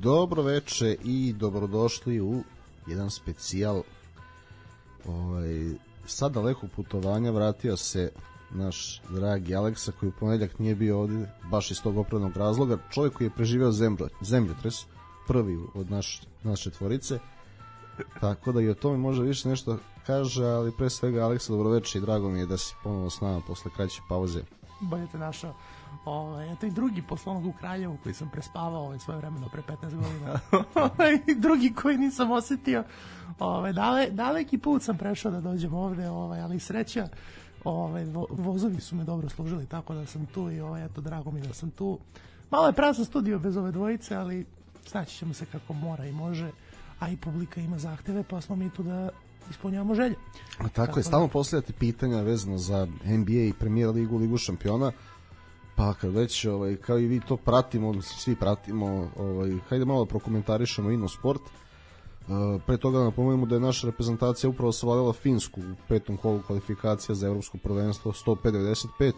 Dobro veče i dobrodošli u jedan specijal. Sad dalekog putovanja vratio se naš dragi Aleksa, koji u ponedjeljak nije bio ovdje baš iz tog opravdanog razloga. Čovjek koji je preživio zemljotres, prvi od naše tvorice, tako da i o tome može više nešto kaže, ali pre svega Aleksa, dobroveče i drago mi je da si ponovo s nama posle kraće pauze. Bolje te našao. To je drugi poslovnog u Kraljevu koji sam prespavao svoje vremeno pre 15 godina. Drugi koji nisam osetio. Daleki put sam prešao da dođem ovde, ali sreća. Vozovi su me dobro služili, tako da sam tu i eto, drago mi da sam tu. Malo je prazan studio bez ove dvojice, ali snaći ćemo se kako mora i može, a i publika ima zahteve, pa smo mi tu da ispunjavamo želje. Tako je, stalno postavljati pitanja vezano za NBA i Premier ligu, Ligu šampiona, pa kad već kao i vi to pratimo, svi pratimo, hajde malo prokomentarišemo Innosport. Pre toga da napomenemo da je naša reprezentacija upravo savladala Finsku u petom kolu kvalifikacija za evropsko prvenstvo 105-95,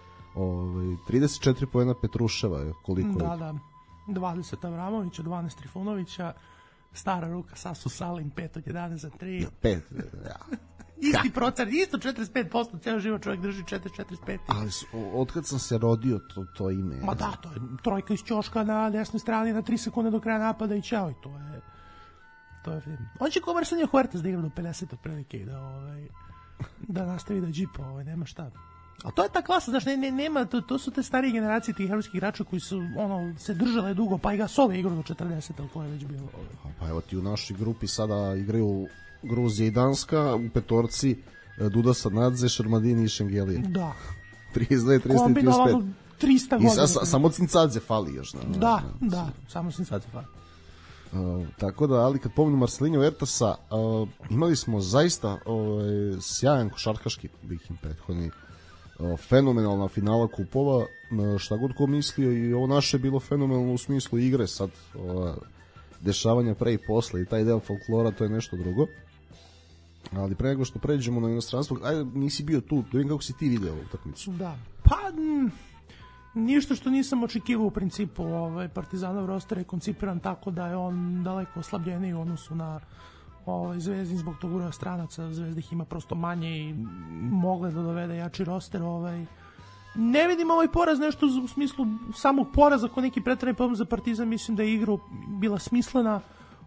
34 poena Petruševa je koliko je? Da, 20 Avramovića, 12 Trifunovića, stara ruka Sasu Salim 5 od 11 za 3. 5, ja. Isti procenat, isto 45%, cijelo živo čovjek drži 4-45. Ali otkad sam se rodio to ime. Ma da, to je trojka iz ćoška na desnoj strani na 3 sekunde do kraja napada i ćao, i to je film. On će kao Marcelino Huertas da igra do 50 otprilike i da nastavi da džipa, nema šta. A to je ta klasa, znaš, nema, to su te starije generacije tih evropskih igrača koji su se držale dugo, pa i Gasol igrao do 40, ali to je već bilo. Pa evo ti u našoj grupi sada igraju Gruzija i Danska, u petorci Duda Sadnadze, Šarmadini i Šengelije. Da. 32, 33, kombinovano 300 godina. I samo Cincadze fali još. Da, samo Cincadze fali. Tako da, ali kad pomenu Marcelinho Huertasa, imali smo zaista sjajan košarkaški bih im prethodni, fenomenalna finala kupova, šta god ko mislio, i ovo naše je bilo fenomenalno u smislu igre, sad dešavanja pre i posle i taj deo folklora, to je nešto drugo. Ali pre nego što pređemo na inostranstvo, ajde, nisi bio tu, da vidim kako si ti video ovu utakmicu. Da, pa ništa što nisam očekivao u principu. Partizanov roster je koncipiran tako da je on daleko oslabljeniji u odnosu na Zvezdi, zbog tog broja stranaca. Zvezda ih ima prosto manje i mogle da dovede jači roster. Ne vidim ovaj poraz nešto u smislu samog poraza kao neki pretjerani problem za Partizan. Mislim da je igra bila smislena.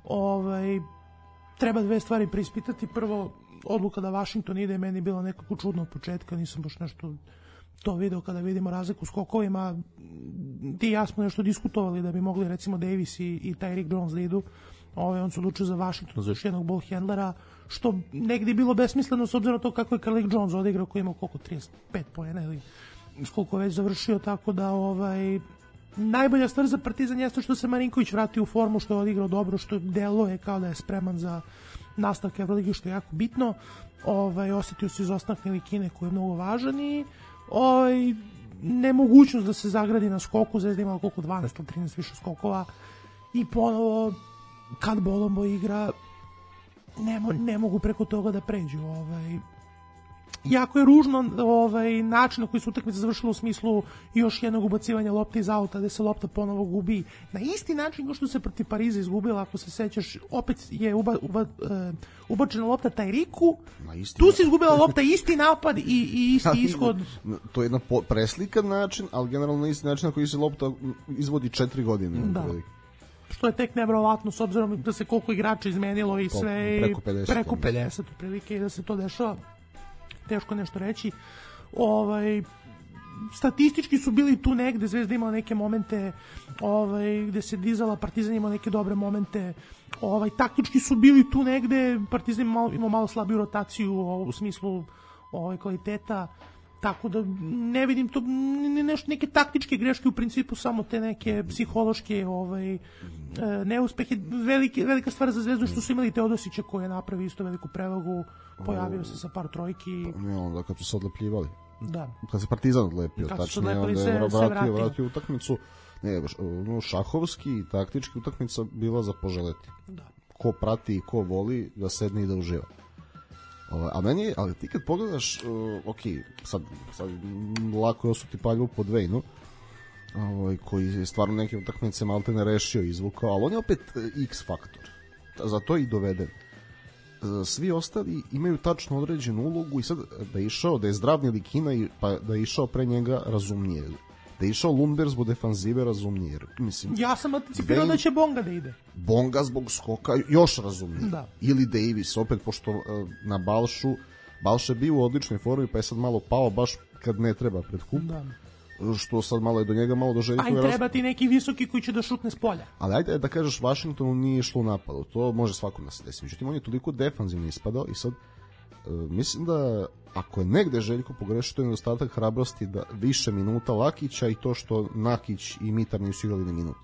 Treba dve stvari preispitati. Prvo, odluka da Washington ide meni je bilo nekako čudno od početka, nisam baš nešto to video. Kada vidimo razliku u skokovima, ti i ja smo nešto diskutovali da bi mogli recimo Davis i Tyreek Jones da idu. On se odlučio za Washington, za još jednog ball handlera, što negdje bilo besmisleno s obzirom na to kako je Tyreek Jones odigrao, koji ima koliko, 35 poena ili koliko već završio, tako da najbolja stvar za Partizan jeste što se Marinković vratio u formu, što je odigrao dobro, što deluje kao da je spreman za nastavak Evroligi, što je jako bitno. Osetio se izostanak Nelikine koji je mnogo važan i nemogućnost da se zagradi na skoku. Zvezda imala koliko, 12 ili 13 više skokova i ponovo kad Bolombo igra ne mogu preko toga da pređu. Jako je ružno način na koji su utakmice završile u smislu još jednog ubacivanja lopte iz auta, gde se lopta ponovo gubi na isti način kao što se protiv Pariza izgubila, ako se sećaš, opet je ubačena lopta Tyreeku, tu se izgubila lopta, isti napad i isti ishod. To je jedna preslikan način, ali generalno isti način na koji se lopta izvodi 4 godine. Da. Što je tek nevjerovatno s obzirom da se koliko igrača izmenilo i sve preko 50 otprilike, i da se to dešava. Teško nešto reći. Statistički su bili tu negde, Zvezda imala neke momente gde se dizala, Partizan imao neke dobre momente, taktički su bili tu negde, Partizan imao malo slabiju rotaciju u smislu kvaliteta, tako da ne vidim to neke taktičke greške, u principu samo te neke psihološke neuspehe. Velika stvar za Zvezdu što su imali Teodosića koji je napravio isto veliku prevagu, pojavio se sa par trojki. Onda kad su se odlepljivali. Da. Kad se Partizan odlepio, tačnije, onda je vratio utakmicu. Šahovski i taktički utakmica bila za poželeti. Da. Ko prati i ko voli da sedne i da uživa. A meni, ali ti kad pogledaš, sad lako je osuti Paljvu po Dvejnu, koji je stvarno neke utakmice malte ne rešio, izvukao, ali on je opet X faktor. Za to je i doveden. Svi ostali imaju tačno određenu ulogu i sad da je zdrav Nilikina pa da je išao pre njega razumnije. Da je išao Lundberg zbog defanzive razumnije. Mislim, ja sam anticipirao da će Bonga da ide. Bonga zbog skoka još razumnije. Da. Ili Davis, opet, pošto na Balša je bio u odličnoj formi, pa je sad malo pao baš kad ne treba pred kup. Da. Što sad malo je do njega malo do Željkove. Pa i treba ti neki visoki koji će da šutne s polja. Ali ajde da kažeš Washingtonu nije išlo u napadu, to može svakom da se desi. Međutim, on je toliko defanzivno ispadao i sad mislim da ako je negde Željko pogrešio, to je nedostatak hrabrosti da više minuta Lakića i to što Nakić i Mitar nisu igrali ni minut.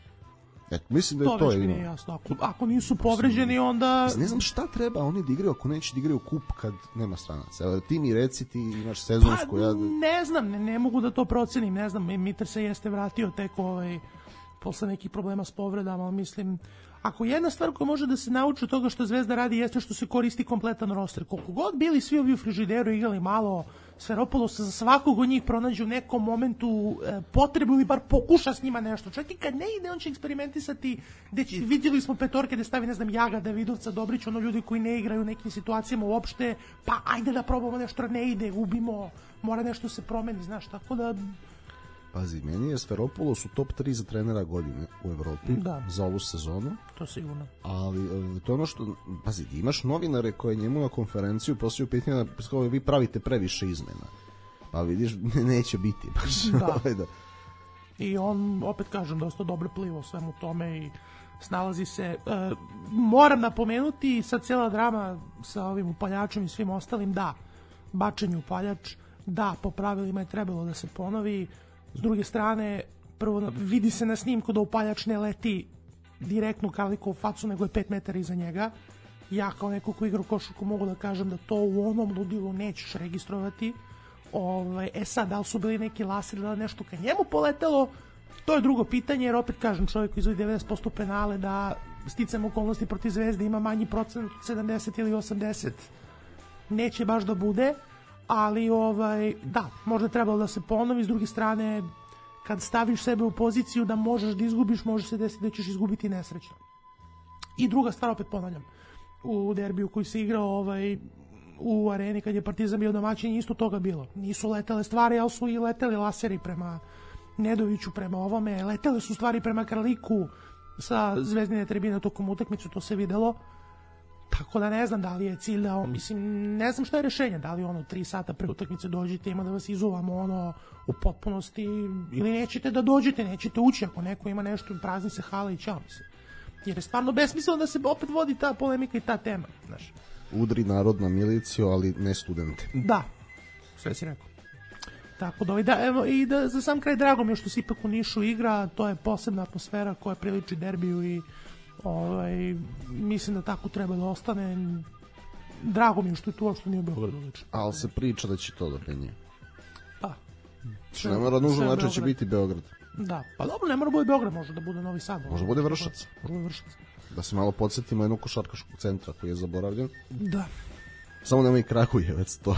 Mislim da je to već mi nije jasno. Ako nisu povređeni, onda... Ne znam šta treba oni da igraju ako neće da igraju kup kad nema stranaca. Evo, ti mi reci, ti imaš sezonsku... Pa, ne znam, ne mogu da to procenim, ne znam, Mitar se jeste vratio tek posle nekih problema s povredama, ali mislim... Ako jedna stvar koja može da se nauči od toga što Zvezda radi jeste što se koristi kompletan roster. Koliko god bili svi ovi u frižideru igrali malo, Sferopoulos za svakog od njih pronađe u nekom momentu potrebu ili bar pokuša s njima nešto. Čak i kad ne ide, on će eksperimentisati. Vidjeli smo petorke da stavi, ne znam, Jaga, Davidovca, Dobrić, ono ljudi koji ne igraju u nekim situacijama uopšte, pa ajde da probamo nešto, ne ide, gubimo, mora nešto se promeni, znaš, tako da... Pazi, meni je Sferopoulos u top 3 za trenera godine u Evropi za ovu sezonu. To sigurno. Ali to je ono što, pazi, imaš novinare koje njemu na konferenciju postavljaju pitanja da vi pravite previše izmena. Pa vidiš, neće biti baš. Da. I on, opet kažem, dosta dobro pliva u svemu tome i snalazi se. Moram napomenuti, sad cijela drama sa ovim upaljačem i svim ostalim, da, bačenje upaljač, da, po pravilima je trebalo da se ponovi. S druge strane, prvo vidi se na snimku da upaljač ne leti direktno Karliku u facu, nego je 5 metara iza njega. Ja kao neko ko igra u košarku mogu da kažem da to u onom ludilu nećeš registrovati. Sad, da li su bili neki laseri, da li nešto kad njemu poletelo, to je drugo pitanje, jer opet kažem, čovjek koji izvodi 90% penale, da sticam okolnosti protiv Zvezde ima manji procent od 70 ili 80, neće baš da bude. Ali, da, možda je trebalo da se ponovi. S druge strane, kad staviš sebe u poziciju da možeš da izgubiš, može se desiti da ćeš izgubiti nesrećno. I druga stvar, opet ponavljam, u derbiju koji se igrao u areni kad je Partizan bio domaćin, isto toga bilo. Nisu letele stvari, ali su i leteli laseri prema Nedoviću, prema ovome. Letele su stvari prema Karliku sa Zvezdine tribine tokom utakmicu, to se videlo. Tako da ne znam da li je cilj da, mislim, ne znam što je rešenje, da li 3 sata pre utakmice dođete, ima da vas izuvamo u potpunosti, ili nećete da dođete, nećete ući ako neko ima nešto, prazni se hala i ćao, mislim. Jer je stvarno besmisleno da se opet vodi ta polemika i ta tema, znaš. Udri narod na miliciju, ali ne studente. Da, sve si rekao. Tako da, evo, i da za sam kraj drago mi je što se ipak u Nišu igra, to je posebna atmosfera koja priliči derbiju i mislim da tako treba da ostane. Drago mi je što je tu, što nije Beograd odlično. Ali se priča da će to da penje. Pa. Ne mora nužno znači da će biti Beograd. Da, pa dobro, ne mora bude Beograd, može da bude Novi Sad. Može bude Vršac. Da se malo podsjetimo jednog košarkaškog centra koji je zaboravljen. Da. Samo nema i Kragujevac to.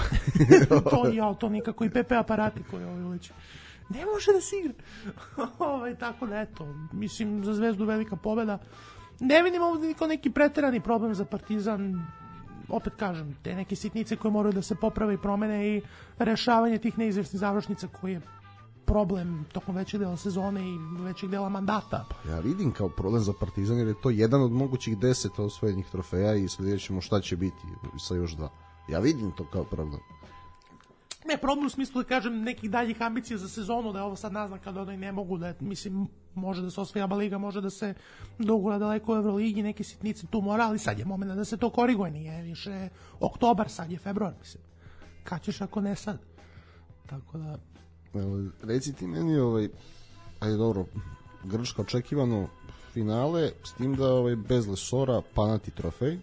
to nikako i PP aparati koji uliči. Ne može da se igra. Tako da, eto, mislim, za Zvezdu velika pobeda. Ne vidim ovdje neki preterani problem za Partizan. Opet kažem, te neke sitnice koje moraju da se poprave i promene i rešavanje tih neizvesnih završnica koji je problem tokom većeg dela sezone i većeg dela mandata. Ja vidim kao problem za Partizan jer je to jedan od mogućih 10 osvojenih trofeja i vidjet ćemo šta će biti sa još 2. Ja vidim to kao problem. Ne, problem u smislu da kažem nekih daljih ambicija za sezonu, da je ovo sad naznaka da oni ne mogu, da mislim, može da se osvoji ABA liga, može da se dogura daleko u Euroligi, neke sitnice tu mora, ali sad je moment da se to koriguje, nije više oktobar, sad je februar, mislim. Kad ćeš ako ne sad? Tako da... Reci ti meni, ajde dobro, Grčka očekivano finale, s tim da bez Lesora Panati trofej.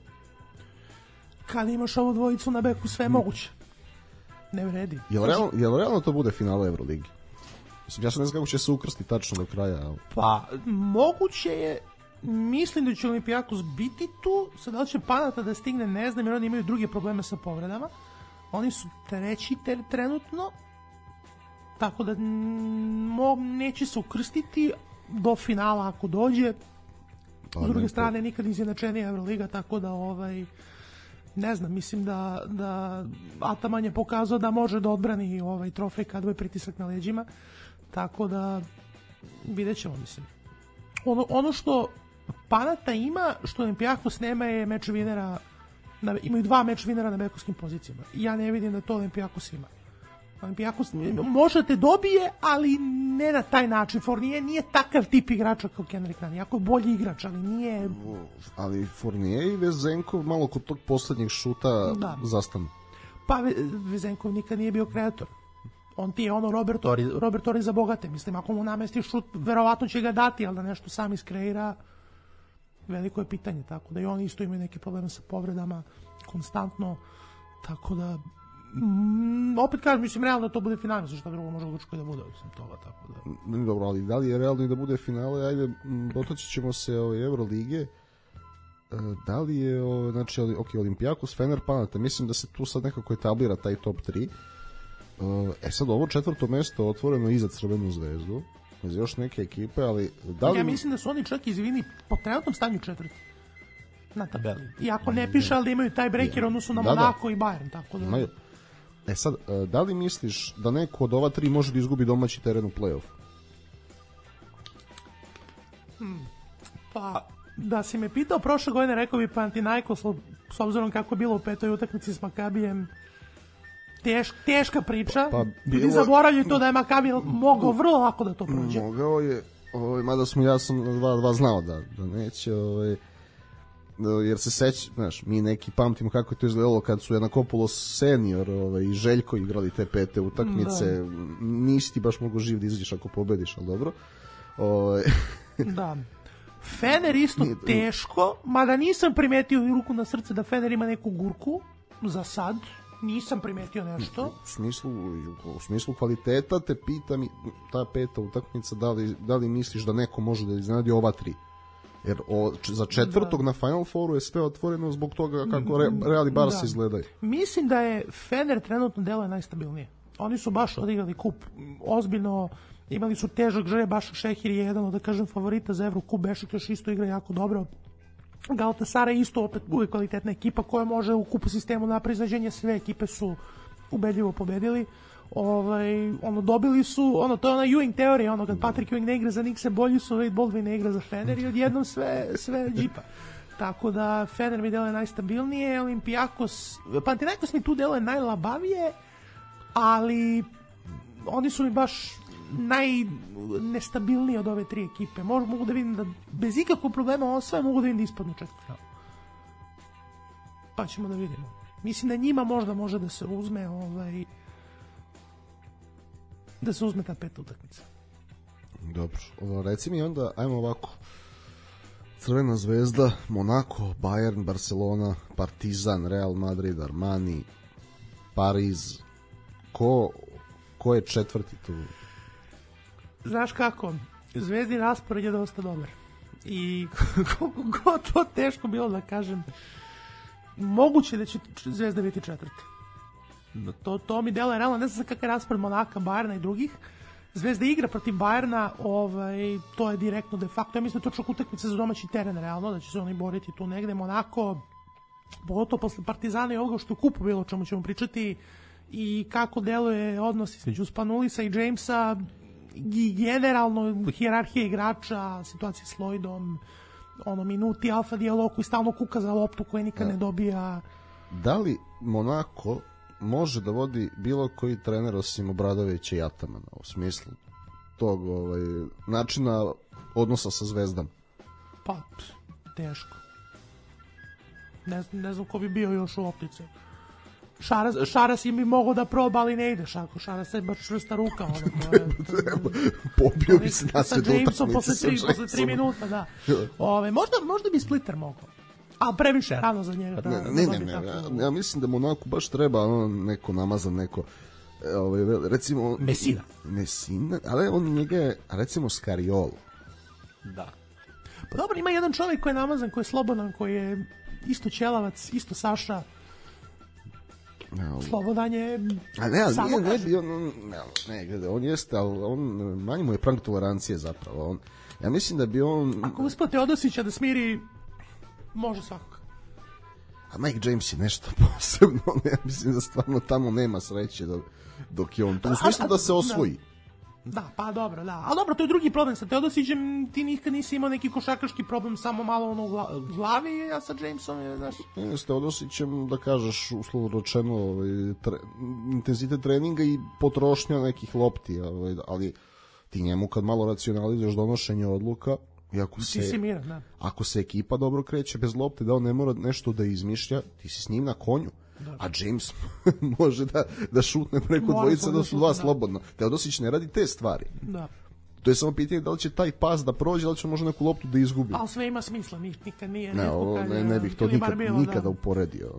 Kad imaš ovu dvojicu na beku, sve je moguće. Ne vredi. Jel realno to bude finale Euroligi? Mislim, ja sam ne znam kako će se ukrsti tačno do kraja. Pa, moguće je, mislim da će Olimpijakos biti tu, sad da li će Panata da stigne, ne znam, jer oni imaju druge probleme sa povredama. Oni su treći trenutno, tako da neće se ukrstiti do finala ako dođe. S druge strane, nikad izjednačenija Euroliga, tako da ne znam, mislim da Ataman je pokazao da može da odbrani ovaj trofej kad je pritisak na leđima, tako da vidjet ćemo, mislim. Ono što Panata ima, što Olympiakos nema, je meč vinera, imaju 2 meč vinera na bekovskim pozicijama. Ja ne vidim da to Olympiakos ima. Olympiakos može te dobije, ali ne na taj način. Fournier nije takav tip igrača kao Kendrick Nunn. Jako je bolji igrač, ali nije... Ali Fournier i Vezenkov malo kod tog poslednjeg šuta zastanu. Pa Vezenkov nikad nije bio kreator. On ti je ono Robert Torrey za bogate. Mislim, ako mu namesti šut, verovatno će ga dati, ali da nešto sam iskreira, veliko je pitanje. Tako da i oni isto imaju neke probleme sa povredama konstantno. Tako da opet kažem, mislim, realno da to bude finale, za šta drugo može u Grčkoj da bude, osim toga, tako da... Dobro, ali da li je realno i da bude finale? Ajde, dotaći ćemo se Evrolige. Da li je, znači, Olympiakos, Fener, Panata, mislim da se tu sad nekako etablira taj top 3. Sad ovo 4. mesto otvoreno iza Crvenu zvezdu, iz još neke ekipe, ali da li... Ja mislim da su oni čak, izvini, po trenutnom stanju 4. na tabeli. Iako ne piše, ali imaju taj breaker odnosno na Monako i Bayern, tako da... Sad, da li misliš da neko od ova 3 može da izgubi domaći teren u play-off? Pa, da si me pitao prošle godine, rekao bi Panathinaikos, s obzirom kako je bilo u 5. utakmici s Makabijem, teška priča. Pa, ljudi zaboravljaju to da je Makabi mogao vrlo lako da to prođe. Mogao je, mada ja sam dva znao da neće, jer se seća, znaš, mi neki pamtimo kako je to izgledalo kad su Janakopoulos senior i Željko igrali te 5. utakmice, nisi ti baš mogo živ da izađeš ako pobediš, ali dobro. Da. Fener isto teško, mada nisam primetio ruku na srce da Fener ima neku gurku, za sad, nisam primetio nešto. U smislu kvaliteta te pitam, ta 5. utakmica, da li misliš da neko može da iznenadi ova 3? Jer za 4. na Final Fouru je sve otvoreno zbog toga kako Real i Barca izgledaju. Mislim da je Fener trenutno deluje najstabilnije. Oni su baš odigrali kup ozbiljno, imali su težak žre, baš Šehir je jedan od, da kažem, favorita za Evrokup, Bešiktaš isto igra jako dobro. Galatasaray isto opet uvijek kvalitetna ekipa koja može u kupu sistemu napraviti iznenađenje, sve ekipe su ubedljivo pobedili. Dobili su, to je ona Ewing teorija, kad Patrick Ewing ne igra za Knicks, bolji su, Wade Baldwin ne igra za Fener i odjednom sve džipa. Tako da Fener mi deluje najstabilnije, Panathinaikos mi tu deluje najlabavije, ali oni su mi baš najnestabilniji od ove 3 ekipe. Mogu da vidim da bez ikakvog problema osvaja, mogu da vidim da ispadnu četvrtfinal. Pa ćemo da vidimo. Mislim da njima možda može da se uzme da se uzme ta 5. utakmica. Dobro, reci mi onda, ajmo ovako. Crvena zvezda, Monako, Bayern, Barcelona, Partizan, Real Madrid, Armani, Pariz. Ko je četvrti tu? Znaš kako, Zvezdin raspored je dosta dobar. I kako to teško bilo da kažem, moguće da će Zvezda biti četvrti. To mi deluje realno, ne znam kakav je raspored Monaka, Bajerna i drugih. Zvezda igra protiv Bajerna, to je direktno de facto, ja mislim da to čak utakmica za domaći teren realno, da će se oni boriti tu negde. Monako, pogotovo posle Partizana i ovoga što je u kupu bilo, o čemu ćemo pričati, i kako deluje odnos između Spanulisa i Jamesa, i generalno hijerarhija igrača, situacija s Lloydom, minuti, alfa dijalog koji stalno kuka za loptu koje nikad ne dobija. Da li Monako može da vodi bilo koji trener osim Obradovića i Atamana u smislu tog načina odnosa sa Zvezdom? Pa, teško. Ne znam ko bi bio još u optici. Šaras im bi mogao da proba, ali ne ide Šako. Šaras je baš čvrsta ruka. Pobio bi se na sve sa Jamesom posle 3 minuta, da. Možda bi Splitter mogao. A previše rano za njega. Ne, ja mislim da Monaku baš treba neko namazan, neko recimo Messina, ali on njega je recimo Scariolo. Da. Pa dobro, ima jedan čovjek koji je namazan, koji je slobodan, koji je isto ćelavac, isto Saša. Slobodan je ne bi on jeste, ali on manje mu je prag tolerancije zapravo. Ja mislim da bi on... Ako uspe Teodosića da smiri, može svakako. A Mike James je nešto posebno, ja mislim da stvarno tamo nema sreće dok je on tu, u smislu da se osvoji. Da, pa dobro, da. Ali dobro, to je drugi problem sa Teodosićem, ti nikad nisi imao neki košarkaški problem, samo malo ono u glavi, a sa Jamesom je, znaš... S Teodosićem, da kažeš, uslovno rečeno, intenzitet treninga i potrošnja nekih lopti, ali ti njemu kad malo racionalizuješ donošenje odluka, i ako se ekipa dobro kreće bez lopte, da on ne mora nešto da izmišlja, ti si s njim na konju. Da. A James može da šutne preko dvojice da su dva slobodno. Teodosić ne radi te stvari. Da. To je samo pitanje da li će taj pas da prođe, da li će možda neku loptu da izgubi. Ali sve ima smisla, nikad nije... Ne bih to nikada uporedio.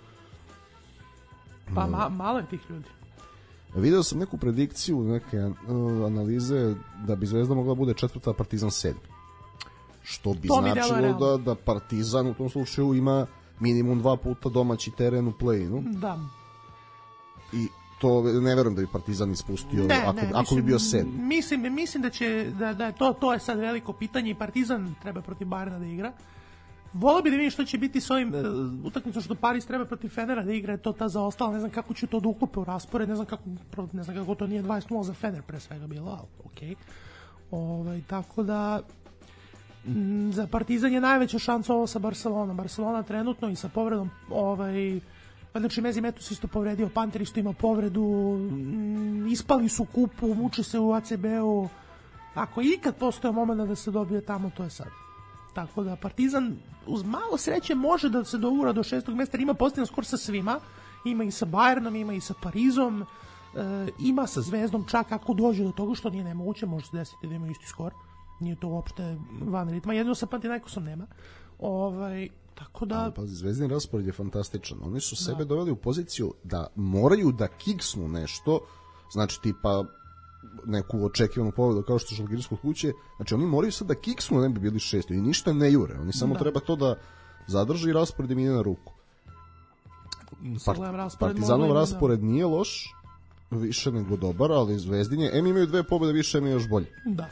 Pa malo je tih ljudi. Video sam neku predikciju, neke analize da bi Zvezda mogla bude 4. a Partizan 7. Što bi značilo da Partizan u tom slučaju ima minimum 2 puta domaći teren u play-inu. Da. I to ne verujem da bi Partizan ispustio ako bi bio 7. Mislim da će da je to je sad veliko pitanje i Partizan treba protiv Bayerna da igra. Voleo bi da vidim što će biti s ovim utakmicom što Paris treba protiv Fenera da igra, je to ta zaostala, ne znam kako će to da uklope u raspored, ne znam kako to nije 20-0 za Fener pre svega bilo, ali okej. Tako da za Partizan je najveća šansa ovo sa Barcelonom. Barcelona trenutno i sa povredom znači Mezi Metus isto povredio, Panter isto ima povredu, ispali su kupu, muče se u ACB-u. Ako ikad postoje moment da se dobije tamo, to je sad. Tako da Partizan uz malo sreće može da se dogura do 6. mesta, ima pozitivan skor sa svima, ima i sa Bayernom, ima i sa Parizom, ima sa Zvezdom, čak ako dođe do toga, što nije nemoguće, može se desiti da ima isti skor, nije to uopšte van ritma, jedino sa Panathinaikosom nema. Tako da... Pazi, Zvezdin raspored je fantastičan, oni su sebe doveli u poziciju da moraju da kiksnu nešto, znači tipa neku očekivanu pobedu kao što je Žalgiris kuće, znači oni moraju sad da kiksnu, ne bi bili 6. i ništa ne jure, oni samo treba to da zadrži i raspored im ide na ruku. Partizanov raspored nije loš, više nego dobar, ali Zvezdin je, imaju 2 pobede više, im je još bolje. Da.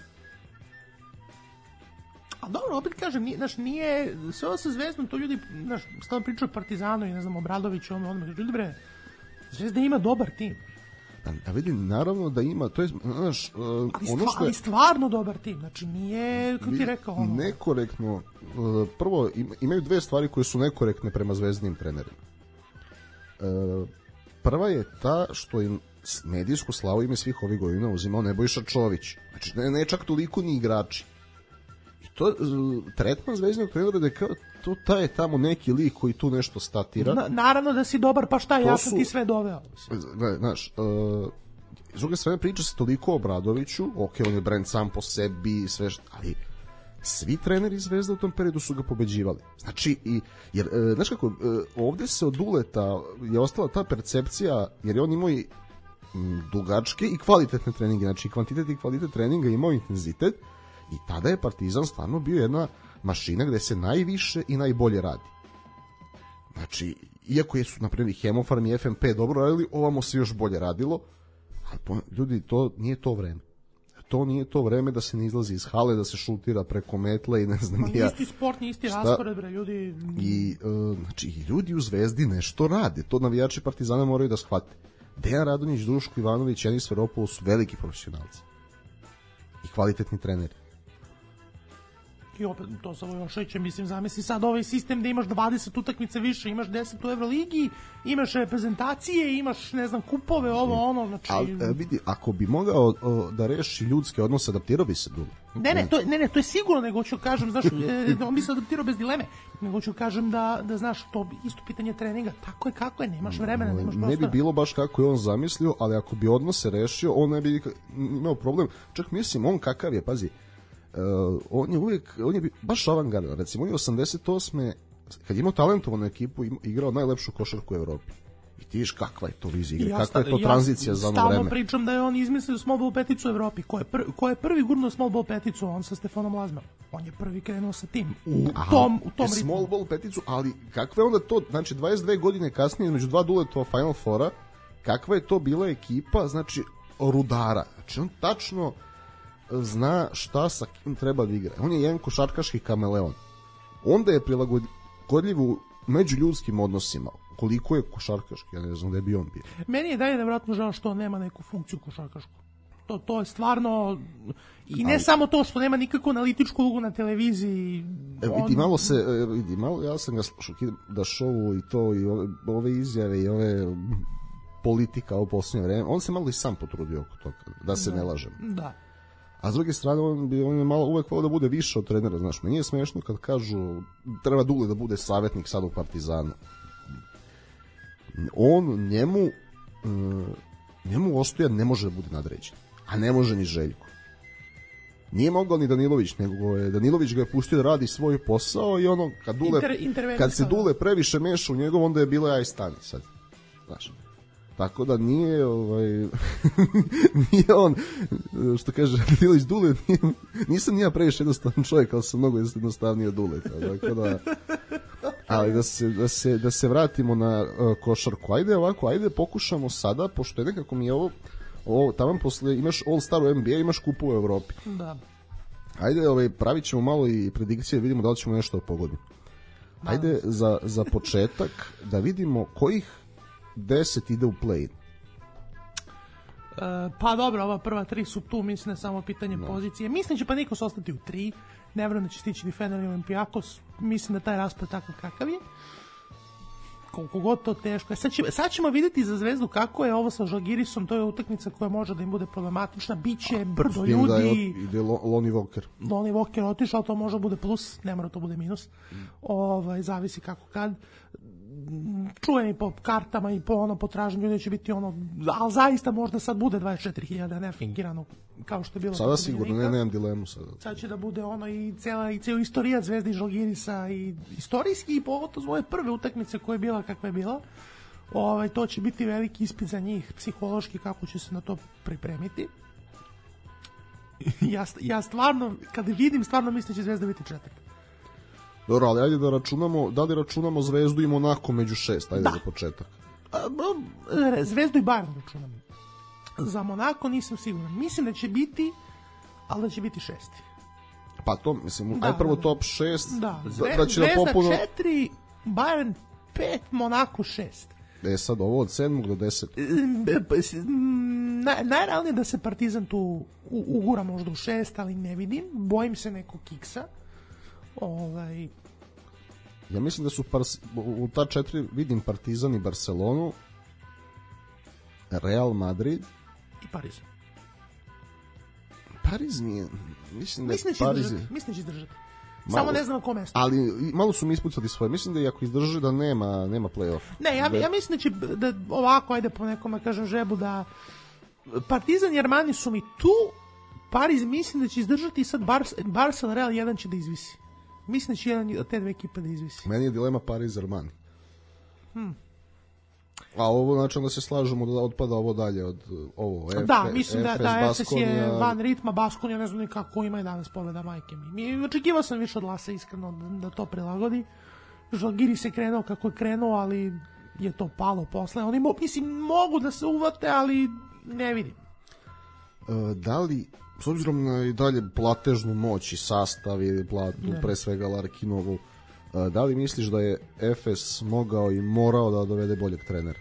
A dobro, opet kažem, nije sve ovo sa Zvezdom, to ljudi, stavno pričaju o Partizanu i ne znam, Obradoviću, ljudi bre, Zvezda ima dobar tim. A vidim, naravno da ima, to je, znaš, ali stvarno dobar tim, znači nije, kako ti rekao, nekorektno, prvo, imaju 2 stvari koje su nekorektne prema zvezdinim trenerima. Prva je ta što im medijsku slavu ime svih ovih godina uzimao Nebojša Čović, znači ne čak toliko ni igrači. I to, tretman zvezdinog trenera da je kao, to je tamo neki lik koji tu nešto statira. Naravno da si dobar, pa šta, ja sam ti sve doveo. Znaš, s druge strane priča se toliko o Obradoviću, on je brend sam po sebi, sve ali svi treneri Zvezde u tom periodu su ga pobeđivali. Znači, jer, znaš kako, ovde se od Duleta je ostala ta percepcija, jer je on imao i dugačke i kvalitetne treninge, znači kvantitet i kvalitet treninga imao intenzitet, i tada je Partizan stvarno bio jedna mašina gde se najviše i najbolje radi. Znači, iako su, na primjer, Hemofarm i FMP dobro radili, ovamo se još bolje radilo, ali ljudi, to nije to vreme. To nije to vreme da se ne izlazi iz hale, da se šutira preko metle i ne znam ja. Isti sport, isti raspored, bre, ljudi. Znači, i ljudi u Zvezdi nešto rade, to navijači Partizana moraju da shvate. Dejan Radonjić, Duško Ivanović, Enis Veropoulos su veliki profesionalci i kvalitetni treneri. I opet, to sa Vojoševićem, mislim, zamisli sad ovaj sistem da imaš 20 utakmice više, imaš 10 u Evroligi, imaš reprezentacije, imaš, ne znam, kupove, znači... Ali, vidi, ako bi mogao da reši ljudske odnose, adaptirao bi se Dule. Ne, to je sigurno, nego ću kažem, znaš, on bi se adaptirao bez dileme, nego ću kažem da znaš, to isto pitanje treninga, tako je kako je, nemaš vremena, nemaš prostora. Ne bi bilo baš kako je on zamislio, ali ako bi odnose rešio, on ne bi imao problem. Čak mislim, on kakav je, pazi, on je baš avangardan, recimo on je 88. kad je imao talentovanu ekipu igrao najlepšu košarku u Evropi I ti viš kakva je to vizija igre, kakva je to tranzicija za ono vreme. Stalno pričam da je on izmislio small ball peticu u Evropi. Ko je prvi gurnuo small ball peticu? On sa Stefanom Lazmerom. On je prvi krenuo sa tim. U tom ritmu. Small ball peticu, ali kakva je onda to, znači 22 godine kasnije, između dva Duletova Final Fora, kakva je to bila ekipa, znači Rudara. Znači on tačno zna šta sa kim treba da igra. On je jedan košarkaški kameleon. Onda je prilagodljiv u međuljudskim odnosima. Koliko je košarkaški, ja ne znam da je bi on bio. Meni je dalje nevjerojatno žao što on nema neku funkciju košarkašku. To je stvarno, i ne samo to što nema nikakvu analitičku ulogu na televiziji. Vidi malo, ja sam ga slušao da šovu i to, i ove izjave i ove politika u posljednje vreme. On se malo i sam potrudio oko toga, da se ne lažem. Da. A s druge strane, on je malo uvek volio da bude više od trenera, znaš, meni je smešno kad kažu treba Dule da bude savjetnik sad u Partizanu. Njemu Ostojan ne može da bude nadređen, a ne može ni Željko. Nije mogao ni Danilović, nego je Danilović ga je pustio da radi svoj posao i ono, kad se Dule previše meša u njegov, onda je bilo aj stani sad, znaš. Tako da nije nije on, što kaže Danilović, Dule, nisam ja previše jednostavan čovjek, ali sam mnogo jednostavniji od Duleta, tako da. Ali da se vratimo na košarku. Ajde pokušamo sada, pošto je nekako mi je ovo tamo posle imaš All-Star u NBA, imaš kupu u Evropi. Da. Ajde, pravit ćemo malo i predikcije, vidimo da li ćemo nešto pogoditi. Ajde za početak da vidimo kojih 10 ide u play-in. Pa dobro, ova prva 3 su tu, mislim da samo pitanje pozicije. Mislim da će Panikos ostati u 3. Ne vjerujem da će stići ni Fener i Olimpijakos. Mislim da taj raspad takav kakav je. Koliko god to teško. Sad ćemo vidjeti za Zvezdu kako je ovo sa Žalgirisom. To je utakmica koja može da im bude problematična. Biće brdo ljudi. Da ide Lonnie Walker. Lonnie Walker otišao, to može bude plus, ne mora to bude minus. Zavisi kako kad. Čuveni po kartama i po potražnju ljudi će biti ali zaista možda sad bude 24.000, ne fingirano kao što je bilo. Sada sigurno, nemam dilemu sada. Sad će da bude i cijela istorija Zvezde i Žalgirisa i istorijski i povod svoje prve utakmice koja je bila kakva je bila. To će biti veliki ispit za njih, psihološki kako će se na to pripremiti. Ja stvarno, kad vidim, stvarno mislim da će Zvezda biti 4. Dobro, ali ajde da računamo, da li računamo Zvezdu i Monako među 6, ajde za početak. Zvezdu i Bayern računamo. Za Monako nisam siguran. Mislim da će biti, ali da će biti 6. Pa to, mislim, aj prvo top 6, da će Zvezda popuno 4, Bayern 5, Monako 6. Sad ovo od 7. do 10. Najrealnije da se Partizan tu ugura možda u 6, ali ne vidim. Bojim se nekog kiksa. Ja mislim da su u ta 4 vidim Partizan i Barcelonu, Real Madrid i Pariz. Pariz nije, mislim da Pariz mislim da će izdržati. Samo ne znam na kom mestu. Ali malo su mi ispucali svoje. Mislim da i ako izdrže da nema play-off. Ne, ja mislim da će da ovako ajde po nekom kažem žebu da Partizan i Armani su mi tu, Pariz mislim da će izdržati i sad Barcelona Real jedan će da izvisi. Mislim da će jedan od te dve ekipe da izvisi. Meni je dilema Pariz Armani. A ovo znači onda se slažemo da otpada ovo dalje od ovo. Da, mislim da Efes je van ritma, Baskonija ne znam ni kako ima i danas pogleda majke mi. Očekivao sam više od Lasa iskreno da to prilagodi. Žalgiris se krenuo kako je krenuo, ali je to palo posle. Oni mogu da se uvate, ali ne vidim. Da li s obzirom na i dalje platežnu moć i sastav i platu, pre svega Larkinovu, da li misliš da je Efes mogao i morao da dovede boljeg trenera?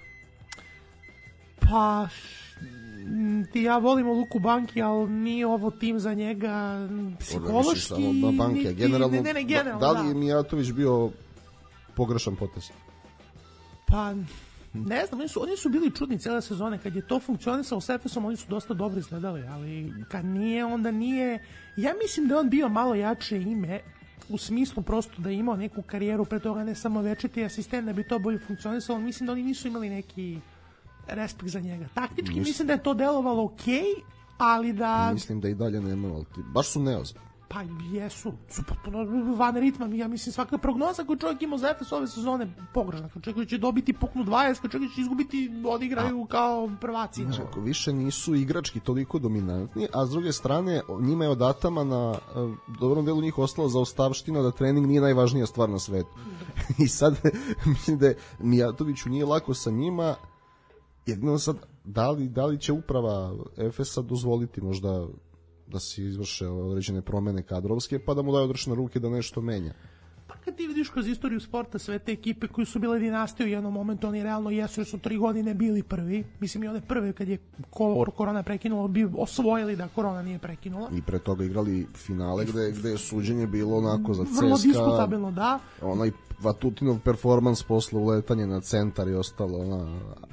Pa ja volim Luku Banki, ali nije ovo tim za njega psihološki. Banke, generalno, da li je Mijatović bio pogrešan potez? Pa ne znam, oni su bili čudni cijele sezone. Kad je to funkcionisalo s Efesom, oni su dosta dobro izgledali, ali kad nije, onda nije. Ja mislim da je on bio malo jače ime, u smislu prosto da je imao neku karijeru, pre toga ne samo večiti asistent, da bi to bolje funkcionisalo. Mislim da oni nisu imali neki respekt za njega. Taktički mislim da je to delovalo okej, ali da... Mislim da i dalje nema, ali baš su neozbiljni. Pa jesu, su potpuno van ritma. Ja mislim svaka prognoza koju čovjek ima za Efes ove sezone pogrešna. Kad čovjek će dobiti puknu 20, kad čovjek će izgubiti, odigraju kao prvaci. Znači, više nisu igrački toliko dominantni, a s druge strane njima je od Atamana dobrom delu njih ostala zaostavština da trening nije najvažnija stvar na svetu. I sad mislim da Mijatoviću nije lako sa njima. Jedino sad, da li će uprava Efesa dozvoliti možda da se izvrše određene promene kadrovske, pa da mu daju odrešene ruke da nešto menja. Pa kad ti vidiš kroz istoriju sporta sve te ekipe koji su bile dinastije u jednom momentu, oni realno jesu jer su 3 godine bili prvi. Mislim i one prve kad je korona prekinula, bi osvojili da korona nije prekinula. I pre toga igrali finale gde je suđenje bilo onako za CSKA. Vrlo diskutabilno, da. Onaj Vatutinov performans posle uletanja na centar i ostalo.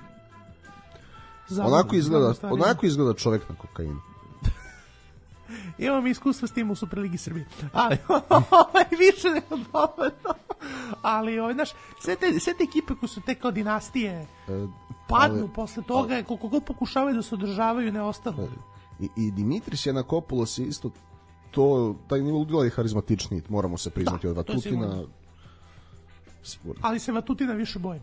Onako izgleda čovek na kokainu. Imam iskustva s tim u Superligi Srbije. Ali više nego dovoljno. Ali, znaš, sve te ekipe koje su te kao dinastije padnu posle toga, koliko god pokušavaju da se održavaju, ne ostanu. I Dimitris Janakopoulos je isto taj nivo ludila je harizmatičniji, moramo se priznati od Vatutina. Ali se Vatutina više bojim.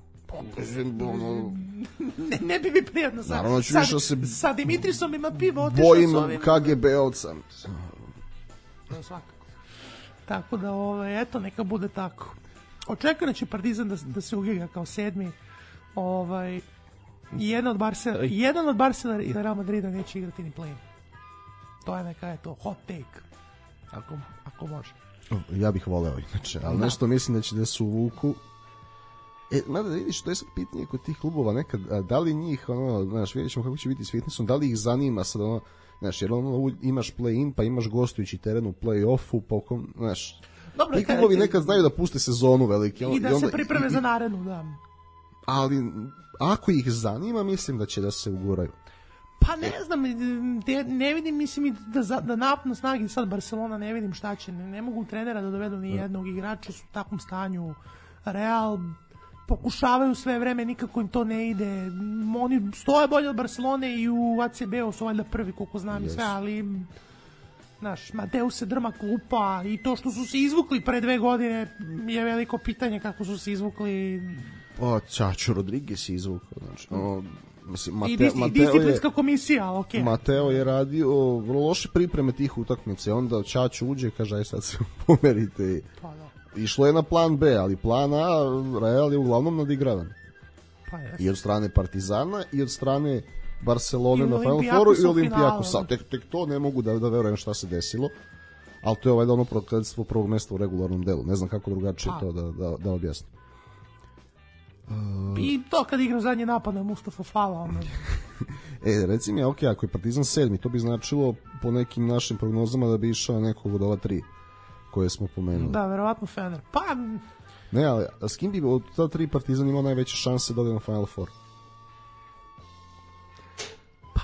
Ne bi mi prijatno sa Dimitrisom ima pivo otišao bojim KGB-ovca. Svakako. Tako da, eto, neka bude tako. Očekujem da će Partizan da se ugiga kao 7. Jedan od Barcelona i Real Madrida neće igrati ni play. To je neka, hot take. Ako može. Ja bih voleo inače, ali nešto mislim da će da se uvuku. Mada da vidiš, to je sad pitanje kod tih klubova nekad, da li njih, znaš, vidjet ćemo kako će biti s fitnessom, da li ih zanima sad, znaš, jer imaš play-in, pa imaš gostujući teren u play-offu, pa znaš, ti klubovi nekad znaju da puste sezonu velike. I da se pripreme za narednu, da. Ali, ako ih zanima, mislim da će da se uguraju. Pa ne znam, ne vidim, mislim da napno snagi sad Barcelona, ne vidim šta će, ne mogu trenera da dovedu ni jednog igrača, su u takvom stanju. Real pokušavaju sve vreme, nikako im to ne ide. Oni stoje bolje od Barcelone i u ACB-u su valjda prvi, koliko znam i sve, ali znaš, Mateu se drma klupa i to što su se izvukli pre 2 godine je veliko pitanje kako su se izvukli. Čačo Rodriguez je izvukao, znači, i disciplinska komisija, ok. Mateo je radio vrlo loše pripreme tih utakmice, onda Čačo uđe i kaže, aj sad se pomerite. Pa da. Išlo je na plan B, ali plan A Real je uglavnom nadigravan. Pa je. I od strane Partizana i od strane Barcelone na Final Fouru i Olimpijakosa. Tek to ne mogu da verujem šta se desilo, ali to je valjda ono prokletstvo prvog mesta u regularnom delu. Ne znam kako drugačije to da objasnim. I to kad igra zadnji napad na Mustafa Fala. Reci mi, ok, ako je Partizan 7, to bi značilo po nekim našim prognozama da bi išao nekog od ova 3 koje smo pomenuli. Da, verovatno Fener. Pa ne, ali s kim bi od ta 3 Partizan imao najveće šanse da ode na Final Four? Pa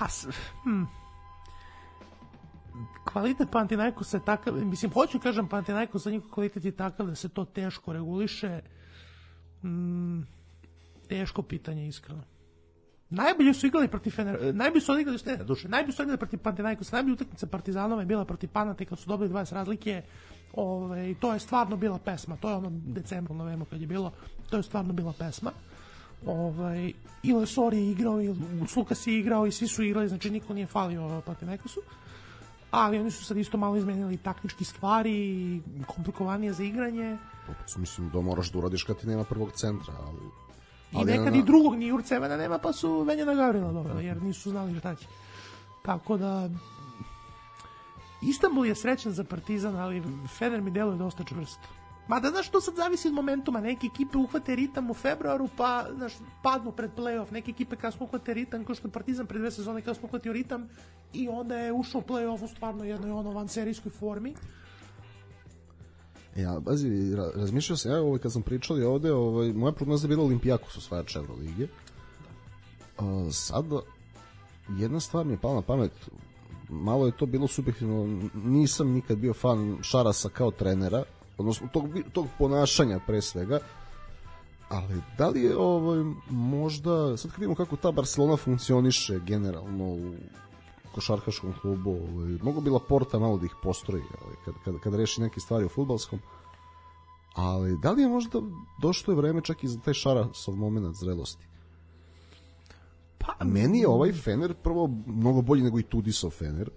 kvalitet Panathinaikosa je takav, mislim, hoću kažem Panathinaikosa, njihov kvalitet je takav da se to teško reguliše. Teško pitanje, iskreno. Najbolje su igrali protiv Fener, najbolje su igrali protiv Panathinaikosa, najbolja utakmica Partizanova je bila protiv Panate kad su dobili 20 razlike. To je stvarno bila pesma, to je ono decembru, novembru kad je bilo, to je stvarno bila pesma. I Lesor je igrao, i Lukas je igrao, i svi su igrali, znači niko nije falio Panathinaikosu, ali oni su sad isto malo izmenili taktički stvari i komplikovanije za igranje. Mislim da moraš da uradiš kad ti nema prvog centra, i nekad i drugog, ni Jurcevana nema, pa su Venjana Gavrila doveli, jer nisu znali šta će. Tako da Istanbul je srećan za Partizan, ali Fener mi deluje dosta čvrsto. Mada, znaš, to sad zavisi od momentuma. Neke ekipe uhvate ritam u februaru, pa, znaš, padnu pred play-off. Neke ekipe kasno uhvate ritam, kao što je Partizan pred 2 sezone kasno uhvatio ritam i onda je ušao u play-off u stvarno jednoj vanserijskoj formi. Ja, bazi, razmišljao sam, kad sam pričali ovde, moja prognoza je bila Olimpijakos osvajač Evrolige. Sad, jedna stvar mi je pala na pamet, malo je to bilo subjektivno, nisam nikad bio fan Šarasa kao trenera, odnosno tog ponašanja pre svega, ali da li je možda, sad kad vidimo kako ta Barcelona funkcioniše generalno košarkaškom klubu, mogu bila Porta malo da ih postroji, kad reši neke stvari u fudbalskom, ali da li je možda došlo je vreme čak i za taj Šarasov moment zrelosti? Pa, meni je ovaj Fener prvo mnogo bolji nego i Tudisov Fener.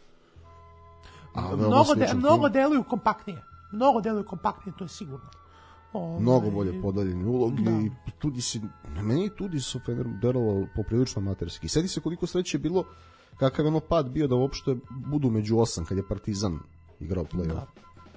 Mnogo deluju kompaktnije. Mnogo deluju kompaktnije, to je sigurno. Mnogo bolje podeljeni ulog i meni Tudisov Fener delovao poprilično amaterski. Sedi se koliko sreće je bilo, kakav je ono pad bio da uopšte budu među 8 kad je Partizan igrao play-off.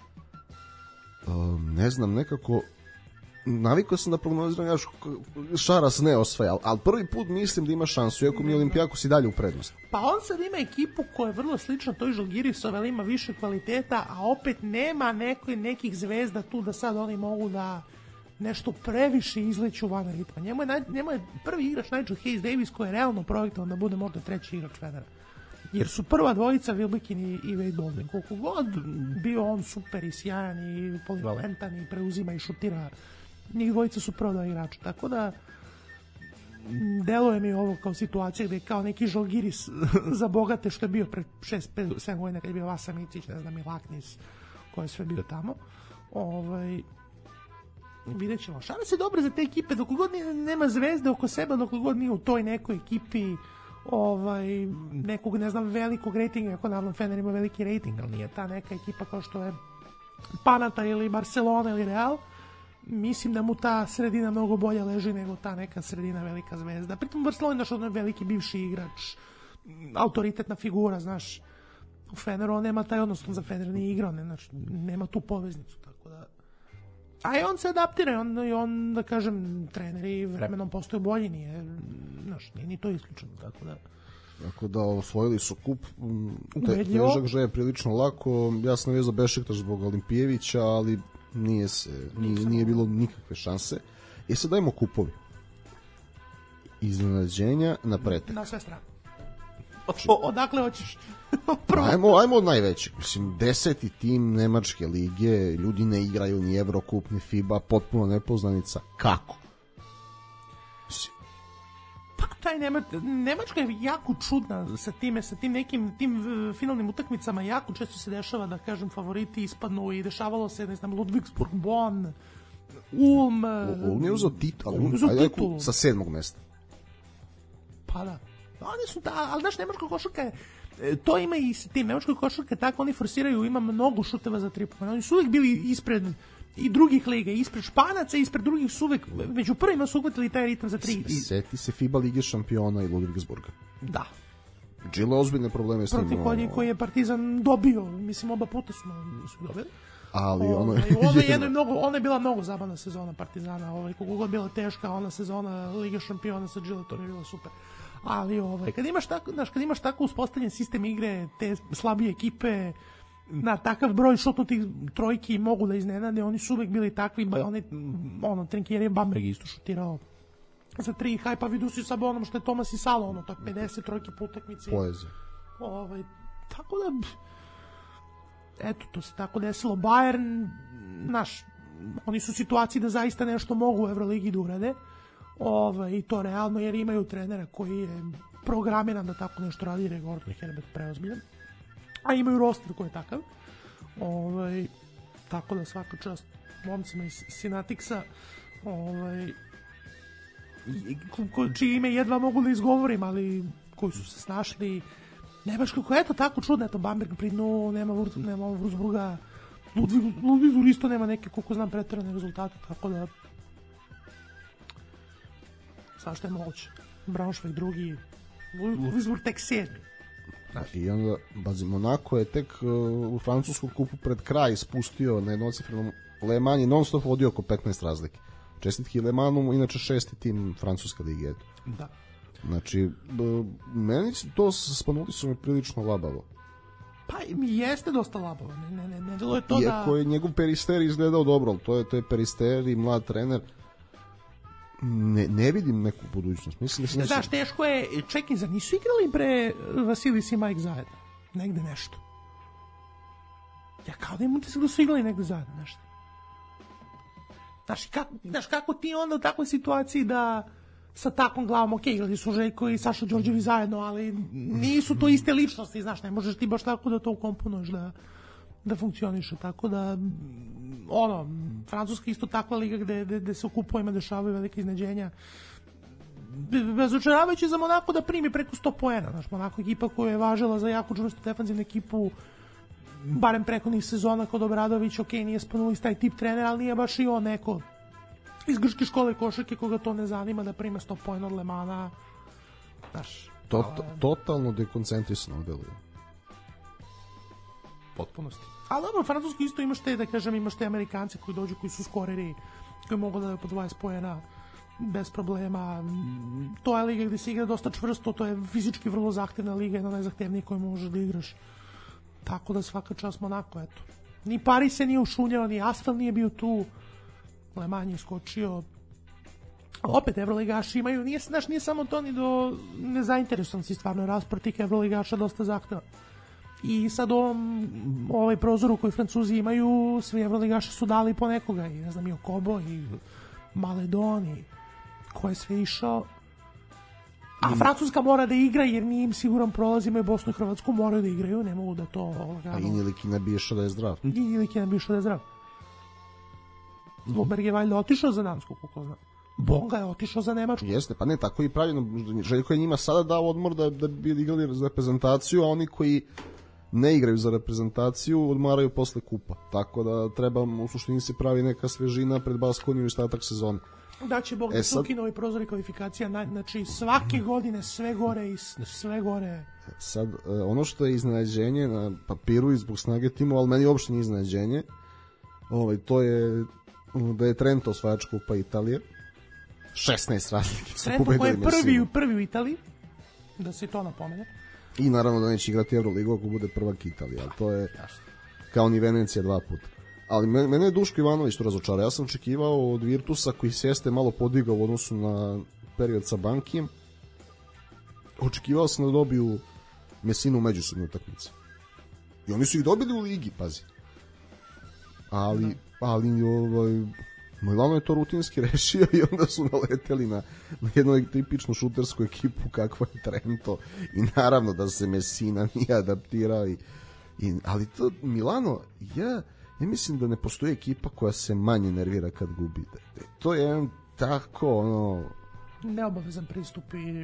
Ne znam, nekako navikao sam da prognoziram Šaras ne osvaja, ali prvi put mislim da ima šansu, iako mi Olimpijakos i dalje u prednosti. Pa on sad ima ekipu koja je vrlo slična toj Žalgirisove, ali ima više kvaliteta, a opet nema nekih zvezda tu da sad oni mogu da nešto previše izleću van ritma. Njemu je prvi igrač Nigel Hayes Davis koji je realno projektovan da bude možda treći igrač Fenera. Jer su prva dvojica Wilbekin i Wade Baldwin. Koliko god bio on super i sjajan i polivalentan i preuzima i šutira, njih dvojica su prva dva igrača. Tako da deluje mi ovo kao situacija gde je kao neki Žalgiris za bogate što je bio pre 6-7 godina kad je bio Vasa Micić, ne znam, i Laknis koji je sve bio tamo. Vidjet ćemo. Šaras je dobro za te ekipe, dok god nema zvezde oko sebe, dok god nije u toj nekoj ekipi nekog, ne znam, velikog ratinga, ako naravno Fener ima veliki rating, ali nije ta neka ekipa kao što je Panata ili Barcelona ili Real, mislim da mu ta sredina mnogo bolje leži nego ta neka sredina velika zvezda. Pritom Barcelona je ono veliki bivši igrač, autoritetna figura, znaš, u Feneru on nema taj odnos, on za Fener nije igrao, nema tu poveznicu, tako da. A i on se adaptira i on, da kažem, treneri vremenom postaju bolji, nije ni to isključeno, tako da. Tako da osvojili su kup, težak že je prilično lako, ja sam vezao Bešiktaš zbog Olimpijevića, ali nije bilo nikakve šanse. Sad dajmo kupovi. Iznenađenja na pretek. Na sve strane. Odakle hoćeš? Ajmo od najvećeg. Mislim, 10. tim Nemačke lige, ljudi ne igraju ni Evrokup, ni FIBA, potpuno nepoznanica. Kako? Pa taj Nemačka je jako čudna sa tim nekim finalnim utakmicama, jako često se dešava da, kažem, favoriti ispadnu i dešavalo se, ne znam, Ludwigsburg, Bonn, Ulm. Ulm je uzeo titul sa 7. mesta. Pa da. Oni su ali znaš, nemačka košarka je, to ima i s tim, nemačka košarka je tako, oni forsiraju, ima mnogo šuteva za 3 poena, oni su uvijek bili ispred i drugih liga, ispred Španaca, ispred drugih su uvijek, među prvima su uhvatili taj ritam za 3. Seti se FIBA Lige šampiona i Ludwigsburga. Da. Džile ozbiljne probleme s tim. Protiv koji je Partizan dobio, mislim oba puta su dobili. Ali ona je bila mnogo zabavna sezona Partizana, koliko god bila teška, ona sezona Lige šampiona sa Džiletom je bila super. Ali kad imaš tako uspostavljen sistem igre, te slabije ekipe, na takav broj šutnutih trojki mogu da iznenade, oni su uvek bili takvi, Trinkier je Bamberg isto šutirao za 3, Hajpa Vidusi sa onom što je Tomas i Salo, to je 50 trojki po utakmici. Poezija. Tako da, eto, to se tako desilo. Bayern, oni su u situaciji da zaista nešto mogu u Evroligi da urade, i to realno, jer imaju trenera koji je programiran da tako nešto radi, jer je Gordon Herbert preozbiljan, a imaju roster koji je takav, tako da svaka čast momcima iz Synaptixa, čije ime jedva mogu da izgovorim, ali koji su se snašli. Nemačka koja je to tako čudna, eto Bamberg pri dnu, nema Würzburga, Ludwigsburg isto nema neke, koliko znam, preterane rezultate, tako da svašta je moguće. Braunschweig drugi, Ludwigsburg tek 7. I onda, Monako je tek u francuskom kupu pred kraj spustio na jednocifrenom. Le Mans je non stop vodio oko 15 razlike. Čestitki Le Mansu, inače 6. tim francuska lige. Da. Znači, meni to spanuli su mi prilično labavo. Pa mi jeste dosta labavo. Ne deluje to iako je njegov Perister izgledao dobro, ali to je Perister i mlad trener. Ne vidim neku budućnost. Mislim da teško je. Čekaj, zar nisu igrali pre Vasilis i Mike zajedno? Negde nešto. Ja kao da im utisak da su igrali negde zajedno nešto. Znaš, kako ti onda u takvoj situaciji da sa takvom glavom, ok, igrali su Željko i Saša Đorđević zajedno, ali nisu to iste ličnosti, znaš, ne možeš ti baš tako da to ukomponuješ da funkcioniše, tako da Francuska isto takva liga gde se u kupovima dešavaju velike iznenađenja. Bezočaravajući za Monako da primi preko 100 poena, znaš, Monako ekipa koja je važila za jako čvrstu defanzivnu ekipu barem prehodnih sezona kod Obradović, ok, nije Spanulis taj tip trenera, ali nije baš i on neko iz grčke škole košarke koga to ne zanima da prime 100 poena od Lemana, znaš. Totalno dekoncentrisano deluje. Potpunosti. Ali dobro, u Francusku isto imaš te, da kažem, imaš te Amerikanci koji dođu, koji su skoreri, koji mogu da daju po 20 poena bez problema. To je liga gde se igra dosta čvrsto, to je fizički vrlo zahtevna liga, jedna najzahtevnijih koju možeš da igraš. Tako da svaka čast Monako, eto. Ni Paris se nije ušunjao, ni Asfel nije bio tu. Le Mans je skočio. Opet Evroligaši imaju, nije samo to ni do nezainteresovanosti, stvarno je raspor tih Evroligaša dosta zahteva. I sad ovaj prozoru koji Francuzi imaju, svi Evroligaši su dali po nekoga, i ne znam, i Okobo, i Maledon, i ko je sve išao. A Francuska mora da igra jer nije im siguran prolaz, imaju Bosnu i Hrvatsku, moraju da igraju, ne mogu da to lagano. A i Niliki ne bi išao da je zdrav. I Niliki ne bi išao da je zdrav. Zloberg je valjda otišao za Dansku, koliko znam. Bonga je otišao za Nemačku. Jeste, pa ne, tako i pravilno. Željko je njima sada dao odmor da bi igrali za reprezentaciju, a oni koji ne igraju za reprezentaciju odmaraju posle kupa. Tako da treba u suštini se pravi neka svežina pred Baskoniju i ostatak sezone. Da će Bog da se ukine ovaj prozor i kvalifikacija, znači svake godine sve gore i sve gore. Sad, ono što je iznenađenje na papiru i zbog snage timova, ali meni uopšte nije iznenađenje, to je da je Trento osvajač kupa Italije. 16 razlike su pobedili Messinu. Trento koji je prvi u Italiji, da se to napomene. I naravno da neće igrati Euroligu ako bude prvak Italija, ali to je kao ni Venecija 2 puta. Ali mene je Duško Ivanović to razočarao. Ja sam očekivao od Virtusa koji se jeste malo podigao u odnosu na period sa Bankijem. Očekivao sam da dobiju Messinu u međusobnoj utakmici. I oni su ih dobili u ligi, pazi. Ali Milano je to rutinski rešio i onda su naleteli na jednu tipičnu šutersku ekipu kakva je Trento. I naravno da se Messina nije adaptirao. Ali to Milano, ja mislim da ne postoji ekipa koja se manje nervira kad gubi. To je jedan tako neobavezan pristup i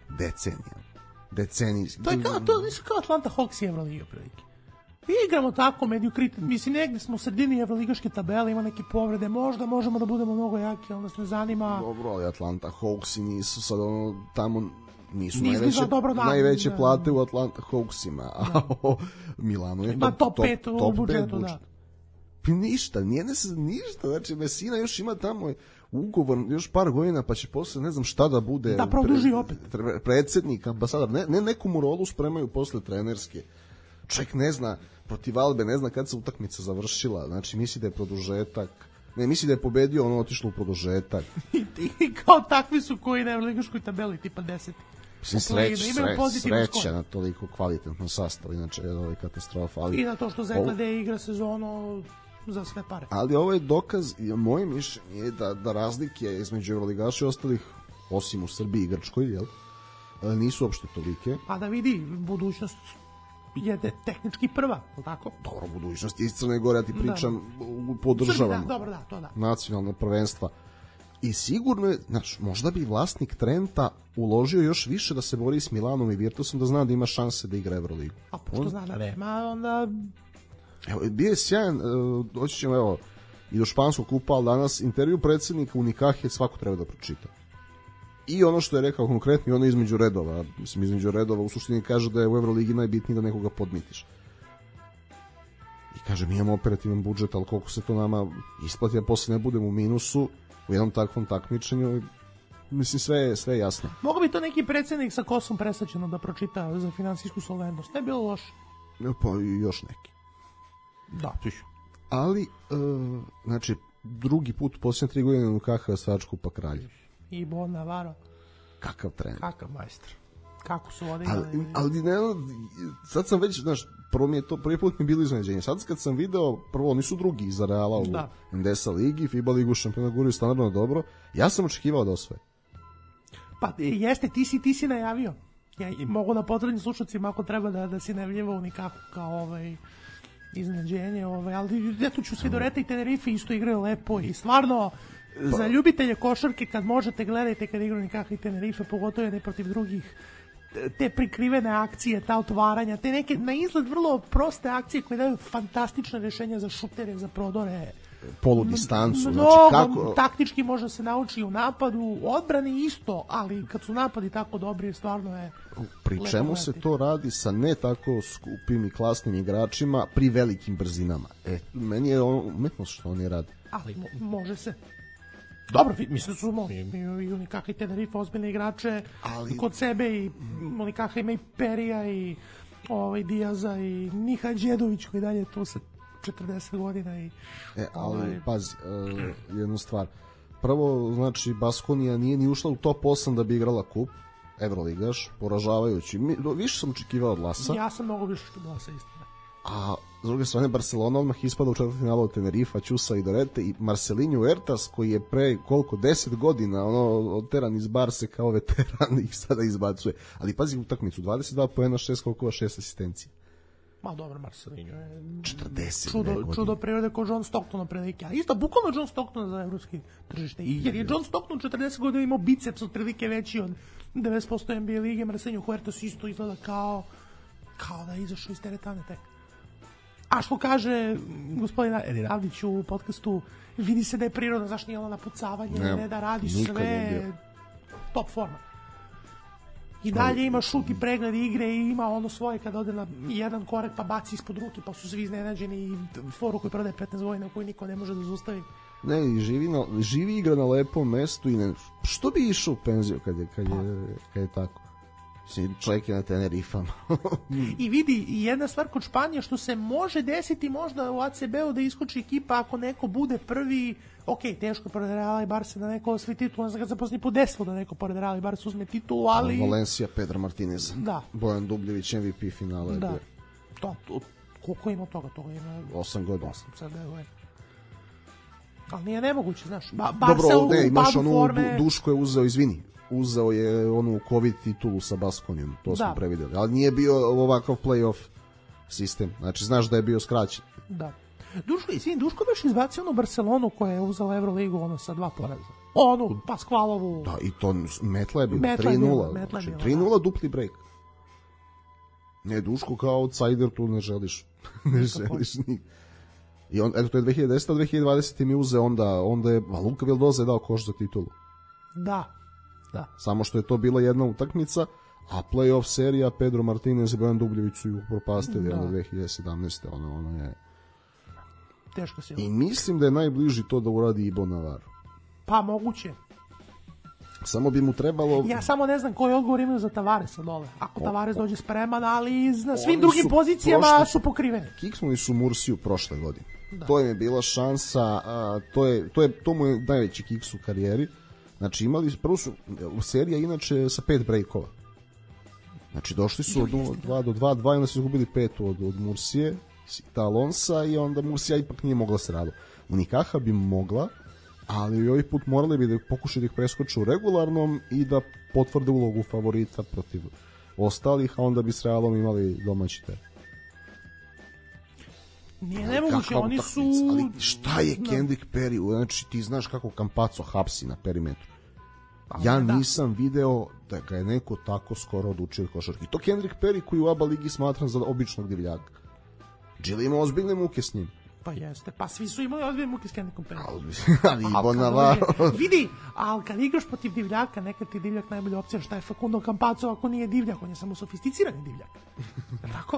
decenijski. To je kao Atlanta Hawks i Euroliga prilike. Igramo tako mediokriti, mislim, negdje smo u sredini evroligaške tabele, ima neke povrede, možda možemo da budemo mnogo jaki, ali nas ne zanima. Dobro, ali Atlanta Hawksi nisu sad tamo nisu najveće plate u Atlanta Hawksima, a Milano je top 5 u budžetu, da. Ništa, znači Messina još ima tamo ugovor još par godina, pa će posle ne znam šta da bude. Da produži opet. Predsednik, ambasador, ne neku mu rolu spremaju posle trenerske. Čovjek ne zna, protiv Albe ne zna kad se utakmica završila, znači misli da je produžetak, misli da je pobedio, ono otišlo u produžetak. I kao takvi su koji na evroligaškoj tabeli, tipa 10. Sreća na toliko kvalitetno sastav, inače je ovo katastrofa. Ali i na to što Zeklade igra sezono za sve pare. Ali ovo je dokaz, moje mišljenje je da razlike između evroligaša i ostalih, osim u Srbiji i Grčkoj, nisu uopšte tolike. Pa da vidi, budućnost je tehnički prva, tako? Dobro, budućnost iz Crne Gore, ja ti pričam, podržavam to da. Nacionalne prvenstva. I sigurno je, možda bi vlasnik Trenta uložio još više da se bori s Milanom i Virtusom, da zna da ima šanse da igra Euroligu. A pošto zna da nema, onda... Evo, bio je sjajan, doći ćemo, i do španskog kupa, ali danas intervju predsjednika Unikahe svako treba da pročita. I ono što je rekao konkretno, ono između redova, u suštini kaže da je u Euroligi najbitnije da nekoga podmitiš. I kaže, mi imamo operativan budžet, ali koliko se to nama isplati, a posle ne budemo u minusu u jednom takvom takmičenju, mislim, sve je jasno. Mogu bi to neki predsjednik sa kosom presačeno da pročita za finansijsku solventnost, ne je bilo loše. Pa i još neki. Da. Ali, znači, drugi put u posljednje 3 godine Unikaha osvajač kupa Kraljev. I Bon Navarro. Kakav trener. Kakav majstor. Kako su oni... Ali ne, sad sam već, prvi put mi je bilo iznenađenje. Sad kad sam video, prvo, oni su drugi iza Reala u NDS ligi, FIBA ligu šampiona guraju standardno dobro. Ja sam očekivao da osvoje. Pa jeste, ti si najavio. Ja mogu da potvrdim slušacima ako treba da si najavljivao nikako kao iznenađenje, ali eto ću Svidoreta i Tenerife isto igraju lepo i stvarno za ljubitelje košarke kad možete gledajte kad igraju nikako i Tenerife, pogotovo ne protiv drugih, te prikrivene akcije, ta otvaranja, te neke na izgled vrlo proste akcije koje daju fantastične rešenja za šutere, za prodore, poludistancu, mnogo, znači kako taktički može se nauči u napadu, odbrani isto, ali kad su napadi tako dobri, stvarno je pri čemu se to radi sa ne tako skupim i klasnim igračima pri velikim brzinama. Meni je umetnost što oni rade. Ali može se. Dobro, mislim da su i Unikaka i Tenerife ozbiljne igrače kod sebe i Unikaka ima i Perija i Diaza i Niha Đedović koji dalje tu sa 40 godina i ali pazi, jednu stvar. Prvo, znači, Baskonija nije ni ušla u top 8 da bi igrala kup, Evroligaš, poražavajući. Više sam očekivao od Lasa. Ja sam mnogo više od Lasa, istina. A s druge strane, Barcelona odmah ispada u četvrtfinalu od Tenerifa, Ćusa i Dorete i Marcelinho Huertas, koji je pre 10 godina oteran iz Barse kao veteran ih sada izbacuje. Ali pazi utakmicu, 22 poena, 6 skokova, 6 asistencija. Ma dobro, Marcelinho je 40 čudo prirode ko John Stockton otprilike. A isto, bukvalno John Stockton za evropski tržište. Jer je John Stockton 40 godina imao biceps otprilike veći od 90% NBA lige. Marcelinho Huertas isto izgleda kao da je izašao iz teretane tek. A što kaže gospodin Edi Ravdić u podcastu, vidi se da je prirodno, znaš, nije ono napucavanje, ne da radi sve, top forma. I dalje ima šut i pregled igre i ima ono svoje kad ode na jedan korak pa baci ispod ruke pa su svi iznenađeni i foru koji prodaje 15 godina koju niko ne može da zaustavi. Ne, živi igra na lepom mestu i što bi išao u penziju kad je tako? Čovjek je na Tenerifama. I vidi, jedna stvar kod Španije što se može desiti možda u ACB-u da iskoči ekipa ako neko bude prvi, teško pored Reala i Barse da neko osvoji titul, ne znam kad se posljednji put desilo da neko pored Reala i Barse uzme titulu, ali Valencia, Pedro Martinez, da. Bojan Dubljević, MVP finala. Da. Koliko ima toga? Toga ima 8 godina. 7 godina. Ali nije nemoguće, znaš. Dobro, imaš onu forme... Duško je uzeo je onu COVID titulu sa Baskonijom, to smo prevideli, ali nije bio ovakav play-off sistem, znači znaš da je bio skraćen. Da. Duško baš izbacio onu Barcelonu koja je uzela Euroligu sa 2 poraza. Paskvalovu. Da, i to metla je bilo 3-0. Znači, 3-0 dupli break. Ne, Duško kao outsider tu ne želiš. Ne želiš ni. I eto, to je 2010. 2020. mi uze onda je Luka Vildoza je dao koš za titulu. Da. Samo što je to bila jedna utakmica, a play-off serija Pedro Martinez i Bojan Dubljević su ju propastili 2017. Ono je teško si. I mislim da je najbliži to da uradi Ibo Navarro. Pa moguće. Samo bi mu trebalo... Ja samo ne znam koji odgovor imaju za Tavaresa dole. Ako Tavares dođe spreman, ali na svim drugim pozicijama su pokriveni. Kiksnuli su Mursiju prošle godine. Da. To im je bila šansa, to mu je najveći kiks u karijeri. Znači prvo su u serija inače sa 5 breakova. Znači došli su od 2 do 2 i onda su izgubili 5 od Mursije, Alonsa i onda Mursija ipak nije mogla se raditi. Unikaha bi mogla, ali ovaj put morali bi da pokušaju da ih preskoče u regularnom i da potvrde ulogu favorita protiv ostalih, a onda bi s Realom imali domaći teren. Nije nemoguće, oni su... Ali šta je Kendrick Perry? Znači ti znaš kako Campazzo hapsi na perimetru. Ja nisam video da ga je neko tako skoro odučio košarki. To Kendrick Perry koji u ABA ligi smatram za običnog divljaka. Džili ima ozbiljne muke s njim. Pa jeste, pa svi su imali ozbiljne muke s Kendrickom Perry. Ali Ibo Navarro... Vidi, ali kad igraš protiv divljaka, nekad ti divljak najbolja opcija. Šta je Facundo Campazzo ako nije divljak? On je samo sofisticirani divljak. Tako?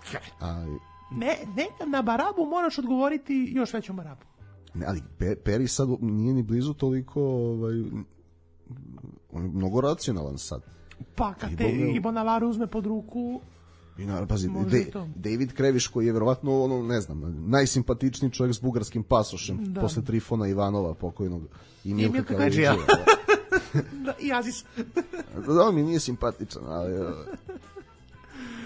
Nekad na barabu moraš odgovoriti još većom barabu. Ne, ali Perry sad nije ni blizu toliko... on je mnogo racionalan sad. Pa kad te Ibo Navarro uzme pod ruku... I naravno, pazi, David Kreviš koji je verovatno, ne znam, najsimpatičniji čovjek s bugarskim pasošem posle Trifona Ivanova pokojnog i Milka Kaleđija. I Aziz. Da, mi nije simpatičan, ali...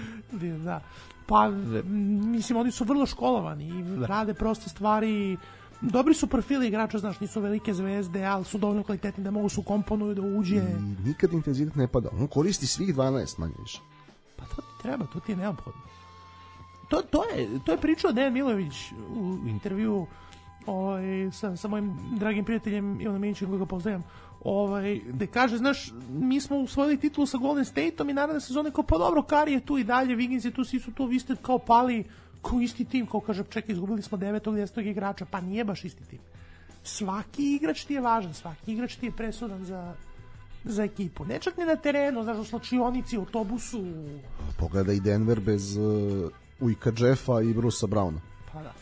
Da. Pa, mislim, oni su vrlo školovani i rade proste stvari dobri su profili igrača, znaš, nisu velike zvezde, ali su dovoljno kvalitetni da mogu su komponuju, da uđe. I nikad intenzitet ne pada. On koristi svih 12 manje više. Pa to ti treba, to ti je neophodno. To je pričao Dejan Milojević u intervju sa mojim dragim prijateljem Ivanom Minićem, koga pozdravljam, gde kaže, znaš, mi smo usvojili titulu sa Golden State-om i naravno sezone kao, pa dobro, Kari je tu i dalje, Wiggins je tu, svi su tu, vi ste kao pali kao isti tim, kao kaže, čekaj, izgubili smo 9. 10. igrača, pa nije baš isti tim. Svaki igrač ti je važan, svaki igrač ti je presudan za ekipu. Ne čak ni na terenu, znaš, u slačionici, autobusu. Pogledaj Denver bez Ujka Jeffa i Brusa Browna. Pa da.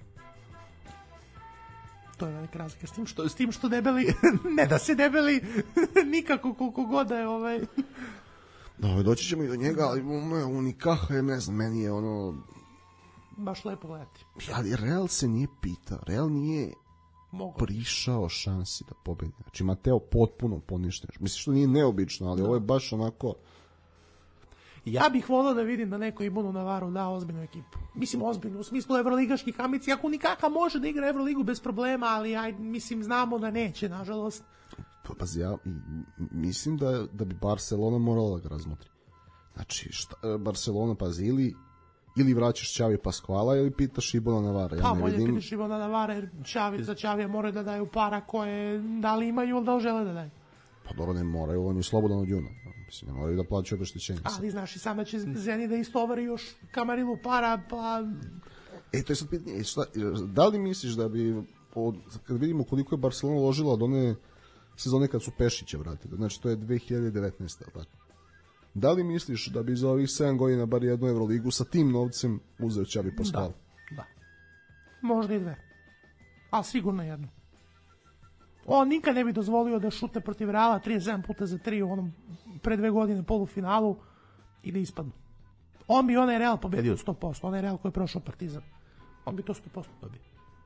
To je velika razlika s tim što debeli ne da se debeli nikako koliko god da je Da, doći ćemo i do njega, ali Unikaha je, ne znam, meni je baš lepo gledati. Ali Real se nije pitao, Real nije prišao šansi da pobedi. Znači Mateo potpuno poništeno. Mislim što nije neobično, ali ovo je baš onako. Ja bih volao da vidim da neko Ibonu Navaru da ozbiljnu ekipu. Mislim ozbiljnu, u smislu evroligaških ambicija. Ako Unikaka može da igra Evroligu bez problema, ali mislim znamo da neće, nažalost. Pazi, ja mislim da bi Barcelona morala da ga razmotri. Znači, Barcelona, pazi, ili vraćaš Xavi Pasquala ili pitaš Ibona Navara. Ja bolje pitaš Ibona Navara, jer za Xavija moraju da daju para koje da li imaju ili da li žele da daju. Pa dobro, ne moraju, on je slobodan od juna. Mislim, ne moraju da plaćaju obeštećenje. Ali znaš, i sama će Zeni da istovari još Kamarilu para, pa... To je sad pitanje, da li misliš da bi, kad vidimo koliko je Barcelona uložila od one sezone kad su Pešića vratili, znači to je 2019. Tako. Da li misliš da bi za ovih 7 godina bar jednu Evroligu sa tim novcem uzeo Xavi Pasqual? Da. Možda i 2. Ali sigurno jednu. On nikad ne bi dozvolio da šutne protiv Reala 37 puta za 3 u onom pre 2 godine polufinalu i da ispadnu. On bi onaj Real pobedio 100%. Onaj Real koji je prošao Partizan. On bi to 100% dobio.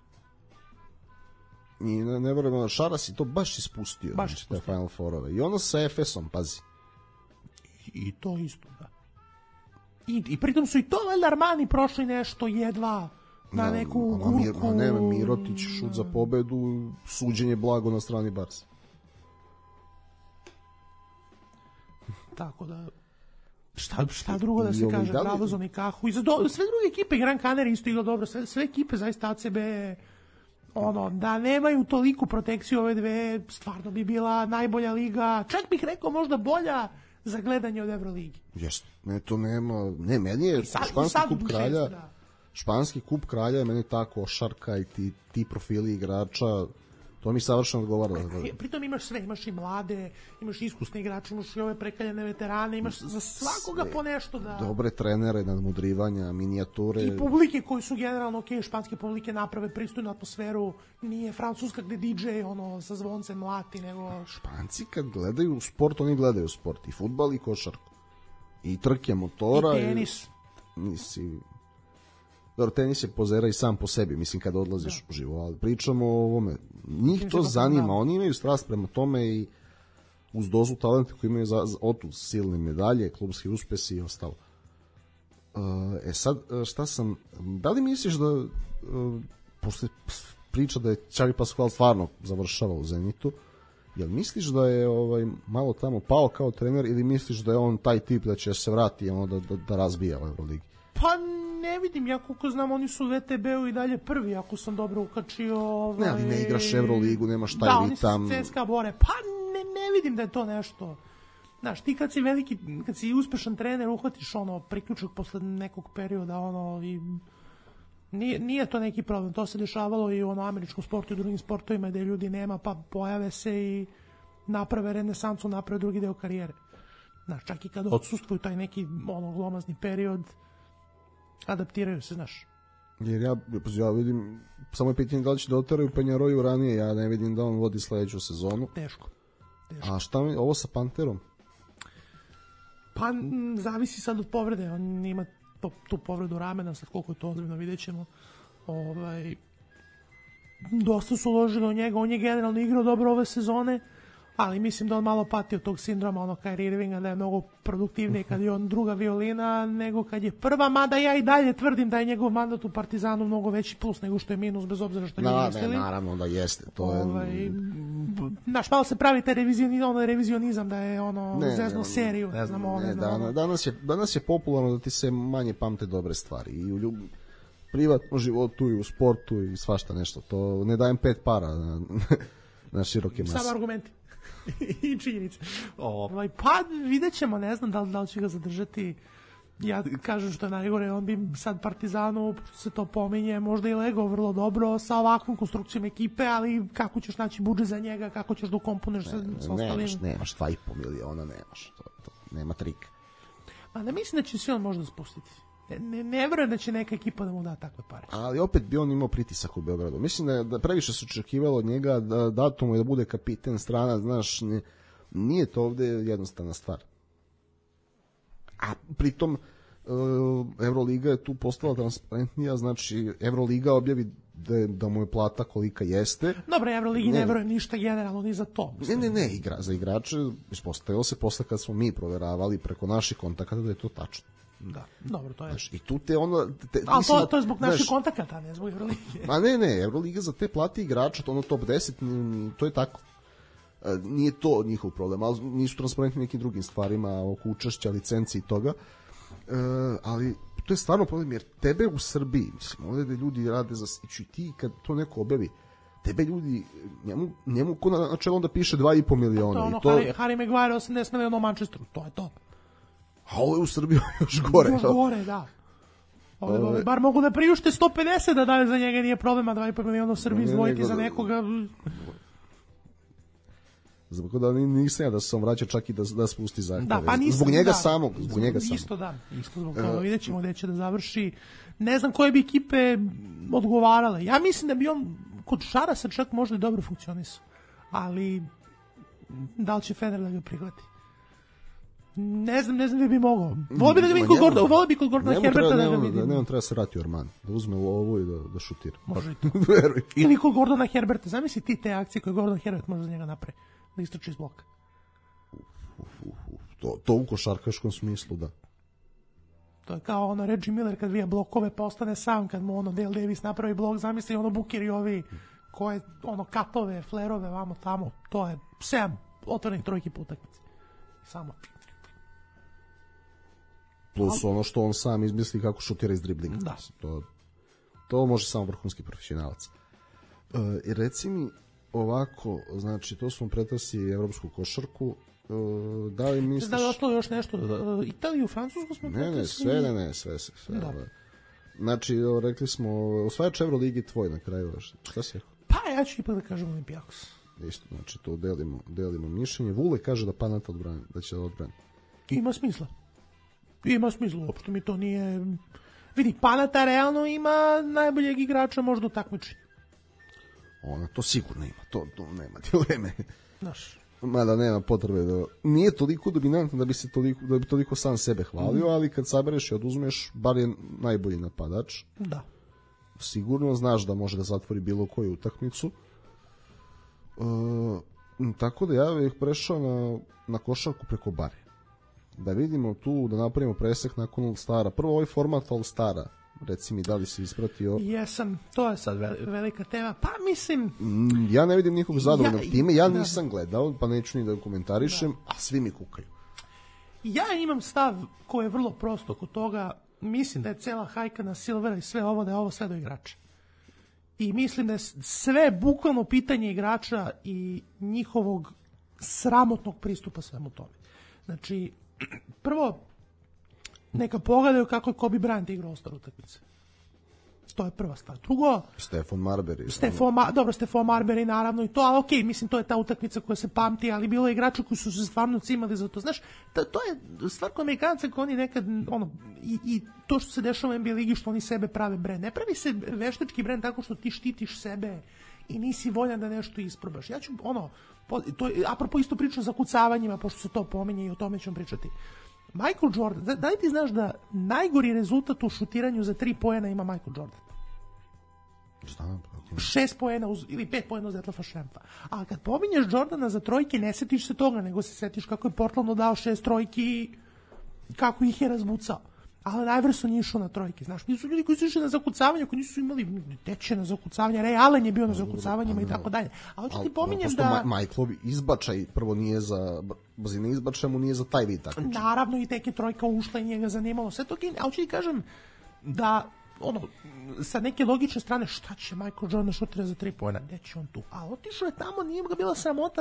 I ne verujem, Šaras je to baš ispustio. Baš te Final Fourove. I ono sa Efesom, pazi. I to isto, da. I pritom su i to valjda Armani prošli nešto jedva na neku gurku. Nema, Mirotić, šut za pobedu, suđenje blago na strani Barsa. Tako da, šta drugo da se kaže, bravo za Unikahu. Sve druge ekipe, Gran Canaria isto igra dobro, sve ekipe, zaista ACB, da nemaju toliku protekciju ove dve, stvarno bi bila najbolja liga, čak bih rekao možda bolja za gledanje od Evroligi. Jeste, to nema, meni je Španski kup kralja je meni tako ošarka i ti profili igrača, to mi savršeno odgovara. Pritom imaš sve, imaš i mlade, imaš iskusne igrače, imaš i ove prekaljene veterane, imaš za svakoga sve, po nešto da... Dobre trenere, nadmudrivanja, minijature... I publike koji su generalno španske publike naprave pristojnu atmosferu, nije Francuska gde DJ sa zvoncem mlati, nego... Španci kad gledaju sport, oni gledaju sport, i fudbal i košarku. I trke motora... I tenis. Dobro, tenis je pozera i sam po sebi, mislim, kada odlaziš u živo, ali pričamo o ovome. Njih to zanima, oni imaju strast prema tome i uz dozu talenta koji imaju otud silne medalje, klubski uspesi i ostalo. Sad, da li misliš da posle priča da je Xavi Pasqual stvarno završava u Zenitu, jel misliš da je malo tamo pao kao trener ili misliš da je on taj tip da će se vrati da razbija u Euroligi? Pa ne vidim, ja koliko znam, oni su u VTB-u i dalje prvi, ako sam dobro ukačio. Ne, ali ne igraš Euroligu, nemaš taj ritam. Da, oni se CSKA bore. Pa ne vidim da je to nešto. Znaš, ti kad si veliki, kad si uspešan trener, uhvatiš priključak posle nekog perioda, i nije to neki problem. To se dešavalo i u američkom sportu i drugim sportovima gde ljudi nema, pa pojave se i naprave renesansu, naprave drugi deo karijere. Znaš, čak i kad odsustvuju taj neki glomazni period, adaptiraju se, znaš. Jer ja vidim, samo je pitanje da li će da oteraju Penjaroju ranije, ja ne vidim da on vodi sledeću sezonu. Teško. A šta mi, ovo sa Panterom? Pa, zavisi sad od povrede, on ima tu povredu ramena, sad koliko je to ozbiljno, vidjet ćemo. Dosta su uložili u njega, on je generalno igrao dobro ove sezone, ali mislim da on malo pati od tog sindroma ono Kyrie Irvinga, da je mnogo produktivniji kad je on druga violina nego kad je prva, mada ja i dalje tvrdim da je njegov mandat u Partizanu mnogo veći plus nego što je minus, bez obzira što nije mislili. Naravno da jeste, to je... Znaš, malo se pravi taj revizionizam da je zezno seriju, ne znam. Danas je popularno da ti se manje pamte dobre stvari i u privatnom životu i u sportu i svašta nešto, to ne dajem 5 para na široke mase. Samo argumenti i činjenice. Pa vidjet ćemo, ne znam da li će ga zadržati. Ja kažem što je najgore, on bi sad Partizanu, se to pominje, možda i legao vrlo dobro sa ovakvom konstrukcijom ekipe, ali kako ćeš naći budžet za njega, kako ćeš da ukomponuješ sa ostalim... Nemaš 2,5 miliona, nemaš. To nema trika. Ma ne mislim da će se on možda spustiti. Ne verujem da će neka ekipa da mu da takve pare. Ali opet bi on imao pritisak u Beogradu. Mislim da previše se očekivalo od njega da mu je da bude kapiten strana, znaš, nije to ovde jednostavna stvar. A pritom Euroliga je tu postala transparentnija, znači Euroliga objavi da mu je plata kolika jeste. Dobro, Euroligi ne verujem ništa generalno ni za to. Ne, za igrače ispostavilo se posle kad smo mi proveravali preko naših kontakata da je to tačno. Da, dobro, to je. Znaš, i tu te onda... Ali to je zbog naših kontakata, ne zbog Euroligi. Ma ne, Euroliga za te plati igrača, to ono top 10, to je tako. Nije to njihov problem, ali nisu transparentni nekim drugim stvarima oko učešća, licenci i toga. Ali to je stvarno problem, jer tebe u Srbiji, mislim, ovdje da ljudi rade za sliču i ti kad to neko objavi, tebe ljudi, njemu ko na čelu onda piše 2,5 miliona. To je ono Harry Maguire 80 miliona u Manchesteru, to je to. A ovo je u Srbiji još gore. Još gore, da. Bar mogu da priušte 150 da daju za njega, nije problema 2,5 miliona u Srbiji izdvojiti za nekoga. Zbog da nisam ja da se on vraća čak i da spusti zahteve. Da, pa nisam, zbog njega samog. Isto zbog toga. Vidjet ćemo gde će da završi. Ne znam koje bi ekipe odgovarale. Ja mislim da bi on kod Šarasa čak možda i dobro funkcionisao. Ali da li će Fener da ga prihvati? Ne znam da bi mogao. Voli bi da ga vidim kod Gordona Herberta da ga vidim. Ne, on treba se vrati u Orman, da uzme ovo i da šutira. Može i to. Ili kod Gordona Herberta. Zamisli ti te akcije koje Gordon Herbert može za njega napravi. Da istoči iz bloka. To u košarkaškom smislu, da. To je kao ono Reggie Miller kad vija blokove, postane sam, kad mu Dale Davis napravi blok, zamisli Booker i ovi koje katove, flerove, vamo tamo. To je 7 otvorenih trojki po utakmici. Samo. Plus ono što on sam izmisli kako šutira iz driblinga. Da. To može samo vrhunski profesionalac. Reci mi ovako, znači to smo pretrasi evropsku košarku, da li misliš... Da li ostalo još nešto? Italiju, Francusku smo pretrasi? Sve. Znači, rekli smo, osvajač Euroligi tvoj na kraju, šta si rekao? Pa ja ću ipak da kažem Olimpijakos. Isto, znači to delimo mišljenje. Vule kaže da Panat odbrani, da će da odbrani. Ima smisla, uopšte mi to nije... Vidi, Panata realno ima najboljeg igrača možda u takmičenju. Ona to sigurno ima, to nema dileme. Znaš. Mada nema potrebe da... Nije toliko dominantno da bi toliko sam sebe hvalio, ali kad sabereš i oduzmeš, bar je najbolji napadač. Da. Sigurno znaš da može da zatvori bilo koju utakmicu. Tako da ja bih prešao na košarku preko Bare. Da vidimo tu, da napravimo presek nakon All-Stara. Prvo ovaj format All-Stara, reci mi da li si ispratio. Jesam, to je sad velika tema. Pa mislim... Ja ne vidim nikog zadovoljnog time, ja nisam gledao, pa neću ni da komentarišem, a svi mi kukaju. Ja imam stav koji je vrlo prosto kod toga. Mislim da je cela hajka na Silvera i sve ovo, da je ovo sve do igrača. I mislim da je sve bukvalno pitanje igrača i njihovog sramotnog pristupa svemu tome. Znači, prvo, neka pogledaju kako je Kobe Bryant igrao All-Star utakmice. To je prva stvar. Drugo, Stefan Marbury. Stefan Marbury naravno i to, ali okej, mislim to je ta utakmica koja se pamti, ali bilo je igrača koji su se stvarno cimali za to. Znaš, to je stvar kod Amerikanca koji oni nekad, i to što se dešava u NBA ligi, što oni sebe prave brend. Ne pravi se veštački brend tako što ti štitiš sebe i nisi voljan da nešto isprobaš. Ja ću, to je, apropo isto pričam za kucavanjima, pošto se to pominje i o tome ćemo pričati. Michael Jordan, da li ti znaš da najgori rezultat u šutiranju za 3 poena ima Michael Jordan? 6 poena ili 5 poena uz Detlafa Šempa. A kad pominješ Jordana za trojke, ne setiš se toga, nego se setiš kako je Portlandu dao 6 trojki i kako ih je razbucao. Ali Iverson je išao na trojke, znaš, nisu ljudi koji su išli na zakucavanje, koji nisu imali teče na zakucavanje, Ray Allen je bio na zakucavanjima i tako dalje. A hoću ti pominjem da... Michaelovi izbačaj prvo nije za brzine izbačaja, mu nije za taj vid takmičenja. Naravno i tek je trojka ušla i njega zanimalo sve to, a hoću ti kažem da sa neke logične strane, šta će Michael Jordan šutira za 3 poena, gde će on tu? A otišao je tamo, nije ga bila sramota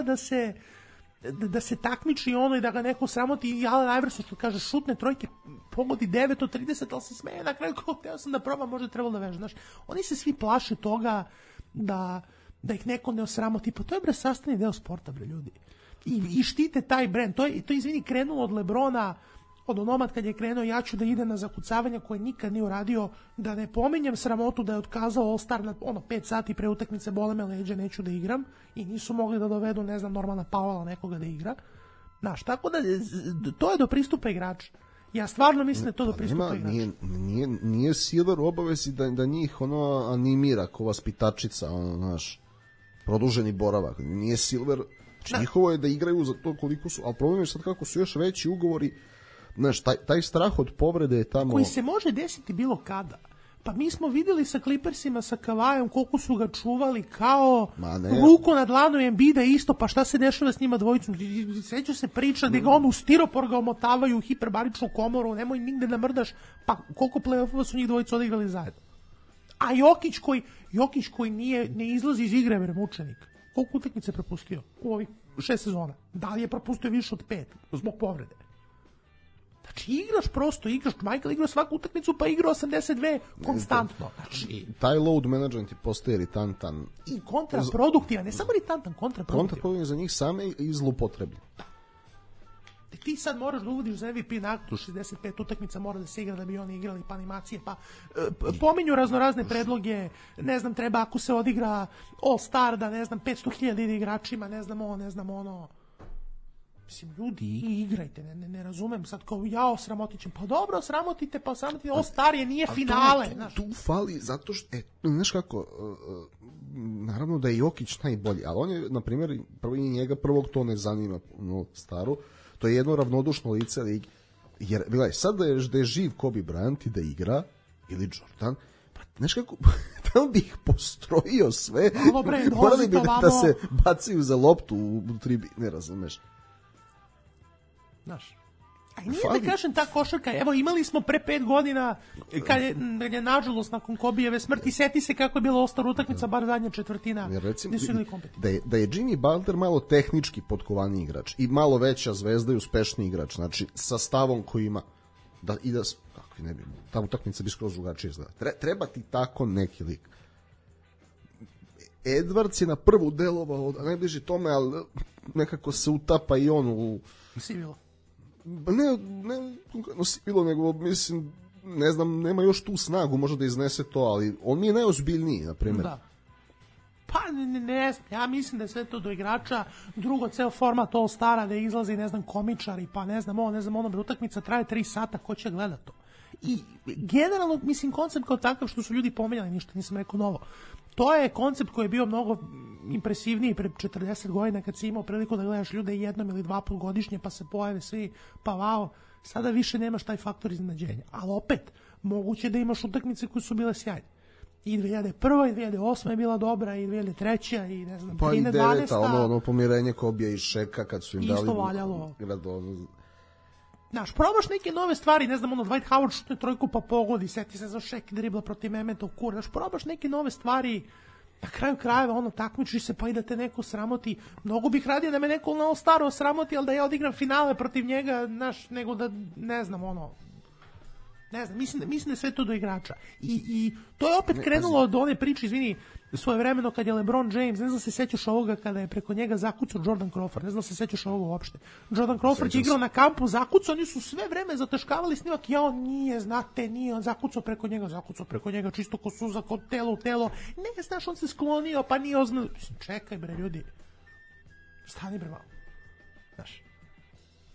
da se takmiči i da ga neko sramoti i Allen Iverson što kaže šutne trojke, pogodi 9 od 30, ali se smeje na kraju kao teo sam da probam, možda trebalo da vežem. Znaš, oni se svi plaše toga da ih neko ne osramoti, pa to je sastavni deo sporta, ljudi. I štite taj brend. To je izvini krenulo od Lebrona, od onomad kad je krenuo ja ću da ide na zakucavanja koje nikad nije uradio, da ne pominjem sramotu da je otkazao All-Star na 5 sati pre utakmice, bole me leđa, neću da igram i nisu mogli da dovedu, ne znam, Normana Powella nekoga da igra. Znaš, tako da to je do pristupa igrača. Ja stvarno mislim da je to do pristupa igrača. Nije Silver u obavezi da njih animira ko vaspitačica, znaš, produženi boravak. Nije Silver, njihovo je da igraju za to koliko su, ali problem je sad kako su još veći ugovori. Znaš, taj strah od povrede je tamo... Koji se može desiti bilo kada. Pa mi smo videli sa Clippersima, sa Kavajom, koliko su ga čuvali kao ruku na dlanu Embida isto, pa šta se dešava s njima dvojicom? Seća se priča da ga u stiropor ga omotavaju u hiperbaričnu komoru, nemoj nigde da mrdaš, pa koliko play-offova su njih dvojica odigrali zajedno. A Jokić koji ne izlazi iz igre, jer mučenik. Koliko utakmice je propustio u ovih 6 sezona? Da li je propustio više od 5 zbog povrede? Znači, igraš, Michael igrao svaku utakmicu, pa igrao 82 konstantno. Znači, taj load management je postaje iritantan. I kontraproduktivan, ne samo iritantan, kontraproduktivan. Kontraproduktivan za njih same i zlupotrebljen. Ti sad moraš da uvodiš za MVP naktu, 65 utakmica mora da se igra da bi oni igrali, pa animacije, pa pominju raznorazne predloge, ne znam, treba ako se odigra All-Star, da ne znam, 500.000 igračima, ne znam ono. Mislim, ljudi, igrajte, ne razumem sad kao sramotit ćem, pa dobro, sramotite, pa sramotite, All-Star je, nije finale. Tu fali, zato što, znaš kako, naravno da je Jokić najbolji, ali on je, na primjer, njega prvog to ne zanima Staru, to je jedno ravnodušno lice, jer, gledaj, sad da je živ Kobe Bryant i da igra, ili Jordan, pa, znaš kako, tamo bi ih postrojio sve, morali bi da se bacaju za loptu u tribi, ne razumeš. Znaš, a nije da kažem ta košarka, evo imali smo pre 5 godina kad je nažalost nakon Kobijeve smrti, seti se kako je bilo All-Star utakmica, bar zadnja četvrtina, recimo, da je Jimmy Butler malo tehnički potkovaniji igrač i malo veća zvezda i uspešniji igrač, znači sa stavom koji ima kakvi ne bi, ta utakmica bi skroz drugačije izgleda. Treba ti tako neki lik. Edwards je na prvu delovao, a najbliži tome, ali nekako se utapa i on u... Sivilo. Ne sivilo, nego mislim, ne znam, nema još tu snagu, može da iznese to, ali on mi je najozbiljniji, na primjer. Da. Pa ne znam, ja mislim da je sve to do igrača, drugo, ceo format All-Stara da izlazi, ne znam, komičari, pa ne znam, utakmica traje 3 sata, ko će gleda to? I generalno, mislim, koncept kao takav što su ljudi pomenjali, ništa nisam rekao novo. To je koncept koji je bio mnogo impresivniji pre 40 godina kad si imao priliku da gledaš ljude jednom ili 2 put godišnje pa se pojave svi, pa wow, sada više nemaš taj faktor iznenađenja. Ali opet, moguće da imaš utakmice koje su bile sjajne. I 2001. i 2008. je bila dobra, i 2003. i ne znam, 2012. Pa i 2009. ono pomirenje Kobija i Šeka kad su im dali... Isto valjalo. Znaš, probaš neke nove stvari, ne znam, Dwight Howard šutne trojku pa pogodi, seti se za Šek dribla protiv Memeta u kur, znaš, probaš neke nove stvari, na kraju krajeva, takmičiš se pa i da te neko sramoti. Mnogo bih radio da me neko na All-Staru sramoti, ali da ja odigram finale protiv njega, znaš, nego da, ne znam, ne znam, mislim da je sve to do igrača. I to je opet krenulo od one priče, izvini, svoje vremeno kad je LeBron James, ne znam se sećaš ovoga kada je preko njega zakucao Jordan Crawford, ne znam se sećaš ovoga uopšte. Jordan Crawford je igrao na kampu, zakucao, oni su sve vreme zataškavali snimak, nije on zakucao preko njega, čisto ko suza, ko telo u telo, ne znaš, on se sklonio, pa nije ozbiljno. Čekaj bre ljudi, stani bre malo, znaš.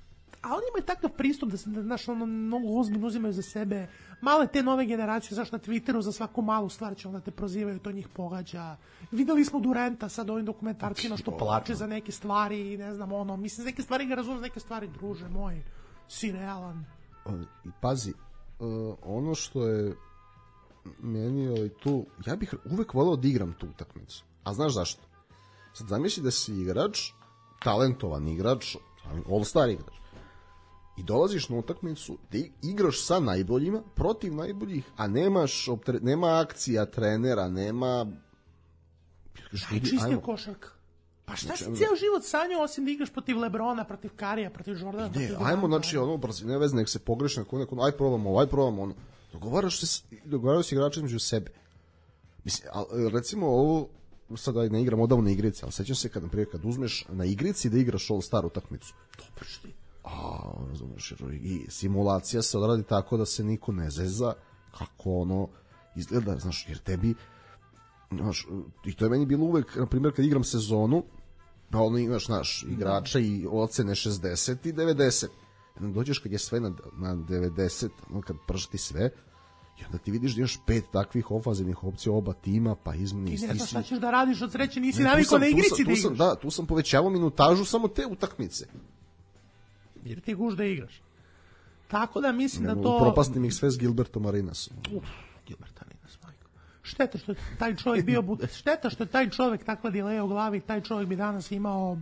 a oni imaju takav pristup da se mnogo ozbiljno uzimaju za sebe. Male te nove generacije, znaš, na Twitteru za svaku malu stvar će onda te prozivaju, to njih pogađa. Videli smo Durenta sad ovim dokumentarcima što plače za neke stvari, ne znam, mislim, neke stvari ga razume, neke stvari, druže moj, si realan. I pazi, ono što je meni tu, ja bih uvek voleo da igram tu utakmicu. A znaš zašto? Sad zamisli da si igrač, talentovan igrač, all-star igrač, i dolaziš na utakmicu da igraš sa najboljima, protiv najboljih, a nema akcija trenera, nema... Čistio košarka. Pa šta si cijel život sanjao osim da igraš protiv Lebrona, protiv Karija, protiv Jordana? Ne, ajmo, znači, ne veze, nek se pogreši aj probamo ono. Dogovaraš se igrača između sebe. Mislim, recimo ovo, sad ne igram odavno na igrici, ali sećam se kad uzmeš na igrici da igraš all-star utakmicu. Dobro što ti. Razumeš, i simulacija se odradi tako da se niko ne zeza kako ono izgleda, znaš, jer tebi, znaš, i to je meni bilo uvek, na primjer, kad igram sezonu, pa ono imaš, znaš, igrača i ocene 60 i 90. Dođeš kad je sve na 90, kad pršti sve, i onda ti vidiš da imaš 5 takvih ofanzivnih opcija oba tima, pa izmeni... Ti ne znaš šta ćeš da radiš od sreće, nisi navikao na igrici da igraš. Da, tu sam povećavao minutažu samo te utakmice. Jer ti guš da igraš. Tako da mislim da to... Propastim ih sve s Gilbertom Arenasom. Gilbert Arenas, majko. Šteta što je taj čovjek šteta što je taj čovjek takva dileja u glavi, taj čovjek bi danas imao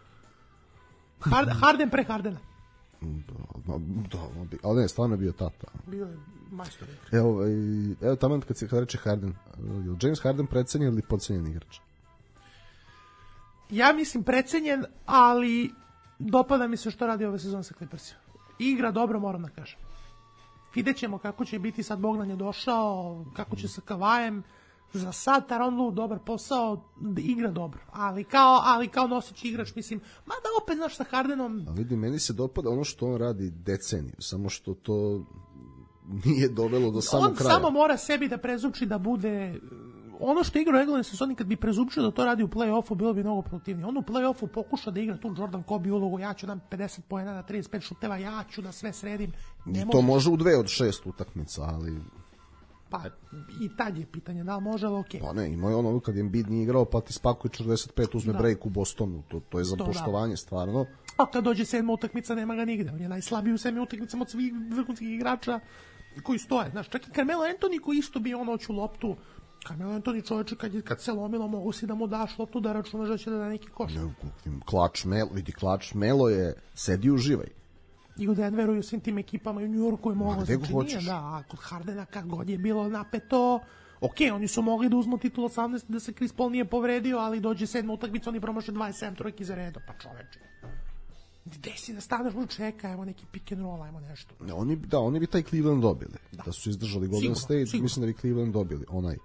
Harden pre Hardena. Da, ali ne, stvarno je bio tata. Bio je majstor. Evo tamo kad reče Harden, je James Harden precenjen ili podcenjen igrač? Ja mislim precenjen, ali dopada mi se što radi ove sezone sa Clippersima. Igra dobro, moram da kažem. Vidjet ćemo kako će biti, sad Bogdan je došao, kako će sa Kavajem. Za sad Tyronn Lue dobar posao, igra dobro, ali kao nosić igrač, mislim, mada opet, znaš, sa Hardenom... A vidi, meni se dopada ono što on radi deceniju, samo što to nije dovelo do samog kraja. On samo mora sebi da prezupči da bude... Ono što igra u regularnoj sezoni, kad bi prezupčio da to radi u play-offu, bilo bi mnogo produktivnije. On u play-offu pokuša da igra tu Jordan Kobe ulogu, ja ću dam 50 poena na 35 šuteva, ja ću da sve sredim. To može u 2 od 6 utakmica, ali... Pa i tad je pitanje da li može, ali okej. Pa ne, ima je ono kad Embiid nije igrao, pa ti spakuje 45, uzme break u Bostonu, to je za poštovanje stvarno. A kad dođe 7. utakmica, nema ga nigde, on je najslabiji u 7. utakmicama od svih vrhunskih igrača koji stoje. Znaš, čak i Carmelo Anthony koji isto bio ono hoću loptu, Carmelo Anthony čovječe kad se lomilo mogu si da mu daš loptu da računaš da će da neki koš. Klač Melo je sedi uživaj. I u Denveru i u svim tim ekipama i u New Yorku je moglo, znači nije, da, kod Hardena kak god je bilo napeto, oni su mogli da uzmu titul 18 da se Chris Paul nije povredio, ali dođe 7. utakmica, oni promaše 27 trojki za redo, pa čoveče. Gde si da staneš, čeka, evo neki pick and roll, ajmo nešto. Oni bi taj Cleveland dobili, da su izdržali Golden State, mislim da bi Cleveland dobili,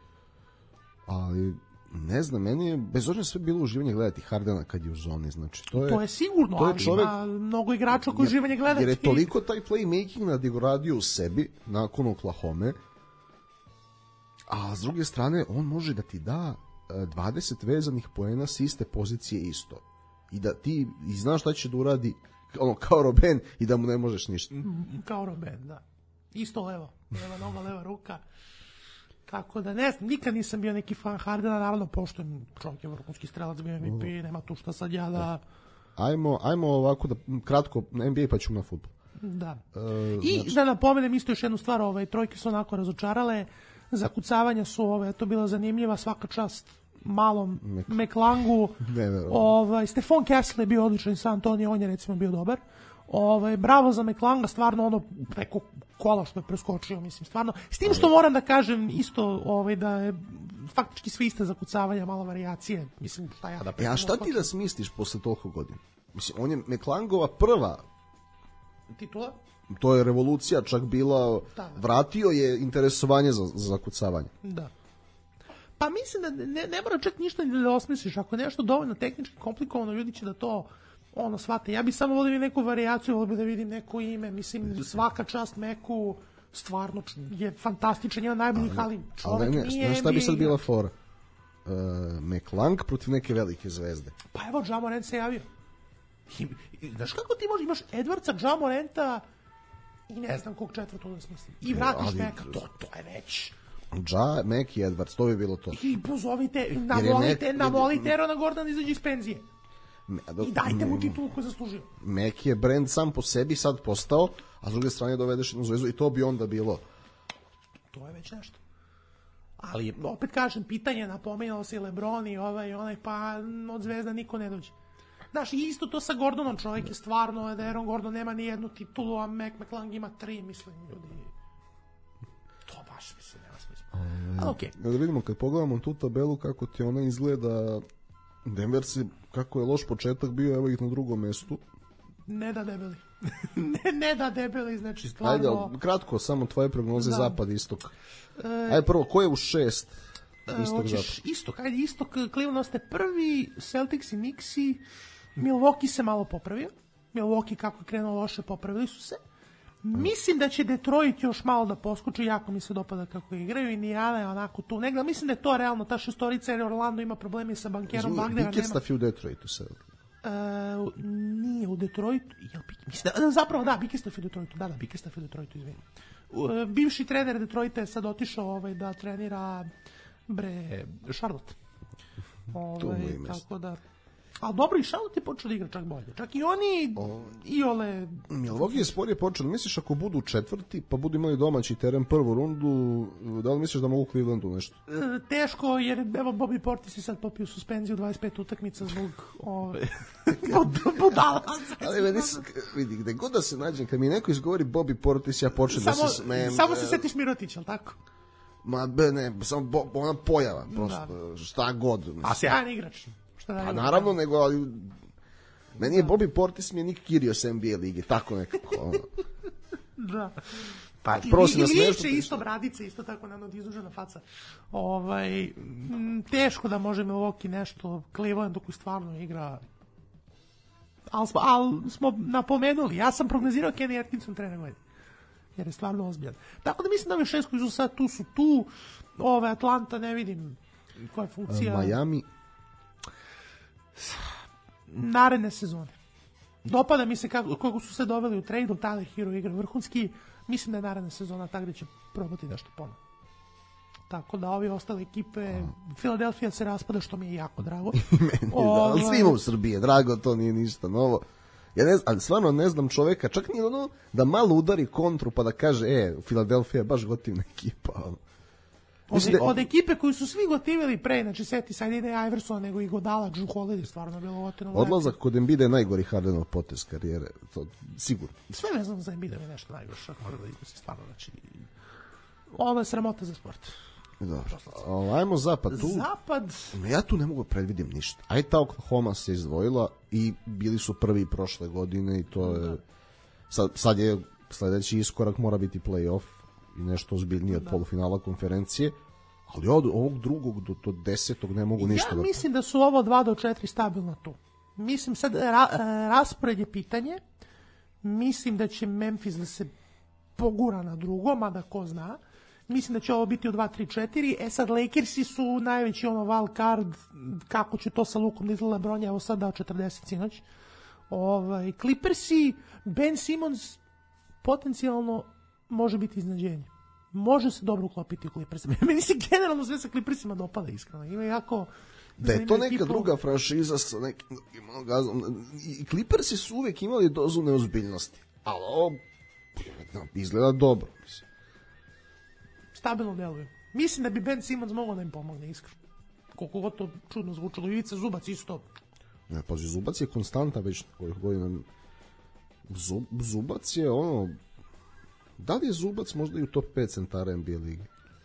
ali ne znam, meni je bez obzira sve bilo uživanje gledati Hardena kad je u zoni, znači to je sigurno, ali ima mnogo igrača koji uživanje gledati. Jer je toliko taj playmaking nadigradio u sebi nakon Oklahome, a s druge strane on može da ti da 20 vezanih poena s iste pozicije isto. I da ti znaš šta će da uradi kao Robben i da mu ne možeš ništa. Kao Robben, da. Isto leva noga, leva ruka. Tako da ne znam, nikad nisam bio neki fan Hardena, naravno poštujem, čovjek je vrhunski strelac, bio MVP, nema tu šta sad ja da... Ajmo ovako da kratko na NBA pa ćemo na fudbal. Da. I da napomenem isto još jednu stvar, trojke su onako razočarale, zakucavanja su to bila zanimljiva, svaka čast malom McLangu. Stephon Castle je bio odličan sa Antonio, on je recimo bio dobar. Bravo za McLanga, stvarno preko kola što je preskočio, mislim, stvarno. S tim što moram da kažem isto da je faktički sve iste zakucavanja, malo varijacije, mislim, šta ja da pretim. A šta ti da smisliš posle toliko godina? Mislim, on je McLangova prva titula. To je revolucija čak bila, vratio je interesovanje za zakucavanje. Da. Pa mislim da ne mora čak ništa da osmisliš, ako je nešto dovoljno tehnički komplikovano, ljudi će da to shvate. Ja bih samo volio neku varijaciju, volio bih da vidim neko ime, mislim, svaka čast Meku, stvarno je fantastičan, jedan najboljih, ali čovjek nije... Znaš šta bi sad bila fora? McLang protiv neke velike zvezde. Pa evo, Ja Morant se javio. Znaš kako ti možeš, imaš Edwardsa, Ja Moranta i ne znam kog četvrtog da smislim. I vratiš Meka, to je već... Ja, Mek i Edwards, to bi bilo to. I pozovite, navolite Erona Gordona izađe iz penzije. I dajte mu titulu koju zaslužio. Mek je brend sam po sebi sad postao, a s druge strane dovedeš jednu zvezdu i to bi onda bilo. To je već nešto. Ali opet kažem, pitanje, napominao se i LeBron i onaj, pa od zvezda niko ne dođe. Znaš, isto to sa Gordonom, čovjek je stvarno, da Aaron Gordon nema ni jednu titulu, a McClung ima 3, mislim, ljudi. To baš, mislim, nema smisla. Ali okej. Da vidimo, kad pogledamo tu tabelu, kako ti ona izgleda, Denver si, kako je loš početak bio, evo ih na drugom mestu. Ne da debeli. ne da debeli, znači stvarno... Ajde, kratko, samo tvoje prognoze zapad, istok. Ajde prvo, ko je u 6? Istok, zapad. Istok, Cleveland ste prvi, Celtics i Knicksi, Milwaukee se malo popravio. Milwaukee kako je krenuo loše, popravili su se. Mislim da će Detroit još malo da poskoči, jako mi se dopada kako igraju, Indiana je onako tu negdje, mislim da je to realno, ta šestorica, jer Orlando ima problemi sa bankerom Wagnera. Bickerstaff je u Detroitu sad. Nije u Detroitu, zapravo da, Bickerstaff je u Detroitu, Bickerstaff je u Detroitu, izvinim. Bivši trener Detroita je sad otišao da trenira Charlotte. Tako da... Ali dobro, i Charlotte je počeo da igra čak bolje. Čak i oni iole... Milwaukee je sporije počeo. Misliš ako budu četvrti, pa budu imali domaći teren prvu rundu, da li misliš da mogu Clevelandu nešto? Teško, jer evo Bobby Portis je sad popio suspenziju 25 utakmica zbog budala. Ali vidi, gde god da se nađem, kad mi neko izgovori Bobby Portis, ja počnem da se smejem. Samo se setiš Mirotić, ali tako? Ma ne, samo ona pojava, prosto, šta god. Mislim. A sjajan igrač. Pa naravno, nego, ali meni je Bobby Portis mi je Nick Kyrgios NBA lige, tako nekako. Da. Pa prosim da smiješ. Ili isto bradice, isto tako nam izužena faca. Teško da može Milwaukee nešto, Cleveland dok stvarno igra. Ali smo napomenuli, ja sam prognozirao Kenny Atkinson trener godine. Jer je stvarno ozbiljan. Tako da mislim da ove 6 koji su sad tu, Atlanta ne vidim koja je funkcija. Miami naredne sezone. Dopada mi se kako su se doveli u trade, Tyler Hero igra vrhunski, mislim da je naredna sezona ta gde će probati nešto ponovno. Tako da ovi ostale ekipe, Philadelphia se raspada, što mi je jako drago. Ali svima u Srbiji je drago, to nije ništa novo. Ja ali stvarno ne znam čoveka, čak nije ono da malo udari kontru pa da kaže, Philadelphia je baš gotivna ekipa. Od ekipe koju su svi gotivili pre, znači seti sad ide Iverson, nego i Godala, Drew Holiday, stvarno bilo gotivno. Odlazak kod Embida je najgori Hardenov potez karijere, to sigurno. Sve ne znam za Embida mi nešto najgore, mora da se stvarno, znači, ovo je sramota za sport. Dobro, ajmo zapad. Zapad? Ja tu ne mogu predvidim ništa. Ajde, ta Oklahoma se izdvojila i bili su prvi prošle godine i to je, sad je sledeći iskorak mora biti play-off i nešto ozbiljnije od polufinala konferencije, ali od ovog drugog do 10. ne mogu ništa. Ja mislim da su ovo 2 do 4 stabilno tu. Mislim sad, raspored je pitanje, mislim da će Memphis da se pogura na drugo, mada ko zna. Mislim da će ovo biti u 2-3-4. Sad Lakersi su najveći wild card, kako će to sa Lukom da izgleda. LeBron je evo sad dao 40 sinoć. Clippersi, Ben Simmons potencijalno može biti iznenađenje. Može se dobro uklopiti u Clippersi. Meni se generalno sve sa Clippersima dopada, iskreno. Ima jako... Da je to neka druga franšiza sa nekim gazom. I Clippersi su uvek imali dozu neozbiljnosti. Ali ovo izgleda dobro. Stabilno deluje. Mislim da bi Ben Simmons mogao da im pomogne, iskreno. Koliko god to čudno zvučalo. Ivica Zubac isto. Ne, pazi, Zubac je konstanta već koliko godina. Zubac je ono... Da li je Zubac možda i u top 5 centara NBA lige?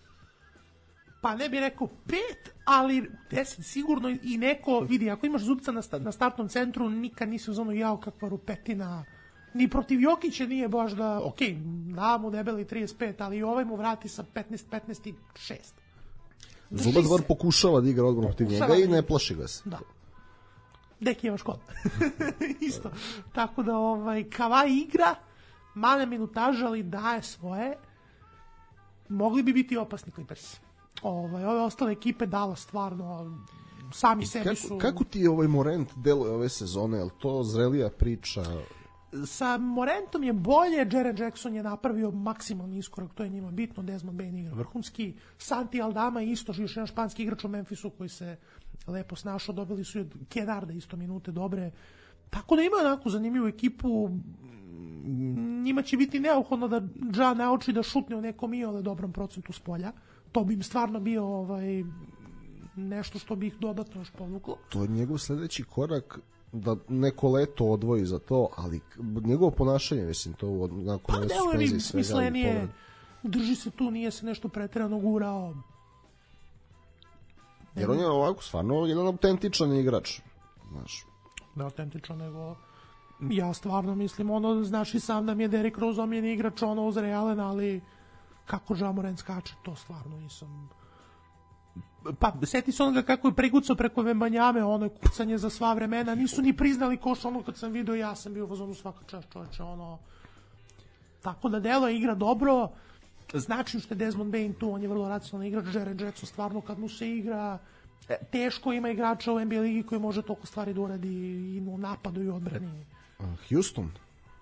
Pa ne bih rekao 5, ali 10 sigurno i neko vidi, ako imaš Zubca na startnom centru, nikad nisi u zonu jao kakva rupetina, ni protiv Jokića nije baš da, da mu debeli 35, ali i ovaj mu vrati sa 15 i 6. Zubac bar pokušava da igra odbranu protiv njega i ne plaši ga se. Da. Dekijeva škola. Isto. Tako da Kawhi igra, male minutaže, ali daje svoje, mogli bi biti opasni Clippers. Ove ostale ekipe dala stvarno sami sebi su... Kako ti Morant deluje ove sezone? Je li to zrelija priča? Sa Morantom je bolje, Jaren Jackson je napravio maksimalni iskorak, to je njima bitno, Desmond Bane igra vrhunski, Santi Aldama isto, još jedan španski igrač u Memphisu koji se lepo snašao, dobili su i od Kenarda isto minute dobre, tako da ima onako zanimljivu ekipu, njima će biti neophodno da Ja nauči da šutne u nekom iole dobrom procentu s polja, to bi im stvarno bio nešto što bi ih dodatno još povuklo. To je njegov sledeći korak, da neko leto odvoji za to, ali njegovo ponašanje, mislim, to pa delo je smislenije, drži se tu, nije se nešto preterano gurao. Jer on je ovako stvarno jedan autentičan igrač, znaš. Ne autentičan, nego ja stvarno mislim, znaš i sam da mi je Derrick Rose omljeni igrač, uz Ray Allen, ali kako Ja Morant skače, to stvarno nisam... Pa, seti se onoga kako je prigucao preko Vembanjame, ono je kucanje za sva vremena, nisu ni priznali koš, kad sam vidio, ja sam bio u fazonu svaka čast, čoveče, tako da delo je igra dobro, znači što je Desmond Bane tu, on je vrlo racionalni igrač, Jaren Jackson stvarno kad mu se igra, teško ima igrača u NBA ligi koji može toliko stvari da uradi i u napadu i u odbrani. Houston?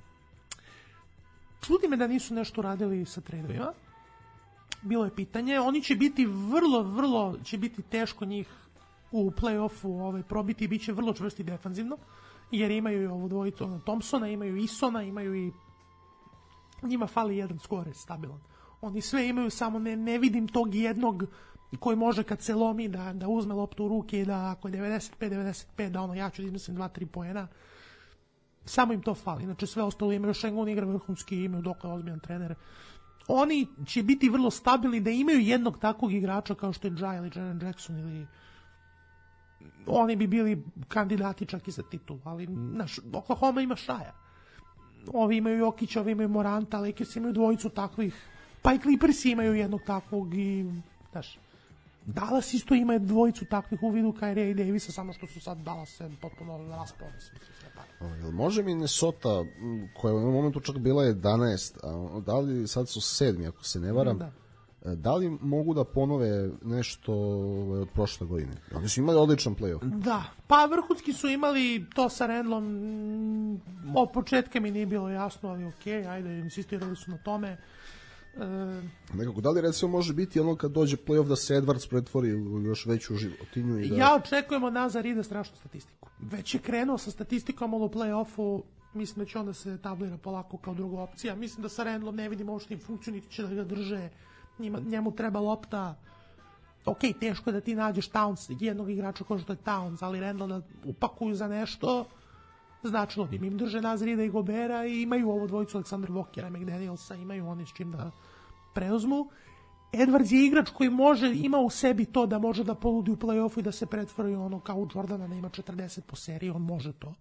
Čudi me da nisu nešto radili sa tradovima. Bilo je pitanje, oni će biti vrlo će biti teško njih u play-offu probiti i bit će vrlo čvrsti defanzivno, jer imaju i ovu dvojicu Thompsona, imaju Isona, imaju i njima fali jedan skore stabilan. Oni sve imaju, samo ne vidim tog jednog koji može kad se lomi da uzme loptu u ruke i da ako je 95-95 da ja ću da izmislim 2-3 poena. Samo im to fali. Znači sve ostalo imaju, Šengun igra vrhunski, imaju dokle ozbiljan trener. Oni će biti vrlo stabilni da imaju jednog takvog igrača kao što je Ja ili Jaren Jackson ili oni bi bili kandidati čak i za titulu, ali Oklahoma ima Shaja. Ovi imaju Jokića, ovi imaju Moranta, Lakers imaju dvojicu takvih, pa i Clippers imaju jednog takvog i Dallas isto ima dvojicu takvih u vidu Kyrie i Davisa, samo što su sad Dallas se potpuno raspao. Može Minnesota, koja u momentu čak bila 11, da li sad su 7, ako se ne varam, da li mogu da ponove nešto od prošle godine? Oni su imali odličan play-off. Da, pa vrhunski su imali to sa Randlom, od početka mi nije bilo jasno, ali okej, ajde, insistirali su na tome. Nekako, da li recimo može biti ono kad dođe play-off da se Edwards pretvori u još veću životinju? I da... Ja očekujem od Nazar ide strašnu statistiku. Već je krenuo sa statistikom u play-offu, mislim da će onda se tablira polako kao druga opcija. Mislim da sa Randlom ne vidimo uopšte im funkciju, niti će da ga drže, njemu treba lopta. Ok, teško je da ti nađeš Towns, jednog igrača kao što je Towns, ali Randle da upakuju za nešto, značilo bi im drže Nazrida i Gobera i imaju ovo dvojicu Aleksandra Walkera, McDanielsa, imaju oni s čim da preuzmu. Edwards je igrač koji ima u sebi to da može da poludi u play-offu i da se pretvori kao u Jordana, da ima 40 po seriji, on može to.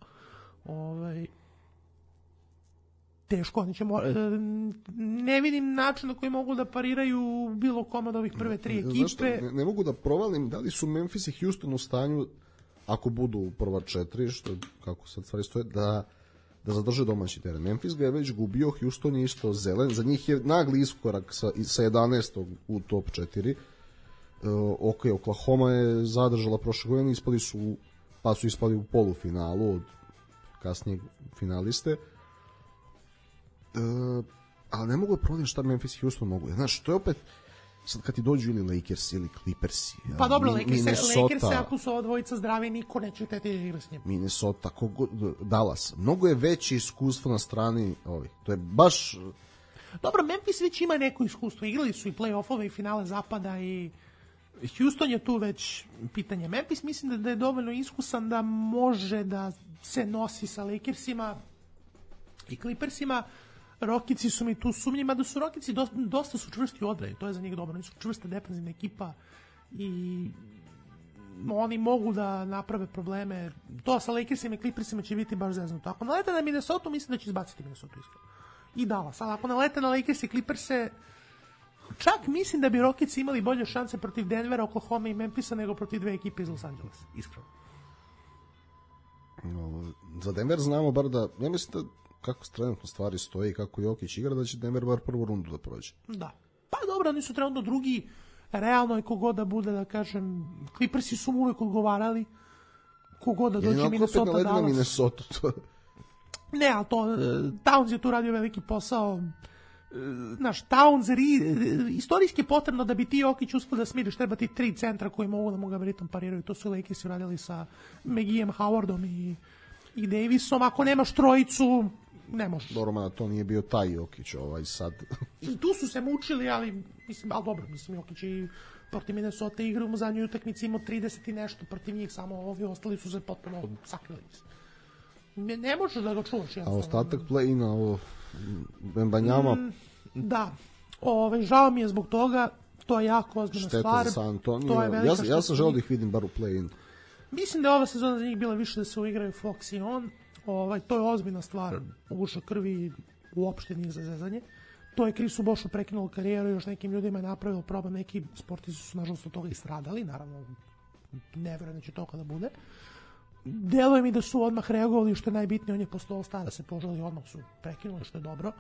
Teško, oni će ne vidim način na koji mogu da pariraju bilo kome od ovih prve tri ekipe. Znaš što, ne mogu da provalim da li su Memphis i Houston u stanju, ako budu u prva 4, što kako sad stvari stoje, da zadrže domaći teren. Memphis ga je već gubio, Houston je isto zelen, za njih je nagli iskorak sa 11. u top 4. Oklahoma je zadržala prošle godine, pa su ispali u polufinalu od kasnijeg finaliste. Ali ne mogu da provalim šta Memphis i Houston mogu. Znaš, to je opet sad kad ti dođu ili Lakers ili Clippers. Pa dobro, Lakers ako su ova dvojica zdravi, niko neće teti igra s njim. Minnesota, Dallas. Mnogo je veće iskustvo na strani ovih. To je baš... Dobro, Memphis već ima neko iskustvo. Igrali su i play-offove i finale zapada i Houston je tu već pitanje. Memphis mislim da je dovoljno iskusan da može da se nosi sa Lakersima i Clippersima. Rokici su mi tu sumnjima, da su Rokici dosta su čvrsti u odbrani, to je za njih dobro, oni su čvrsta defanzivna ekipa i oni mogu da naprave probleme. To sa Lakersima i Clippersima će biti baš zeznuto. Ako nalete na Minnesota, mislim da će izbaciti Minnesota iskreno. I Dallas, ali ako nalete na Lakers i Clippers, čak mislim da bi Rokici imali bolje šanse protiv Denvera, Oklahoma i Memphisa nego protiv dve ekipe iz Los Angelesa, iskreno. Za Denver znamo bar da, ja mislim da kako trenutno stvari stoji, kako Jokić igra, da će Denver bar prvu rundu da prođe. Da. Pa dobro, oni su trenutno drugi. realno i kogod da bude, da kažem, Clippersi su mu uvek odgovarali, kogod da dođe Minnesota, Dallas. Minnesota, to... Ne, ali to, Towns je tu radio veliki posao, znaš, Towns, istorijski je potrebno da bi ti Jokić uspio da smiriš, treba ti 3 centra koji mogu da mu gabaritom pariraju, to su Lakersi radili sa McGee'em, Howardom i Davisom, ako nemaš trojicu, ne možeš. Dobro, mana, to nije bio taj Jokić sad. I tu su se mučili, ali dobro, Jokić i protiv Minnesota igrao u zadnjoj utakmici, imao 30 i nešto protiv njih, samo ovi ostali su se potpuno sakrili. Ne možeš da ga čuvaš. A ostatak play-ina, ovo Bembanjama... Da, žao mi je zbog toga, to je jako ozbiljna stvar. Šteta za San Antonio. Ja sam želeo da ih vidim bar u play-in. Mislim da je ova sezona za njih bila više da se uigraju Fox i on. To je ozbiljna stvar, uguša krvi uopšte nije za zezanje. To je Chrisu Bošu prekinulo karijeru, još nekim ljudima je napravilo problem, neki sportisti su nažalost od toga i stradali, naravno ne verujem da će to kada bude. Deluje mi da su odmah reagovali, što je najbitnije, on je posle All-Stara da se požali, odmah su prekinuli, što je dobro.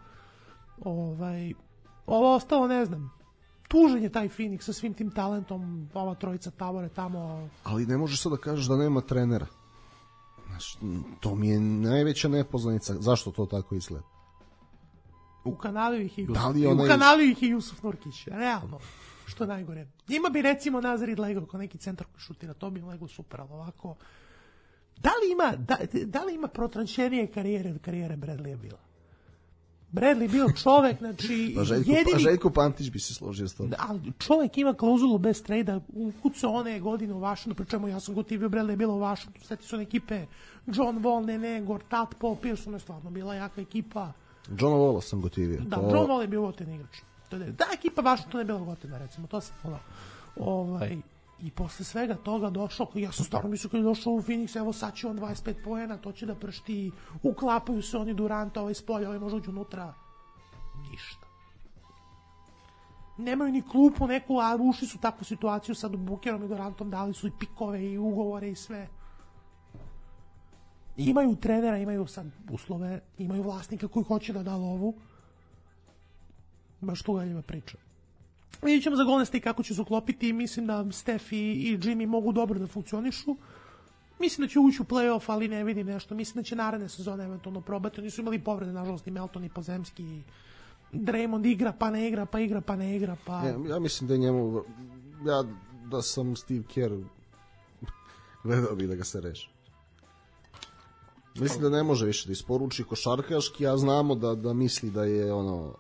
Ovo ostalo ne znam. Tužen je taj Phoenix sa svim tim talentom, ova trojica tavore tamo. Ali ne možeš sad da kažeš da nema trenera. Znaš, to mi je najveća nepoznanica. Zašto to tako izgleda? U kanalu ih je Jusuf Nurkić, realno, što najgore. Njima bi recimo Nazarid legao kao neki centar koji šutira, to bi im legao super, ali ovako... Da li ima protrančenije karijere od karijere Bradleya bila? Bradley bio čovek, znači... Željko Pantić bi se složio s tom. Ali čovek ima klauzulu bez trejda, ukucao one godine u Washingtonu, pričemu ja sam gotivio Bradley bila u Washingtonu, sveti su one ekipe, John Wall, Nene, Gortat, Paul Pierce, je stvarno bila jaka ekipa. John Walla sam gotivio. Da, John Wall je bio gotivni igrač. Da, ekipa Washingtona je bila gotivna, recimo, to sam volao. I posle svega toga došao, ja sam stvarno mislio kad je došao u Phoenix, evo sad će on 25 poena, to će da pršti, uklapaju se oni Duranta, ovaj spolja, ovaj može uđu unutra. Ništa. Nemaju ni klupu neku, a ušli su takvu situaciju sad u Bookerom i Durantom, dali su i pikove i ugovore i sve. Imaju trenera, imaju sad uslove, imaju vlasnika koji hoće da da lovu. Baš tugaljiva priča. Vidjet ćemo za Golden State kako će se uklopiti. Mislim da Steph i Jimmy mogu dobro da funkcionišu. Mislim da će ući u play-off, ali ne vidim nešto. Mislim da će naredne sezone eventualno probati. Oni su imali povrede, nažalost, i Melton i Pozemski. Draymond igra, pa ne igra, pa igra, pa ne igra. Pa... Ja mislim da je njemu... Ja da sam Steve Kerr gledao bi da ga se reši. Mislim da ne može više da isporuči košarkaški, a znamo da misli da je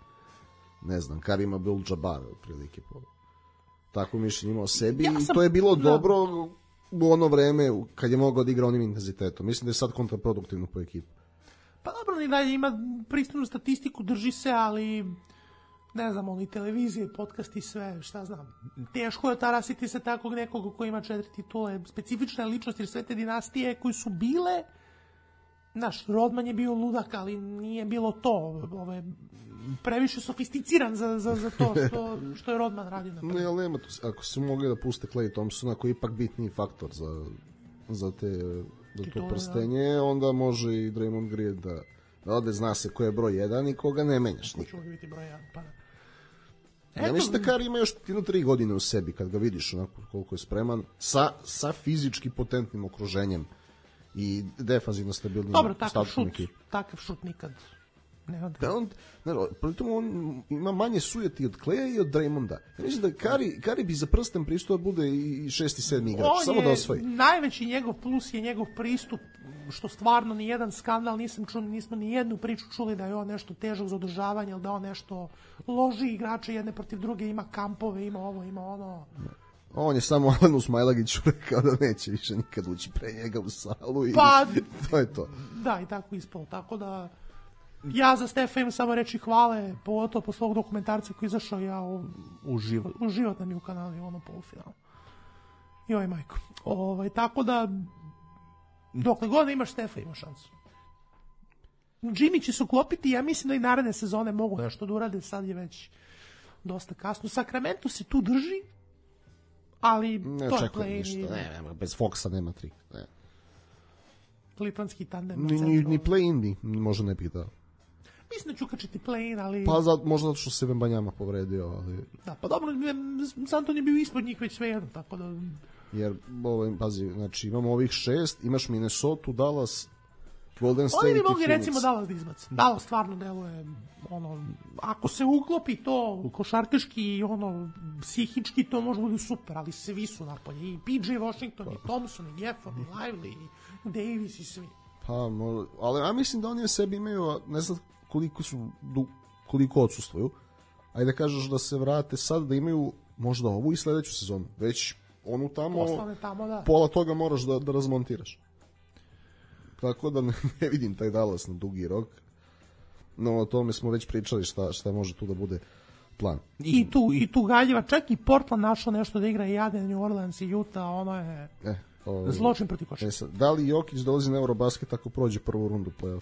ne znam, Karim Abdul-Jabbar otprilike tako mišljenje imao o sebi i to je bilo dobro u ono vreme kad je mogao da igra onim intenzitetom. Mislim da je sad kontraproduktivno po ekipu. Pa dobro, ni dalje ima pristupnu statistiku, drži se, ali ne znam, oni televizije, podcast i sve, šta znam. Teško je tarasiti se takvog nekog koji ima 4 titule, specifične ličnosti, jer sve te dinastije koji su bile, znaš, Rodman je bio ludak, ali nije bilo to, previše sofisticiran za to što je Rodman radio. Ne, ali nema to, ako su mogli da puste Klay Thompsona, koji je ipak bitniji faktor za to prstenje, onda može i Draymond Green da ode, zna se ko je broj 1 i koga ne menjaš nikad. Ko će biti broj 1, pa ja mislim da Kari ima još 3 godine u sebi, kad ga vidiš onako koliko je spreman, sa fizički potentnim okruženjem i defanzivno stabilnim statusom ekipa. Takav šut nikad ne ode. Pritom on ima manje sujeti od Kleja i od Draymonda. Ja mislim da Kari bi za prsten pristao da bude i 6. i 7. igrač, samo da osvoji. Najveći njegov plus je njegov pristup, što stvarno ni jedan skandal nismo ni jednu priču čuli da je on nešto težak za održavanje, ili da on nešto loži igrače jedne protiv druge, ima kampove, ima ovo, ima ono. On je samo Alenu Smajlagiću rekao da neće više nikad ući pre njega u salu i to je to. Da, i tako ispalo. Tako da ja za Stefa imam samo reći hvale, pogotovo po svog dokumentarca koji izašao, ja uživat nam je u kanalu ono polufinalu. Joj majko. Tako da dokle god imaš Stefa ima šansu. Jimmy će se uklopiti, ja mislim da i naredne sezone mogu nešto da urade, sad je već dosta kasno. Sacramento se tu drži, ali ne to je play-in. Ne, bez Foxa nema trik. Litvanski tandem. Ni play-in može ne bih dao. mislim da ću kačiti play-in, ali... Pa možda što se Wembanyama povredio, ali... Da, pa dobro, Santon je bio ispod njih već sve jedno, tako da... Jer, pazi, znači imamo ovih 6, imaš Minnesota, Dallas, Golden State i Phoenix. Oni bi mogli recimo Dallas da izbaci. Dallas stvarno deluje, ako se uklopi to košarkaški i psihički, to može biti super, ali svi su napolje. I PJ Washington, i Thompson, i Jefford, i Lively, i Davis, i svi. Pa, ali ja mislim da oni u sebi imaju, ne znam koliko odsustvuju, ajde kažeš da se vrate sad, da imaju možda ovu i sledeću sezonu, već onu tamo, da. Pola toga moraš da razmontiraš. Tako da ne vidim taj Dallas na dugi rok, no o tome smo već pričali šta može tu da bude plan. I tu galjiva, čak i Portland našao nešto da igra i Jaden, New Orleans i Utah, ono je zločin protiv košarke. Da li Jokić dolazi na Eurobasket ako prođe prvu rundu play-off?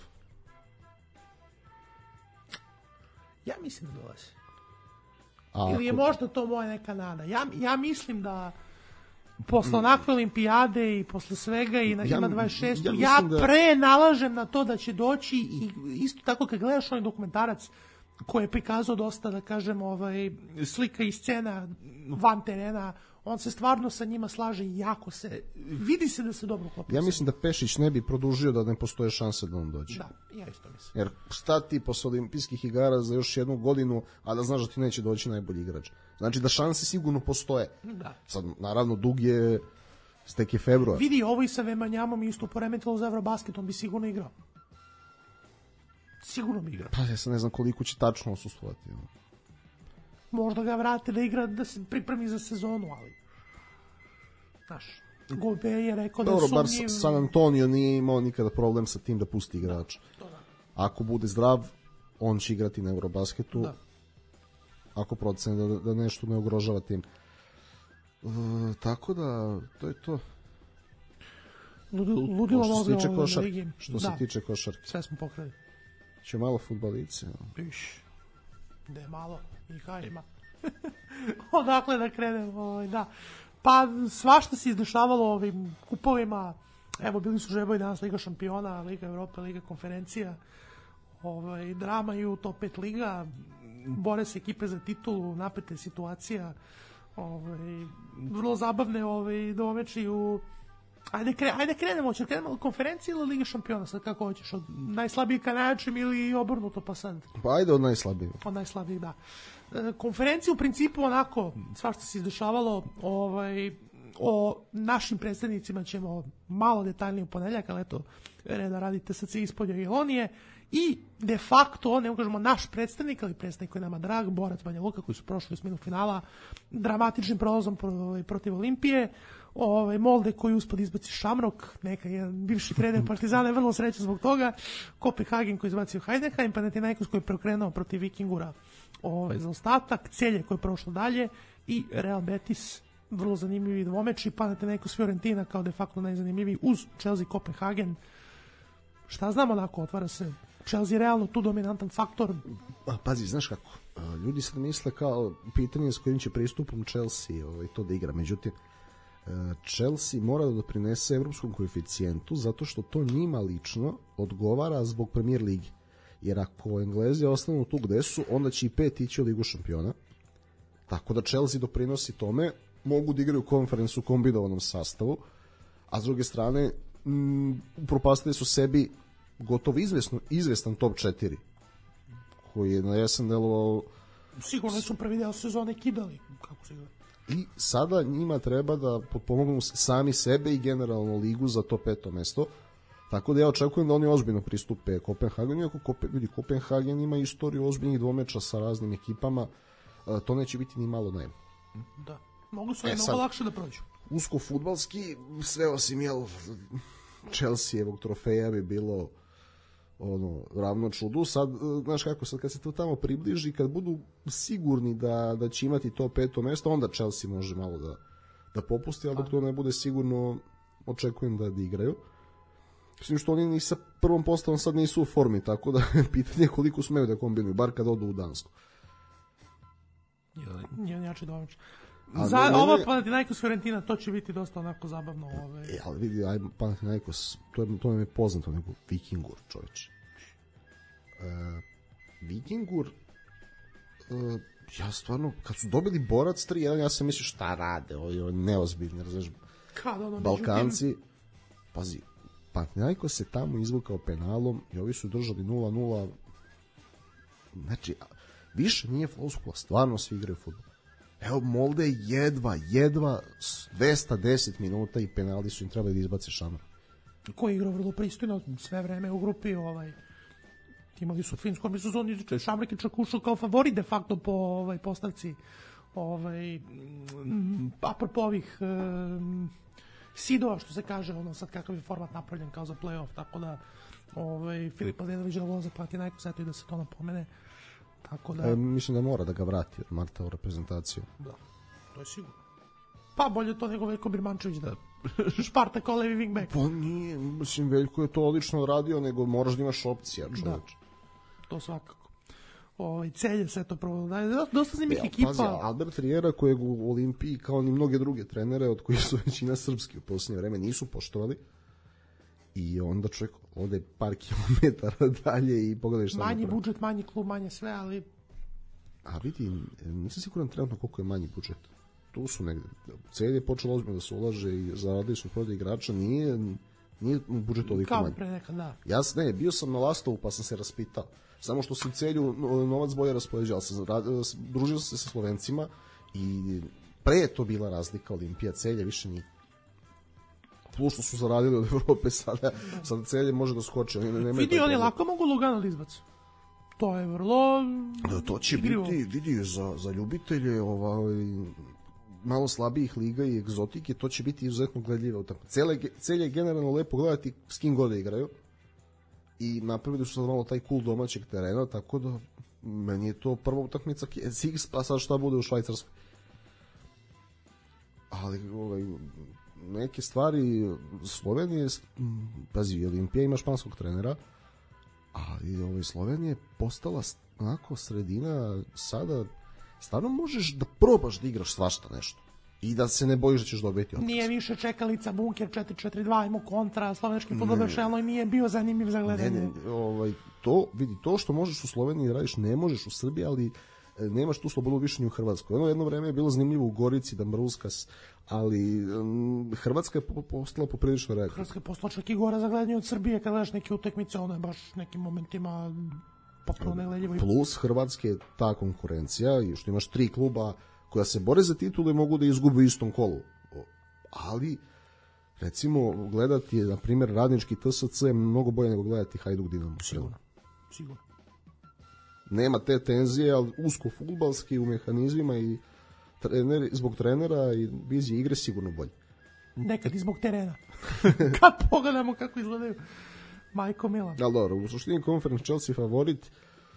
Ja mislim da dolazi. Ili je možda to moja neka nada. Ja mislim da posle onakve olimpijade i posle svega i na ima 26. Ja pre nalažem na to da će doći i isto tako kad gledaš onaj dokumentarac koji je prikazao dosta, da kažem, slika i scena van terena, on se stvarno sa njima slaže i jako se, vidi se da se dobro klopi. Ja mislim da Pešić ne bi produžio da ne postoje šanse da on dođe. Da, ja isto mislim. Jer šta ti posle olimpijskih igara za još jednu godinu, a da znaš da ti neće doći najbolji igrač. Znači da šanse sigurno postoje. Da. Sad, naravno, dug je tek je februar. Vidi, ovo i sa Wembanyamom isto poremetilo za Eurobasket, on bi sigurno igrao. Sigurno bi igrao. Pa ja sad ne znam koliko će tačno osustvovati. Možda ga vrate da igra, da se pripremi za sezonu, ali znaš, Gobert je rekao da dobro, su bar San Antonio nije imao nikada problem sa tim da pusti igrača. Ako bude zdrav, on će igrati na Eurobasketu. Da. Ako procene da nešto ne ugrožava tim. Tako da, to je to. Ludilo mozga na ligi. Što se tiče košarke. Sve smo pokrali. Će malo fudbalice. Da je malo i kaj ima. Odakle da krenem, da. Pa svašta se izdešavalo ovim kupovima. Evo, bili su žeboji danas Liga šampiona, Liga Evrope, Liga konferencija. Drama i u top 5 liga. Bore se ekipe za titulu, napete situacija. Vrlo zabavne domeči u... Ajde krenemo, će krenemo od konferencije ili Liga šampiona, sad kako hoćeš, od najslabijeg ka najjačem ili obrnuto, pa sad? Pa ajde od najslabijeg. Od najslabijeg, da. Konferencija u principu onako, svašta se izdešavalo, o našim predstavnicima ćemo malo detaljnije u ponedeljak, ali eto, reda radite sad se ispolja i Ilonije, i de facto, ne kažemo naš predstavnik, ali predstavnik koji je nama drag, Borac Banja Luka, koji su prošli u sminu finala dramatičnim prolazom protiv Olimpije, Molde koji uspod izbaci Šamrok, neka je bivši trener Partizana, je vrlo srećan zbog toga, Kopenhagen koji izbacio Heidenheim, Panathinaikos koji je preokrenuo protiv Vikingura za ostatak, Celje koji je prošlo dalje i Real Betis, vrlo zanimljivi dvomeči, Panathinaikos Fiorentina kao de facto najzanimljiviji uz Chelsea Kopenhagen. Šta znam, onako, otvara se Chelsea realno tu dominantan faktor. Pazi, znaš kako, ljudi sad misle kao pitanje s kojim će pristupom Chelsea to da igra, međutim Chelsea mora da doprinese evropskom koeficijentu zato što to njima lično odgovara zbog Premier ligi, jer ako Englezi ostanu tu gde su, onda će i 5 ići u Ligu šampiona, tako da Chelsea doprinosi tome, mogu da igraju konferencu u kombinovanom sastavu, a s druge strane propastili su sebi gotovo izvestan top 4 koji je na jesen delovao. Sigurno su prvi deo sezone kidali kako se igra. I sada njima treba da potpomognu sami sebe i generalno ligu za to 5. mesto, tako da ja očekujem da oni ozbiljno pristupe Kopenhagenu, iako Kopenhagen ima istoriju ozbiljnih dvomeča sa raznim ekipama, to neće biti ni malo naivno. Da, mogu su mnogo lakše da prođu. Usko fudbalski, sve osim Chelsea-evog trofeja bi bilo ravno čudu. Sad, znaš kako, sad kad se to tamo približi, kad budu sigurni da će imati to 5. mesto, onda Chelsea može malo da popusti, ali dok to ne bude sigurno, očekujem da igraju. Mislim što oni ni sa prvom postavom sad nisu u formi, tako da pitanje koliko smeju da kombinuju, bar kad odu u Dansku. Jedan jači domaći. Za ovo Panathinaikos Fiorentina to će biti dosta onako zabavno. Ali vidi, Panathinaikos, to je poznato nego Vikingur, čoveče. Vikingur, ja stvarno, kad su dobili Borac 3-1, ja sam mislio šta rade, ovo je neozbiljno, razumiješ, Balkanci, pazi, Panathinaikos se tamo izvukao penalom i ovi su držali 0-0, znači, više nije floskula, stvarno svi igraju fudbal. Evo, Molde jedva 210 minuta i penali su im trebali da izbace Šamra. Koji je igrao vrlo pristojno sve vreme u grupi, imali su finskom sezoni, Šamrak je čak ušao kao favorit de facto po postavci apropo ovih sidova, što se kaže, sad kakav je format napravljen kao za play-off, tako da Filip Mladenović da voza Panathinaikos, eto i da se to napomene. Tako da... mislim da mora da ga vrati od Marta u reprezentaciju. Da, to je sigurno. Pa bolje to nego Veljko Birmančević da šparta kao levi wingback. Pa nije, mislim, Veljko je to odlično radio, nego moraš da imaš opcija, čoveč. Da, to svakako. Celje se to prvo daje. Dosta zanimljivih ekipa. Pazi, Albert Riera, kojeg u Olimpiji, kao ni mnoge druge trenere, od kojih su većina srpski u posljednje vreme, nisu poštovali. I onda čovjek ode par kilometara dalje i pogledaj šta manji budžet, manji klub, manje sve, ali... A vidi, nisam siguran trenutno koliko je manji budžet. Tu su negde. Celje je počelo ozbiljno da se ulaže i zaradili su prodaj igrača, nije budžet toliko manji. Kao pre nekad, da. Bio sam na Lastovu pa sam se raspitao. Samo što sam Celju novac bolje raspoređao. Družio sam se sa Slovencima i pre je to bila razlika Olimpija, Celje više nije. Plus što su zaradili od Evrope, sada Celje može da skoče. Vidi, oni lako mogu Lugano da izbaci. To je vrlo to će igrivo. Biti, vidi, za ljubitelje malo slabijih liga i egzotike, to će biti izuzetno gledljivo. Celje je generalno lepo gledati s kim god da igraju i napravili su sad malo taj cool domaćeg terena, tako da meni je to prva utakmica Six, pa sad šta bude u Švajcarskoj. Ali neke stvari Slovenije, pazi, Olimpija ima španskog trenera, ali Slovenija je postala onako sredina sada, stvarno možeš da probaš da igraš svašta nešto i da se ne bojiš da ćeš dobiti otkaz. Nije više čekalica, bunker 4-4-2, ima kontra, slovenački fudbal i nije bio zanimljiv za gledanje. To što možeš u Sloveniji da radiš, ne možeš u Srbiji, ali nemaš tu slobodu više ni u Hrvatskoj. Jedno vreme je bilo zanimljivo u Gorici, Dambruskas, ali Hrvatska je postala poprilično reaktivna. Hrvatska je postala čak i gora za gledanje od Srbije, kada gledaš neke utakmice, ono je baš nekim momentima potpuno negledljivo. Plus Hrvatske je ta konkurencija, i što imaš 3 kluba koja se bore za titulu i mogu da izgube u istom kolu. Ali, recimo, gledati, na primjer, Radnički TSC je mnogo bolje nego gledati Hajduk Dinamo. Sigurno. Nema te tenzije, ali usko fudbalski u mehanizmima i zbog trenera i vizije igre sigurno bolje. Nekad i zbog terena. Kad pogledamo kako izgledaju. Majko Mila. Ali dobro, u suštini Conference Chelsea favorit.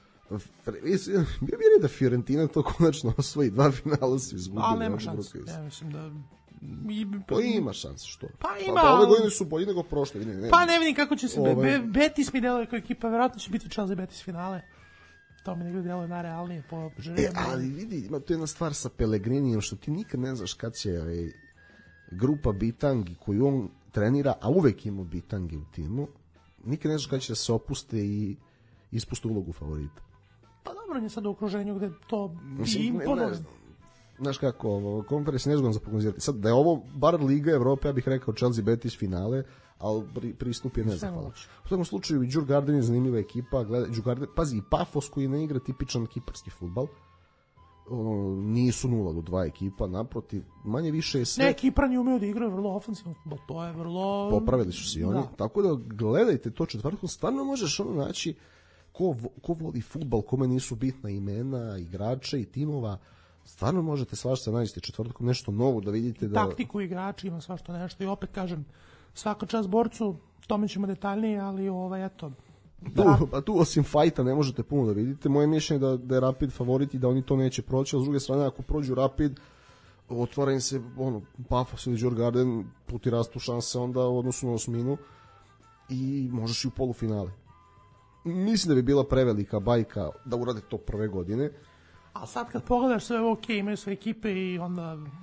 Bio da Fiorentina to konačno osvoji, 2 finala su izgubili. Ali nema šanse. Ja mislim da... Pa ima šanse, što? Pa ima. Pa ove godine su bolji nego prošle. Pa ne vidim kako će se... Betis mi deluje kao ekipa, verovatno će biti Chelsea Betis finale. To mi negdje deluje najrealnije po željenju. Ali vidi, ima tu jedna stvar sa Pellegrinijem, što ti nikad ne znaš kad će grupa bitangi koju on trenira, a uvek ima bitangi u timu, nikad ne znaš kad će se opuste i ispuste ulogu favorita. Pa dobro, on je sad u okruženju gde to imponuje. Znaš kako, konferenci nezgodno za prognozirati. Sad, da je ovo bar Liga Evrope, ja bih rekao Chelsea Betis finale, ali pristup je nezahvalan. U svakom slučaju i Djurgården je zanimljiva ekipa. Pazi, i Pafos koji ne igra tipičan kiparski fudbal. Nisu 0-2 ekipa, naprotiv, manje više je sve... Ne, Kiprani umeju da igraju vrlo ofensivno, to je vrlo... Popravili su se i oni, tako da gledajte to četvrtkom, stvarno možeš naći ko voli fudbal, kome nisu bitna imena, igrača i timova, stvarno možete svašta naći četvrtkom, nešto novo da vidite da... Taktiku igrača ima svašta nešto i opet kažem, svaka čast borcu, tome ćemo detaljnije, ali eto... Tu osim fajta ne možete puno da vidite. Moje mišljenje je da je Rapid favorit i da oni to neće proći, a s druge strane ako prođu Rapid, otvara im se Pafos ili Djurgården, puti rastu šanse onda u odnosu na osminu i možeš i u polufinale. Mislim da bi bila prevelika bajka da urade to prve godine. A sad kad pogledaš sve ok, imaju sve ekipe i onda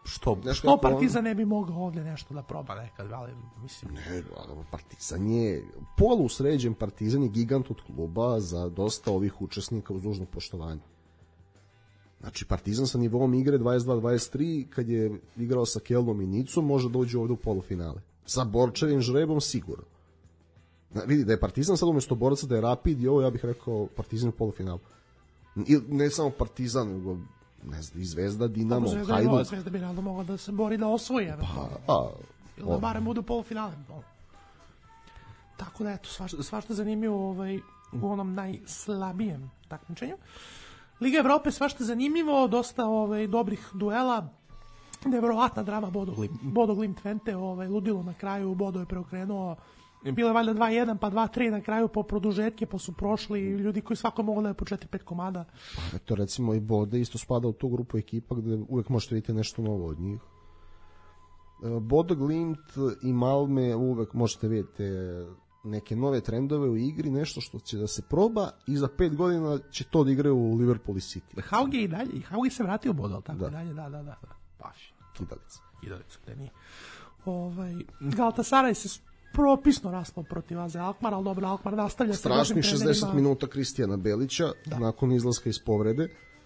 Što Partizan ne bi mogao ovde nešto da proba nekad, ali mislim... Ne, Partizan je polusređen, Partizan je gigant od kluba za dosta ovih učesnika uz dužno poštovanje. Znači, Partizan sa nivom igre 22-23, kad je igrao sa Kelnom i Nicom, može doći ovde u polufinale. Sa Borčevim žrebom sigurno. Vidi, da je Partizan sad umjesto boraca, da je Rapid i ovo, ja bih rekao Partizan u polufinalu. I ne samo Partizan, nego ne znam, i Zvezda, Dinamo, Hajduk. Zvezda bi rado mogla da se bori da osvoji. Ili da barem bude u polufinale. Tako da, eto, svašta zanimljivo u onom najslabijem takmičenju. Liga Evrope, svašta zanimljivo, dosta dobrih duela, nevjerovatna drama Bodo Glimt Twente, ludilo na kraju, Bodo je preokrenuo, bilo je valjda 2-1 pa 2-3 na kraju po produžetke, pa su prošli ljudi koji svako mogu da je po 4-5 komada. Eto, recimo i Bode isto spada u tu grupu ekipa gde uvek možete vidjeti nešto novo od njih. Bodo Glimt i Malme uvek možete vidjeti neke nove trendove u igri, nešto što će da se proba i za 5 godina će to da igraju u Liverpool i City. Hauge i dalje, Hauge se vratio u Bodo, tako dalje, da. Baš. Kidalica, gde nije. Galatasaray se propisno raspao protiv AZ Alkmaar, ali dobro, Alkmaar nastavlja. Strašnih 60 minuta Kristijana Belića, nakon izlaska iz povrede.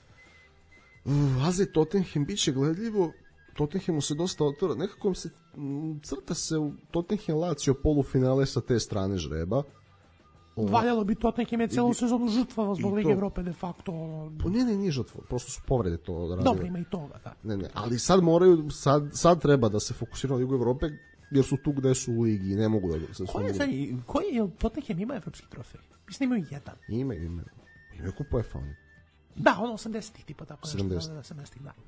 AZ Tottenham biće gledljivo, Tottenhamu se dosta otvara, nekako se crta se u Tottenham Lazio polufinale sa te strane žreba. Valjalo bi Tottenham je celu sezonu žrtvovao zbog Lige Evrope de facto. Nije žrtvo, prosto su povrede to radile. Dobro, ima i toga, da. Ne, ali sad moraju, sad treba da se fokusiraju na Ligu Evrope, jer su tu gde su u ligi i ne mogu da se... Koji je Tottenham ima evropski trofej? Mislim imaju jedan. Ima kupo UEFA. Da, ono 80-ih tipa tako nešto. 70-ih, da.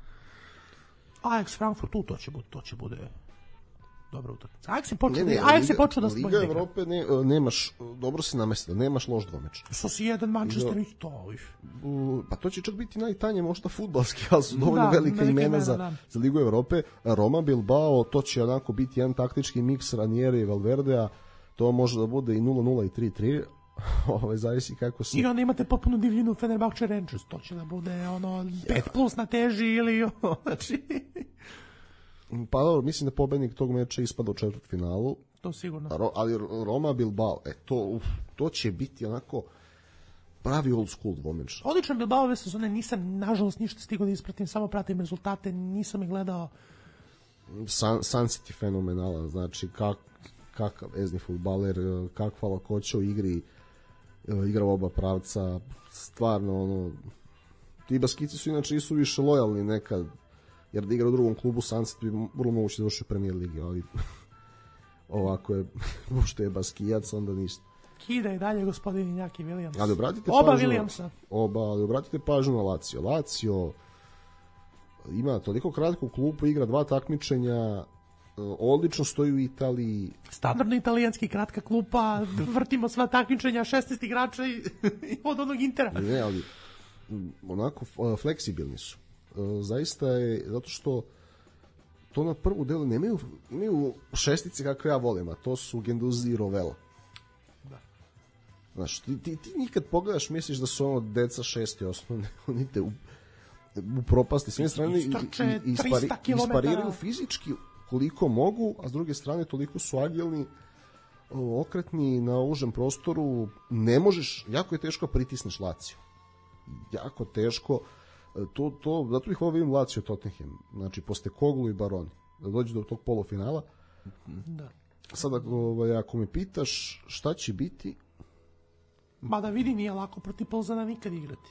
Ajax Frankfurt, to će bude dobra utakmica. Ajax je počeo da se Liga Evrope nemaš, dobro se namestio, nemaš loš dvomeč. Sociedad, Manchester isto. Pa to će čak biti najtanje možda fudbalski, ali su dovoljno velika imena za Ligu Evrope. Roma, Bilbao, to će onako biti jedan taktički miks Ranieri i Valverdea, to može da bude i 0-0 i 3-3. Zavisi kako se... I onda imate potpuno divljinu Fenerbahče Rangers, to će da bude 5+ na teži ili znači... Pa dobro, mislim da pobednik tog meča ispada u četvrtfinalu. To sigurno. Ali Roma Bilbao, to će biti onako pravi old school dvomeč. Odličan Bilbao ove sezone, nisam nažalost ništa stigao da ispratim, samo pratim rezultate, nisam ih gledao. Sun City fenomenalan, znači kakav vezni fudbaler, kakva lakoća u igri, igra u oba pravca, stvarno ti baskici su inače isu više lojalni nekad, jer da igra u drugom klubu Sun City bi vrlo moguće da ušli u Premier Ligi, ali ovako je, uopšte je baskijac, onda ništa. Kida i dalje gospodin Iñaki Williams. Oba Williamsa. Ali obratite pažnju na Lazio. Lazio ima toliko kratku klupu, igra 2 takmičenja, odlično stoji u Italiji. Standardno italijanski kratka klupa, vrtimo sva takmičenja, 16 igrača i od onog Intera. Ne, ali onako fleksibilni su. Zaista je, zato što to na prvu delu imaju šestice kako ja volim, a to su Genduzi i Rovella. Da. Znaš, ti nikad pogledaš, misliš da su deca 6. osnovne, oni te u propasti. S jedne strane ispariraju fizički koliko mogu, a s druge strane toliko su agilni, okretni na užem prostoru, ne možeš, jako je teško pritisneš Lazio. Jako teško. Zato bih vidim Lazio Tottenham, znači posle Koglu i Baroni, da dođe do tog polufinala. Da. Sad ako me pitaš šta će biti, da vidi, nije lako protiv Plzana nikad igrati.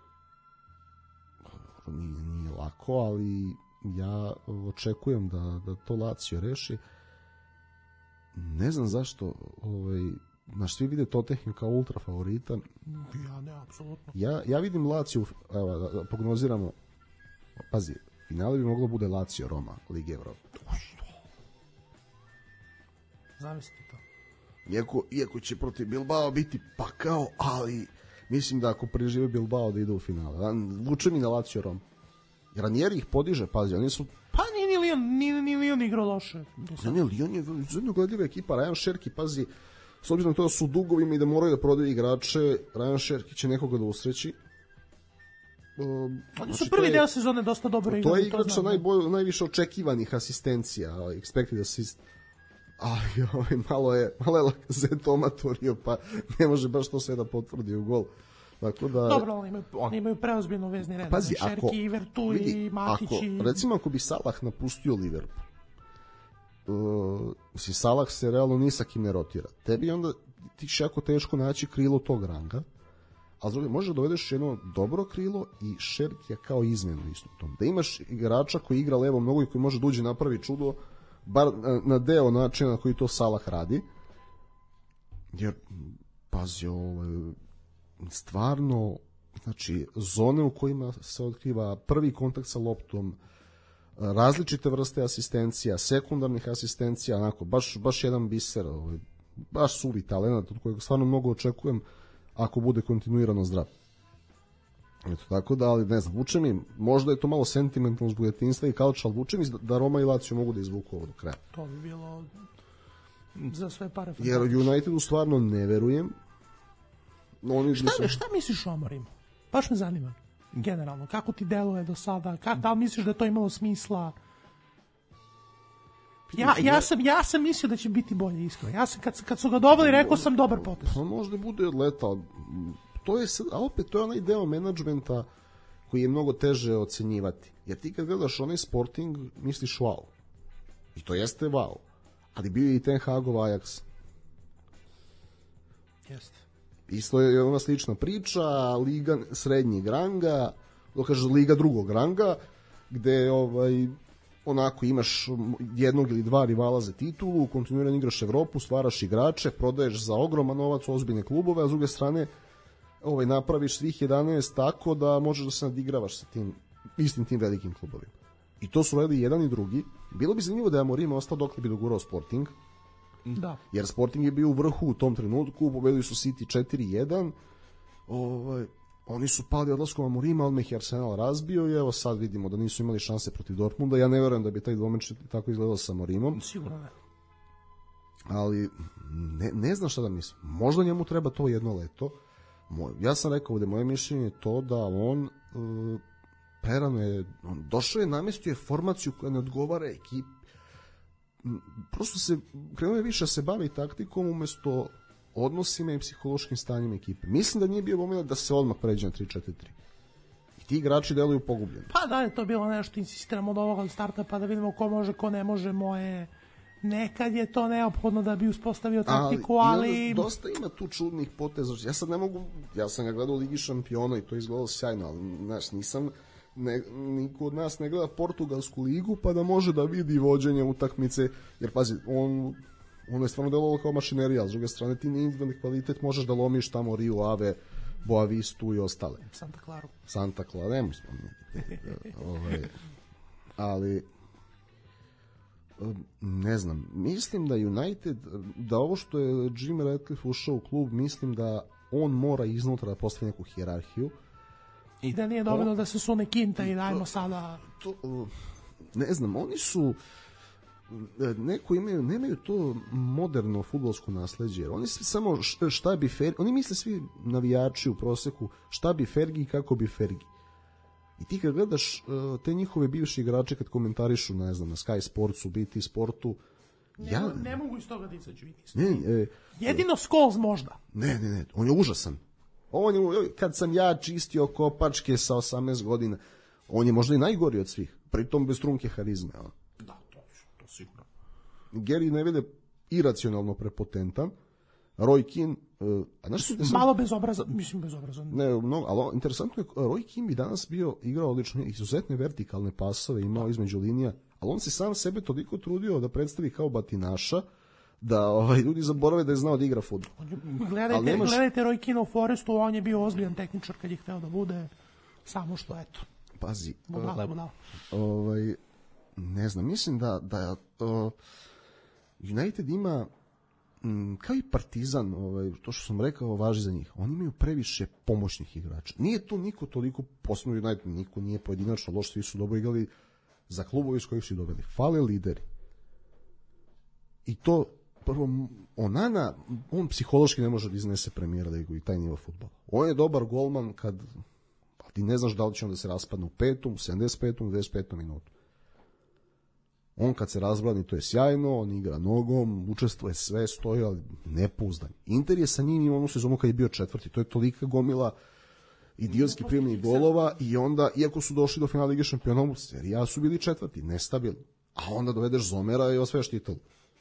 Nije lako, ali ja očekujem da to Lazio reši. Ne znam zašto naš svi vide Tottenham kao ultra favorita. Ja ne, apsolutno. Ja vidim Lazio, da prognoziramo, pazi, finale bi moglo bude Lazio Roma Lige Evrope. Zamislite to. Iako će protiv Bilbao biti pakao, ali mislim da ako prežive Bilbao da ide u finale. Vuče mi na Lazio Roma. Jer Ranieri ih podiže, pazi, oni su... Pa nije Lyon igrao loše. Ne, Lyon je zadnjo gledljiva ekipa, Ryan Šerki, pazi, s obzirom na to da su dugovima i da moraju da prodaju igrače, Ryan Šerki će nekoga da usreći. Oni su prvi deo sezone dosta dobro igrali. To je igrač sa najviše očekivanih asistencija, expected assist. Ali malo je Lacazette omatorio, pa ne može baš to sve da potvrdi u gol. Tako da, dobro, oni imaju preozbiljno vezni red. Pazi, Šerki, Ivertu i Matić. Recimo, ako bi Salah napustio Liverpool, Salah se realno ni sa kim ne rotira. Tebi onda ti će jako teško naći krilo tog ranga, a s druge može da dovedeš jedno dobro krilo i Šerkija kao izmenu isto tom. Da imaš igrača koji igra levo mnogo i koji može da uđe napravi čudo, bar na deo načina na koji to Salah radi. Jer, pazi, stvarno, znači, zone u kojima se otkriva prvi kontakt sa loptom, različite vrste asistencija, sekundarnih asistencija, onako, baš jedan biser, baš suvi talent od kojeg stvarno mnogo očekujem ako bude kontinuirano zdrav. Eto, tako da, ali ne znam, vuče mi, možda je to malo sentimentalno zbog detinjstva i kauča, ali vuče mi da Roma i Lazio mogu da izvuku ovo do kraja. To bi bilo za sve pare. Jer Unitedu stvarno ne verujem. Šta misliš o Amorimu? Baš me zanima. Generalno, kako ti deluje do sada? Da li misliš da je to imalo smisla? Ja sam mislio da će biti bolje, iskreno. Ja sam, kad su ga doveli, rekao sam dobar potez. Pa možda bude odletao. To je sad, a opet to je onaj deo menadžmenta koji je mnogo teže ocenjivati. Jer ti kad gledaš onaj Sporting, misliš wow. I to jeste wow. Ali bio je i Ten Hagov Ajax. Jeste. Isto je ona slična priča, liga srednjeg ranga, kaže liga drugog ranga, gde onako imaš jednog ili dva rivala za titulu, kontinuirano igraš Evropu, stvaraš igrače, prodaješ za ogroman novac ozbiljne klubove, a s druge strane napraviš svih 11 tako da možeš da se nadigravaš sa istim tim velikim klubovima. I to su radili jedan i drugi. Bilo bi zanimljivo da je Amorim ostao dok bi dogurao Sporting. Da. Jer Sporting je bio u vrhu u tom trenutku, pobedili su City 4-1. Oni su pali odlaskom Amorima, odmah ih je Arsenal razbio i evo sad vidimo da nisu imali šanse protiv Dortmunda. Ja ne verujem da bi taj dvomeč tako izgledao sa Amorimom. Sigurno ne. Ali ne znam šta da mislim. Možda njemu treba to jedno leto. Ja sam rekao ovde, moje mišljenje je to da on prerano je, došao je, namestio je formaciju koja ne odgovara ekipi. Prosto krenuo je više da se bavi taktikom umesto odnosima i psihološkim stanjem ekipe. Mislim da nije bio moment da se odmah pređe na 3-4-3. I ti igrači deluju pogubljeni. Pa da je to bilo nešto, insistiramo od ovoga starta pa da vidimo ko može, ko ne može. Nekad je to neophodno da bi uspostavio taktiku, ali... Dosta ima tu čudnih poteza. Ja sad ne mogu, ja sam ga gledao u Ligi šampiona i to je izgledalo sjajno, ali znaš, niko od nas ne gleda portugalsku ligu pa da može da vidi vođenje utakmice, jer pazi, on je stvarno delovalo kao mašinerija, s druge strane ti individualni kvalitet možeš da lomiš tamo Rio Ave, Boavistu i ostale. Santa Clara, nemo spomenuti. Ali ne znam, mislim da United, da ovo što je Jim Ratcliffe ušao u klub, mislim da on mora iznutra da postavi neku hijerarhiju. I da nije dovoljno da se sune kinta i dajmo sada... Ne znam, oni su... nemaju to moderno fudbalsko nasleđe. Oni svi samo šta bi Fergie... Oni misle svi navijači u proseku šta bi Fergie i kako bi Fergie. I ti kad gledaš te njihove bivše igrače kad komentarišu, ne znam, na Sky Sportsu, BT Sportu... Ne mogu iz toga da izađu. Jedino Scholes možda. Ne, on je užasan. Kad sam ja čistio kopačke sa 18 godina, on je možda i najgori od svih, pritom bez trunke harizme. Da, to sigurno. Gary Neville iracionalno prepotentan, Roy Keane... malo bezobrazan. Ne, ali interesantno je, Roy Keane bi danas igrao odlično, izuzetne vertikalne pasove imao između linija, ali on se sam sebe toliko trudio da predstavi kao batinaša, da ljudi zaborave da je znao da igra fudbal. Gledajte Roy Keane u Forestu, on je bio ozbiljan tehničar kad je hteo da bude, samo što eto. Pazi, budala. Ne znam, mislim da United ima kao i Partizan, to što sam rekao važi za njih, oni imaju previše pomoćnih igrača. Nije tu niko toliko, posebno United, niko nije pojedinačno loš, svi su dobro igrali za klubovi iz kojih su doveli. Fale lideri. I to prvo, Onana, on psihološki ne može da iznese premijer ligu i taj nivo fudbala. On je dobar golman kad ti ne znaš da li će on da se raspadne u 5., 75., 95. minutu. On kad se razbrani, to je sjajno, on igra nogom, učestvuje sve, stoji, ali nepouzdan. Inter je sa njim i onu sezonu kad je bio 4. To je tolika gomila idiotski primljenih golova i onda, iako su došli do finala Lige šampiona, serija su bili 4. nestabilni. A onda dovedeš Zomera i osvajaš titul.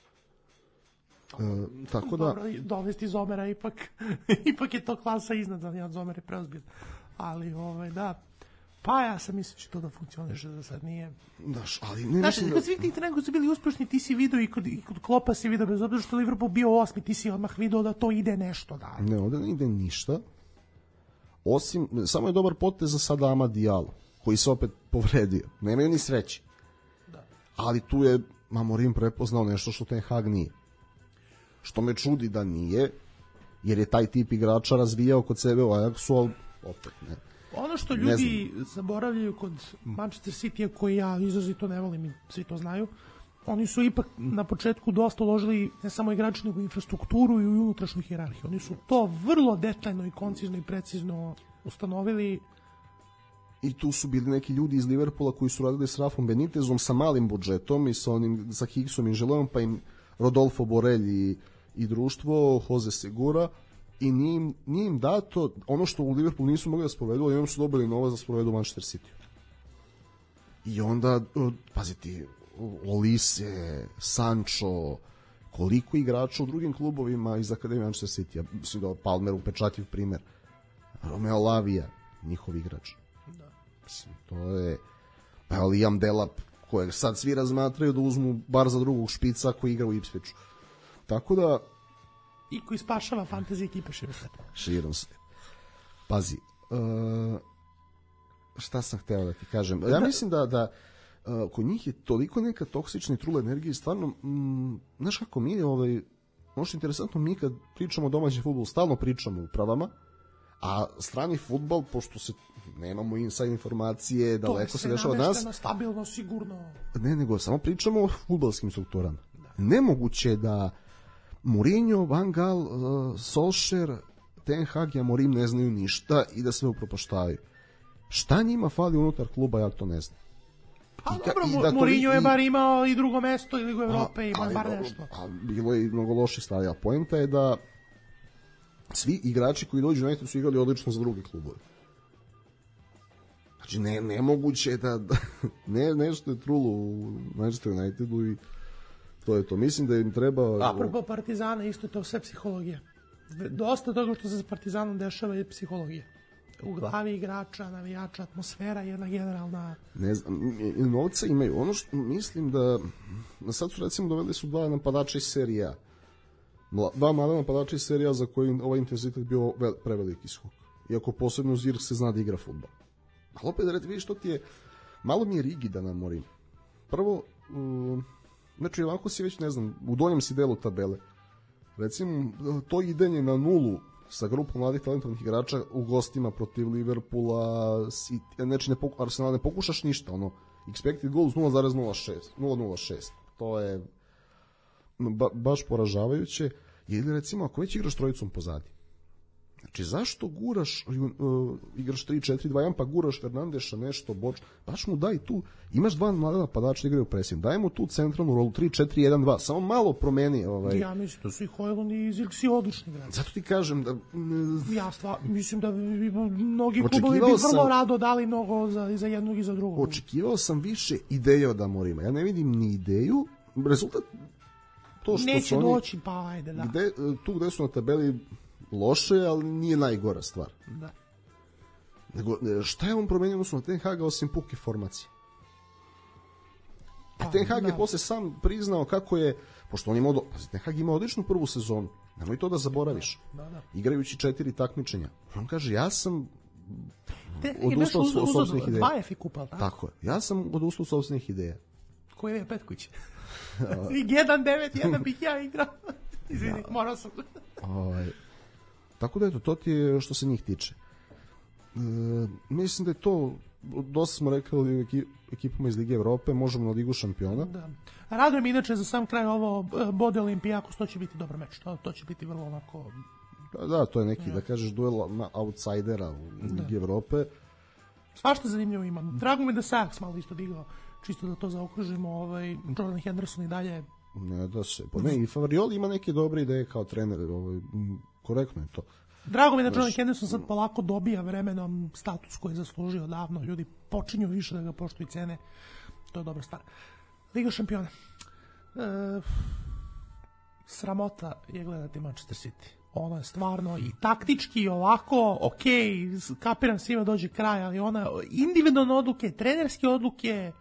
Tako da... Dobro, dovesti Zomera ipak je to klasa iznad, Zomer je preozbiljan. Ali, da... Pa ja sam mislim će to da funkcioniše, da sad nije... Daš, ali ne znaš, mislim da... svi ti treningu su bili uspešni, ti si vidio i kod Klopa si vidio, bez obzira što Liverpool bio 8, ti si odmah vidio da to ide nešto dalje. Ne, ovde ne ide ništa. Osim, samo je dobar potez za sada Amad Diallo, koji se opet povredio. Nemaju ni sreće. Da. Ali tu je Amorim prepoznao nešto što Ten Hag nije. Što me čudi da nije, jer je taj tip igrača razvijao kod sebe u Ajaxu, ali opet ne. Ono što ljudi zaboravljaju kod Manchester City-a, koji ja izrazito ne volim i svi to znaju, oni su ipak na početku dosta uložili ne samo igrači, nego infrastrukturu i unutrašnju hijerarhiju. Oni su to vrlo detaljno i koncizno i precizno ustanovili. I tu su bili neki ljudi iz Liverpoola koji su radili s Rafom Benitezom sa malim budžetom i sa Higgsom i Želevom, pa im Rodolfo Borelj i društvo, Jose Segura, i nije im dato ono što u Liverpoolu nisu mogli da sprovedu, ali im su dobili novac da sprovedu u Manchester City. I onda, paziti, Olise, Sancho, koliko igrača u drugim klubovima iz Akademije Manchester City, mislim da Palmer upečatljiv primer, Romeo Lavija, njihov igrač. Da. Mislim, to je, pa Liam Delap, kojeg sad svi razmatraju da uzmu bar za drugog špica koji igra u Ipswichu. Tako da, i koji spašava fantasy ekipe širom sve. Pazi, šta sam hteo da ti kažem? Ja mislim da kod njih je toliko neka toksična i trula energija i stvarno, znaš kako mi, možda interesantno, mi kad pričamo o domaćem fudbalu, stalno pričamo o upravama, a strani fudbal, pošto se nemamo inside informacije, daleko se dešava od nas. To je sve namešteno, stabilno, sigurno. Ne, nego samo pričamo o fudbalskim strukturama. Da. Nemoguće je da Mourinho, Van Gaal, Solskjaer, Ten Hag i Amorim ne znaju ništa i da sve upropaštavaju. Šta njima fali unutar kluba, ja to ne znam. Pa dobro, Mourinho je bar imao i drugo mesto i Ligu Evrope, ima bar nešto. Bilo je i mnogo loših stvari, a poenta je da svi igrači koji dođu u United su igrali odlično za druge klubove. Znači, nemoguće je da nešto je trulo u Manchester Unitedu i to je to. Mislim da im treba... Apropo Partizana, isto to sve psihologija. Dosta toga što se sa Partizanom dešava je psihologija. U glavi igrača, navijača, atmosfera, jedna generalna... Ne znam, novca imaju. Ono što mislim da... Sad su recimo doveli su dva napadača iz serije A. Dva mlada napadača iz serije A za koji ovaj intenzitet bio preveliki skok. Iako posebno Zirk se zna da igra fudbal. Ali opet da vidiš, to ti je... Malo mi je rigidan na Morim. Prvo... Znači, ovako si već, ne znam, u donjem si delu tabele. Recimo, to idenje na nulu sa grupom mladih talentovnih igrača u gostima protiv Liverpoola, znači, Arsenal ne pokušaš ništa, expected goals 0,06. To je baš poražavajuće. Ili, recimo, ako već igraš trojicom pozadi, znači, zašto guraš, igraš 3-4-2-1, pa guraš Fernandeša nešto, baš mu daj tu, imaš dva mlada napadača igraju presiju, daj mu tu centralnu rolu, 3-4-1-2, samo malo promeni. Ja mislim da su i Hojlund i Zirksi odlični igrači. Zato ti kažem da... mislim da bi mnogi klubovi bi vrlo rado dali mnogo za jednog i za drugog. Očekivao sam više ideje od Amorima, ja ne vidim ni ideju, rezultat to što neće su oni... doći, pa ajde, da. Tu gde su na tabeli loše, ali nije najgora stvar. Da. Nego, šta je on promenio odnosno na Ten Haga osim puke formacije? A Ten Hag je posle sam priznao kako je, pošto on imao, Ten Hag ima odličnu prvu sezonu, nemoj to da zaboraviš. Da. Igrajući 4 takmičenja. On kaže, ja sam odustao od sopstvenih ideja. 2 FA kupa, tako je. Ja sam odustao od sopstvenih ideja. Koji je Petković? 1-9, bih ja igrao. Izvini, morao sam. Tako da eto, to ti je što se njih tiče. Mislim da je to, dosta smo rekli ekipama iz Lige Evrope, možemo na Ligu šampiona. Da. Radujem inače za sam kraj ovo Bode Olimpijakos, to će biti dobar meč, to će biti vrlo onako... Da, to je neki, da kažeš, duel outsidera u Ligi Evrope. Svašta zanimljivo imam. Drago mi da se Ajax malo isto digao, čisto da to zaokružimo. Jordan Henderson i dalje. Ne da se. Pa ne, i Favarioli ima neke dobre ideje kao trener, korektno je to. Drago mi da Jordan Henderson sad polako dobija vremenom status koji je zaslužio davno. Ljudi počinju više da ga poštuju i cene. To je dobra stvar. Liga šampiona. Sramota je gledati Manchester City. Ono je stvarno i taktički ovako, ok, kapiram svima dođe kraj, ali ona individualne odluke, trenerske odluke.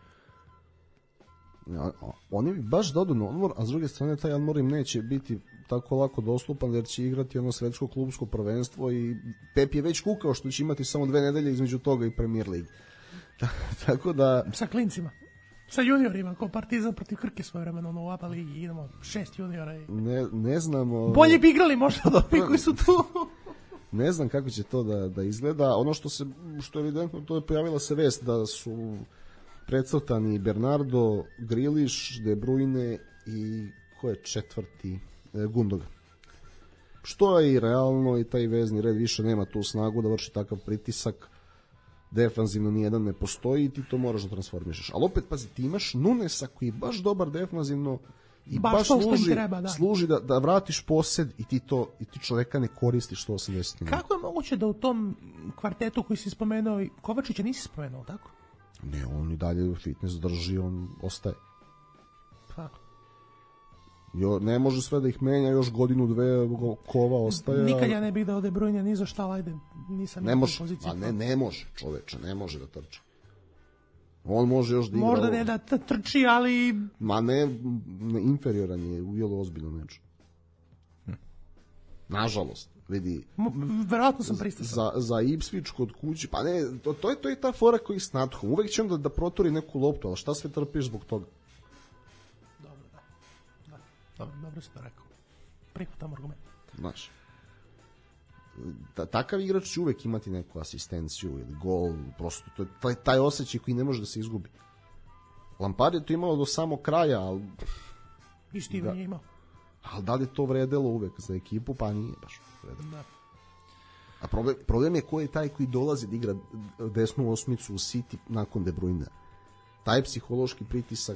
Oni bi baš dodu na odmor, a s druge strane taj odmor im neće biti tako lako dostupan, jer će igrati ono svetsko klubsko prvenstvo i Pep je već kukao što će imati samo 2 nedelje između toga i Premier League. Tako da... Sa klincima. Sa juniorima, kao Partizan protiv Krke svoje vremeno u ABA ligi, idemo 6 juniora i... Ne znamo... Bolje bi igrali možda od ovih koji su tu. Ne znam kako će to da izgleda. Ono što je evidentno, to je pojavila se vest da su precrtani Bernardo, Grealish, De Bruyne i ko je četvrti? Gundogan. Što je i realno i taj vezni red više nema tu snagu da vrši takav pritisak. Defanzivno nijedan ne postoji i ti to moraš da transformišeš. Ali opet, pazi, ti imaš Nunesa koji je baš dobar defanzivno i baš služi da vratiš posed i ti čoveka ne koristiš 180 minuta. Kako je moguće da u tom kvartetu koji si spomenuo, Kovačića nisi spomenuo, tako? Ne, on i dalje fitness drži, on ostaje. Pa. Ne može sve da ih menja, još godinu, 2 Kova ostaje. Nikad ja ne bih dao De Bruyne ni za šta, ajde, nisam ne može, poziciji. Ne može, čoveče, ne može da trči. On može još da igra. Možda ne da trči, ali... Ma ne inferioran je, uvijelo ozbiljno meč. Nažalost, vidi. Verovatno sam pristao. Za Ipswich kod kući, pa ne, to je ta fora koji s Nathom. Uvek će on da protori neku loptu, ali šta sve trpiš zbog toga? Dobro si to rekao. Prihvatam argument. Znaš, takav igrač će uvek imati neku asistenciju ili gol, prosto to je taj osjećaj koji ne može da se izgubi. Lampard je to imao do samog kraja, ali... I Steven je imao. Ali da li je to vredelo uvek za ekipu? Pa nije baš vredelo. Da. A problem je ko je taj koji dolazi da igra desnu osmicu u City nakon De Bruyne. Taj psihološki pritisak...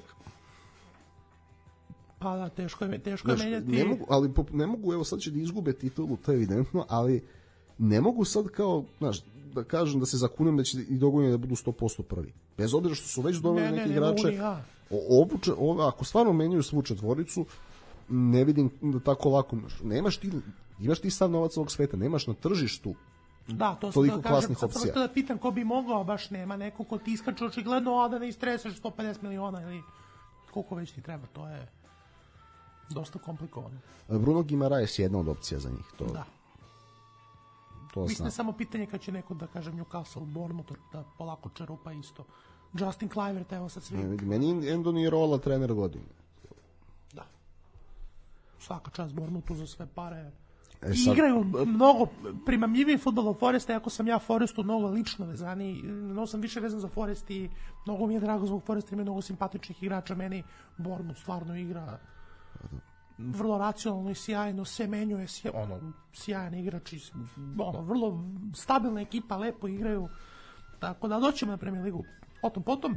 Pa da, teško je menjati. Ne mogu, evo sad će da izgube titulu, to je evidentno, ali ne mogu sad kao, znaš, da kažem da se zakunem da će i dogodine da budu 100% prvi. Bez obzira što su već doveli neki igrače. Ako stvarno menjaju svu četvoricu, ne vidim da tako lako. Imaš ti sad novac ovog sveta, nemaš na tržištu toliko klasnih opcija. Prosto da pitam ko bi mogao, baš nema neko ko ti iskače očigledno, a da ne istreseš 150 miliona ili koliko već ti treba, to je dosta komplikovano. Bruno Guimaraes je jedna od opcija za njih. Da. Mislim samo pitanje kad će neko, da kažem, Newcastle, Bournemouth, da polako čerupa isto. Justin Kluivert, evo sad svi. Meni Endo Irola trener godine. Da. Svaka čast Bournemouthu za sve pare. Igraju mnogo primamljiviji fudbal od Foresta, iako sam ja Forestu mnogo lično vezani, mnogo sam više vezan za Forest i mnogo mi je drago zbog Foresta, ima mnogo simpatičnih igrača, meni Bournemouth stvarno igra vrlo racionalno i sjajno, sve menjuje, sjajan igrač, vrlo stabilna ekipa, lepo igraju, tako da doćemo na Premier Ligu. Potom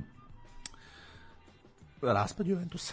raspad Juventusa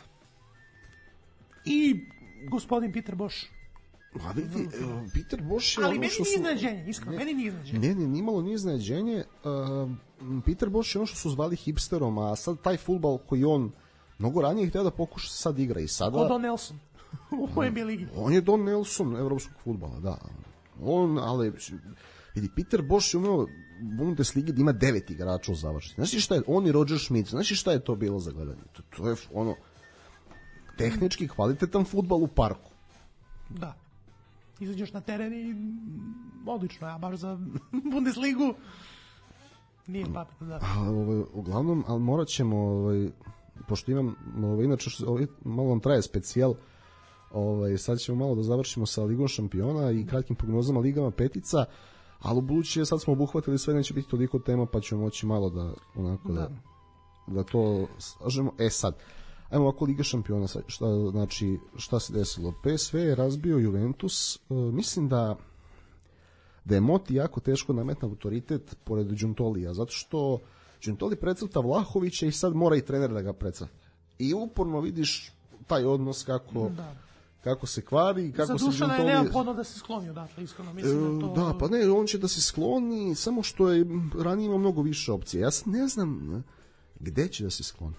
i gospodin Peter Bosz. Peter Bosz je ali meni nije iznenađenje, iskreno, meni nije iznenađenje. Ne, nimalo nije iznenađenje. Peter Bosz je ono što su zvali hipsterom, a sad taj fudbal koji on mnogo ranije htio da pokuša sad igra i sada... Ko Don Nelson u NBA ligi. On je Don Nelson evropskog fudbala, da. Ali vidi, Peter Bosz je umeo Bundesligi da ima 9 igrača u završnici. Znaš šta je, on i Roger Schmidt, znaš šta je to bilo za gledanje? To je ono tehnički kvalitetan fudbal u parku. Da. Izađeš na teren i odlično, ja baš za Bundesligu nije pametno, da. Uglavnom, ali morat ćemo, pošto imam, inače malo vam traje specijal, sad ćemo malo da završimo sa Ligom šampiona i kratkim prognozama ligama petica, ali u buduće sad smo obuhvatili sve, neće biti toliko tema, pa ćemo moći malo da onako da to slažemo. Sad, ajmo ovako Liga šampiona, šta se desilo? PSV je razbio Juventus, mislim da da je Moti jako teško nametna autoritet pored Đuntolija, zato što Đuntoli precrta Vlahovića i sad mora i trener da ga precrta. I uporno vidiš taj odnos kako se kvari, kako se Đuntoli... Za Dušana je neophodno da se skloni odatle, iskreno mislim da to... Da, pa ne, on će da se skloni, samo što je ranije imao mnogo više opcije. Ja sad ne znam gde će da se skloni.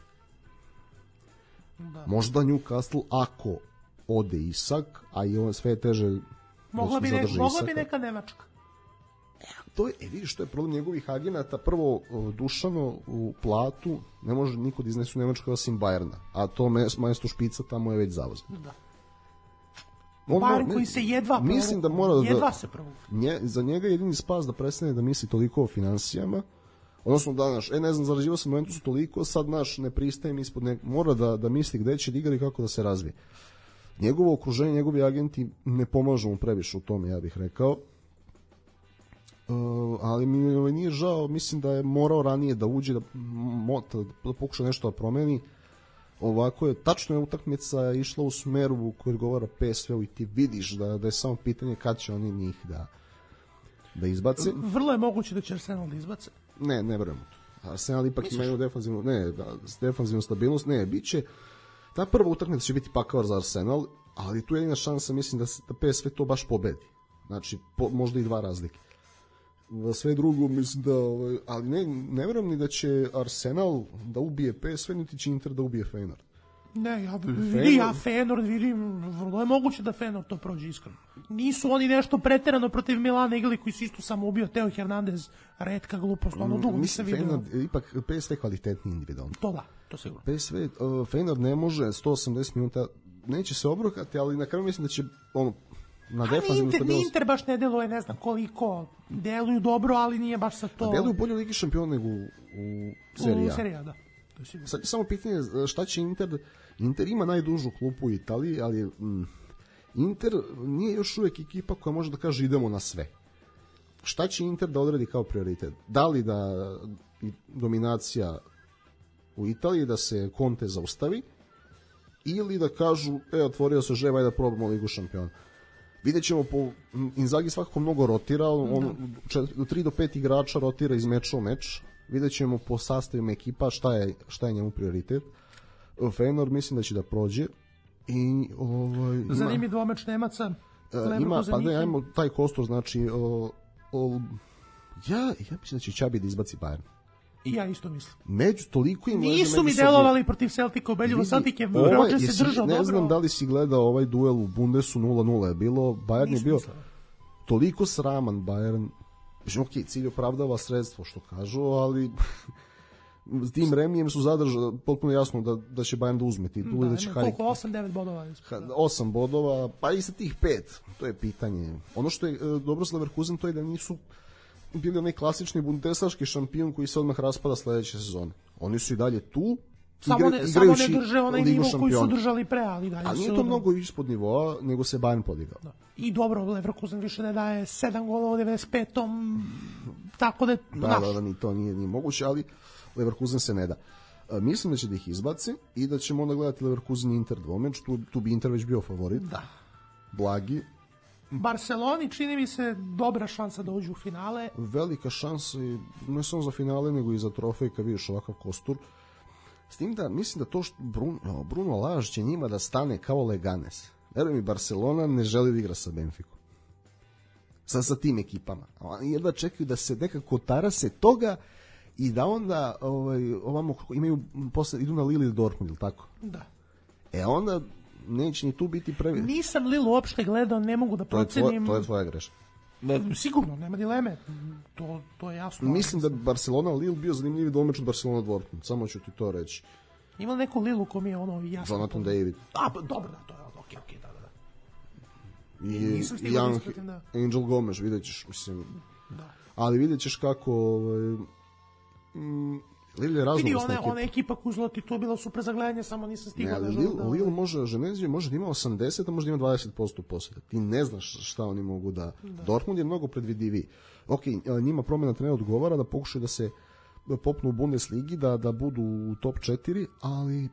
Da. Možda Newcastle, ako ode Isak, a i on sve je teže mogla bi neka Nemačka. To je, vidiš, to je problem njegovih agenata. Prvo, Dušano u platu ne može niko da iznesu Nemačku osim Bayerna, a to mesto špica tamo je već zauzet. Da. Bayern koji se jedva mislim da mora jedva se provukao. Za njega je jedini spas da prestane da misli toliko o finansijama, odnosno da ne znam, zarađivao sam momentu su toliko, sad ne pristajem ispod mora da misli gde će da igra i kako da se razvije. Njegovo okruženje, njegovi agenti ne pomažu mu previše u tome, ja bih rekao. Ali mi nije žao, mislim da je morao ranije da uđe, da pokuša nešto da promeni. Ovako je, tačno je utakmica išla u smeru koji odgovara PSV-u i ti vidiš da je samo pitanje kad će oni njih da izbace. Vrlo je moguće da će Arsenal da izbace. Ne verujem to. Arsenal ipak imaju defanzivnu stabilnost. Ne, bit će, ta prva utakmica će biti pakavar za Arsenal, ali tu je jedina šansa, mislim da PSV to baš pobedi. Znači, možda i 2 razlike. Sve drugo, mislim da, ali ne verujem ni da će Arsenal da ubije PSV, niti će Inter da ubije Feyenoord. Ne, ja Feyenoord vidim, vrlo je moguće da Feyenoord to prođe iskreno. Nisu oni nešto preterano protiv Milana igrali koji su isto samo ubio Teo Hernandez, retka glupost, ono dugo mi se vidio. Feyenoord, ipak PSV kvalitetni individualno. To da, to sigurno. Feyenoord ne može 180 minuta, neće se obrokati, ali na kraju mislim da će na defanzivnu stabilnost. Inter baš ne deluje, ne znam koliko, deluju dobro, ali nije baš sa to... Deluju bolje u Ligi šampiona nego u Serie A. U Serie A, da. Sad je samo pitanje šta će Inter... Inter ima najdužu klupu u Italiji, ali Inter nije još uvek ekipa koja može da kaže idemo na sve. Šta će Inter da odredi kao prioritet? Da li da dominacija u Italiji, da se Conte zaustavi, ili da kažu, otvorio se ževa i da probamo Ligu šampiona. Vidjet ćemo, Inzaghi svakako mnogo rotira, on 3 do 5 igrača rotira iz meča u meč, vidjet ćemo po sastavima ekipa šta je njemu prioritet. Feyenoord mislim da će da prođe i zanimljiv dvomeč Nemaca. Ima, pa ne, ajmo taj kostur, znači ja mislim da će Čabi da izbaci Bayern. I ja isto mislim. Toliko im nisu mi delovali protiv Celtica u Beljivu, Celtic je Rodgers se držao dobro. Ne znam da li si gledao ovaj duel u Bundesu 0-0 je bilo, Bayern je bio toliko sraman Bayern. Cilj opravdava sredstvo, što kažu, ali s tim remijem su zadržali potpuno jasno da će Bayern da uzme titul i da će koliko 8-9 bodova 8 bodova, pa i sa tih 5, to je pitanje. Ono što je dobro s Leverkusen, to je da nisu bili onaj klasični bundeslaški šampion koji se odmah raspada sledeće sezone. Oni su i dalje tu, samo ne drže onaj nivo koji su držali pre, ali dalje. Ali nije to mnogo ispod nivoa, nego se Bayern podigao. Da. I dobro, Leverkusen više ne daje 7 golova u 95. Tako da... Da, ni to nije moguće, ali Leverkusen se ne da. Mislim da će da ih izbaci i da ćemo onda gledati Leverkusen i Inter dvomeč, tu bi Inter već bio favorit. Da. Blagi. Barceloni čini mi se dobra šansa da uđu u finale. Velika šansa i ne samo za finale, nego i za trofej kad vidiš ovakav kostur. S tim da mislim da to što Bruno Lage će njima da stane kao Leganes. Veruj mi, Barcelona ne želi da igra sa Benficom. Sa tim ekipama. Oni jedva čekaju da se nekako tarase toga i da onda ovamo imaju posle idu na Lille ili Dortmund, ili tako? Da. Onda neće ni tu biti previ. Nisam Lille uopšte gledao, ne mogu da procenim. To je tvoja greška. Sigurno, nema dileme. To je jasno. Mislim da Barcelona Lille bio zanimljivi domeč od Barcelona Dortmund. Samo ću ti to reći. Ima neko Lille u kom je jasno. Jonathan David. Dobro, da, to je okej, da. I Young Angel Gomes, vidjet ćeš, mislim. Da. Ali vidjet ćeš kako Lille je raznovrsna ekipa. Ona ekipa koju zloti to bila super za gledanje, samo nisam stigao da želim. Lille može, Ženezije može da ima 80, a može da ima 20% posjeda. Ti ne znaš šta oni mogu da... Dortmund je mnogo predvidiviji. Njima promjena trenera odgovara da pokušaju da se popnu u Bundesligi, da budu u top 4, ali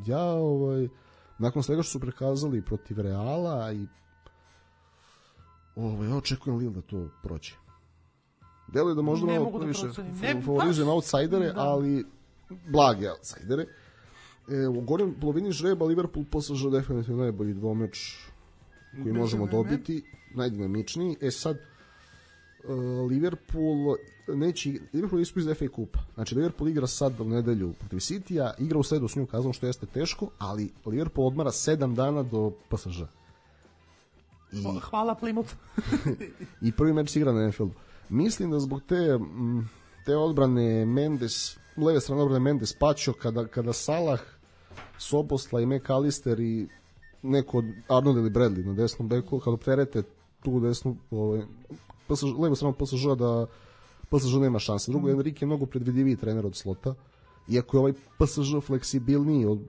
nakon svega što su prekazali protiv Reala i ja očekujem Lille da to prođe. Deluje da možda Ne malo mogu da više procenim. favorizujem outsidere, ali blage outsidere. U gornjem polovini žreba Liverpool PSG definitivno najbolji dvomeč koji možemo dobiti, najdinamičniji. Sad Liverpool ispu iz FA kupa. Znači Liverpool igra sad u nedelju protiv Citya, igra u sredu s Newcastlom, što jeste teško, ali Liverpool odmara 7 dana do PSG. Hvala Plymouth. I prvi meč se igra na Anfieldu. Mislim da zbog te odbrane Mendes, leve strane odbrane Mendes Pacho, kada Salah, Soboslaj i McAllister i neko od Arnold ili Bradley na desnom beku, kada opterete tu desnu levo stranu PSG da PSG nema šanse. Drugo, Enrique je mnogo predvidiviji trener od Slota, iako je ovaj PSG fleksibilniji od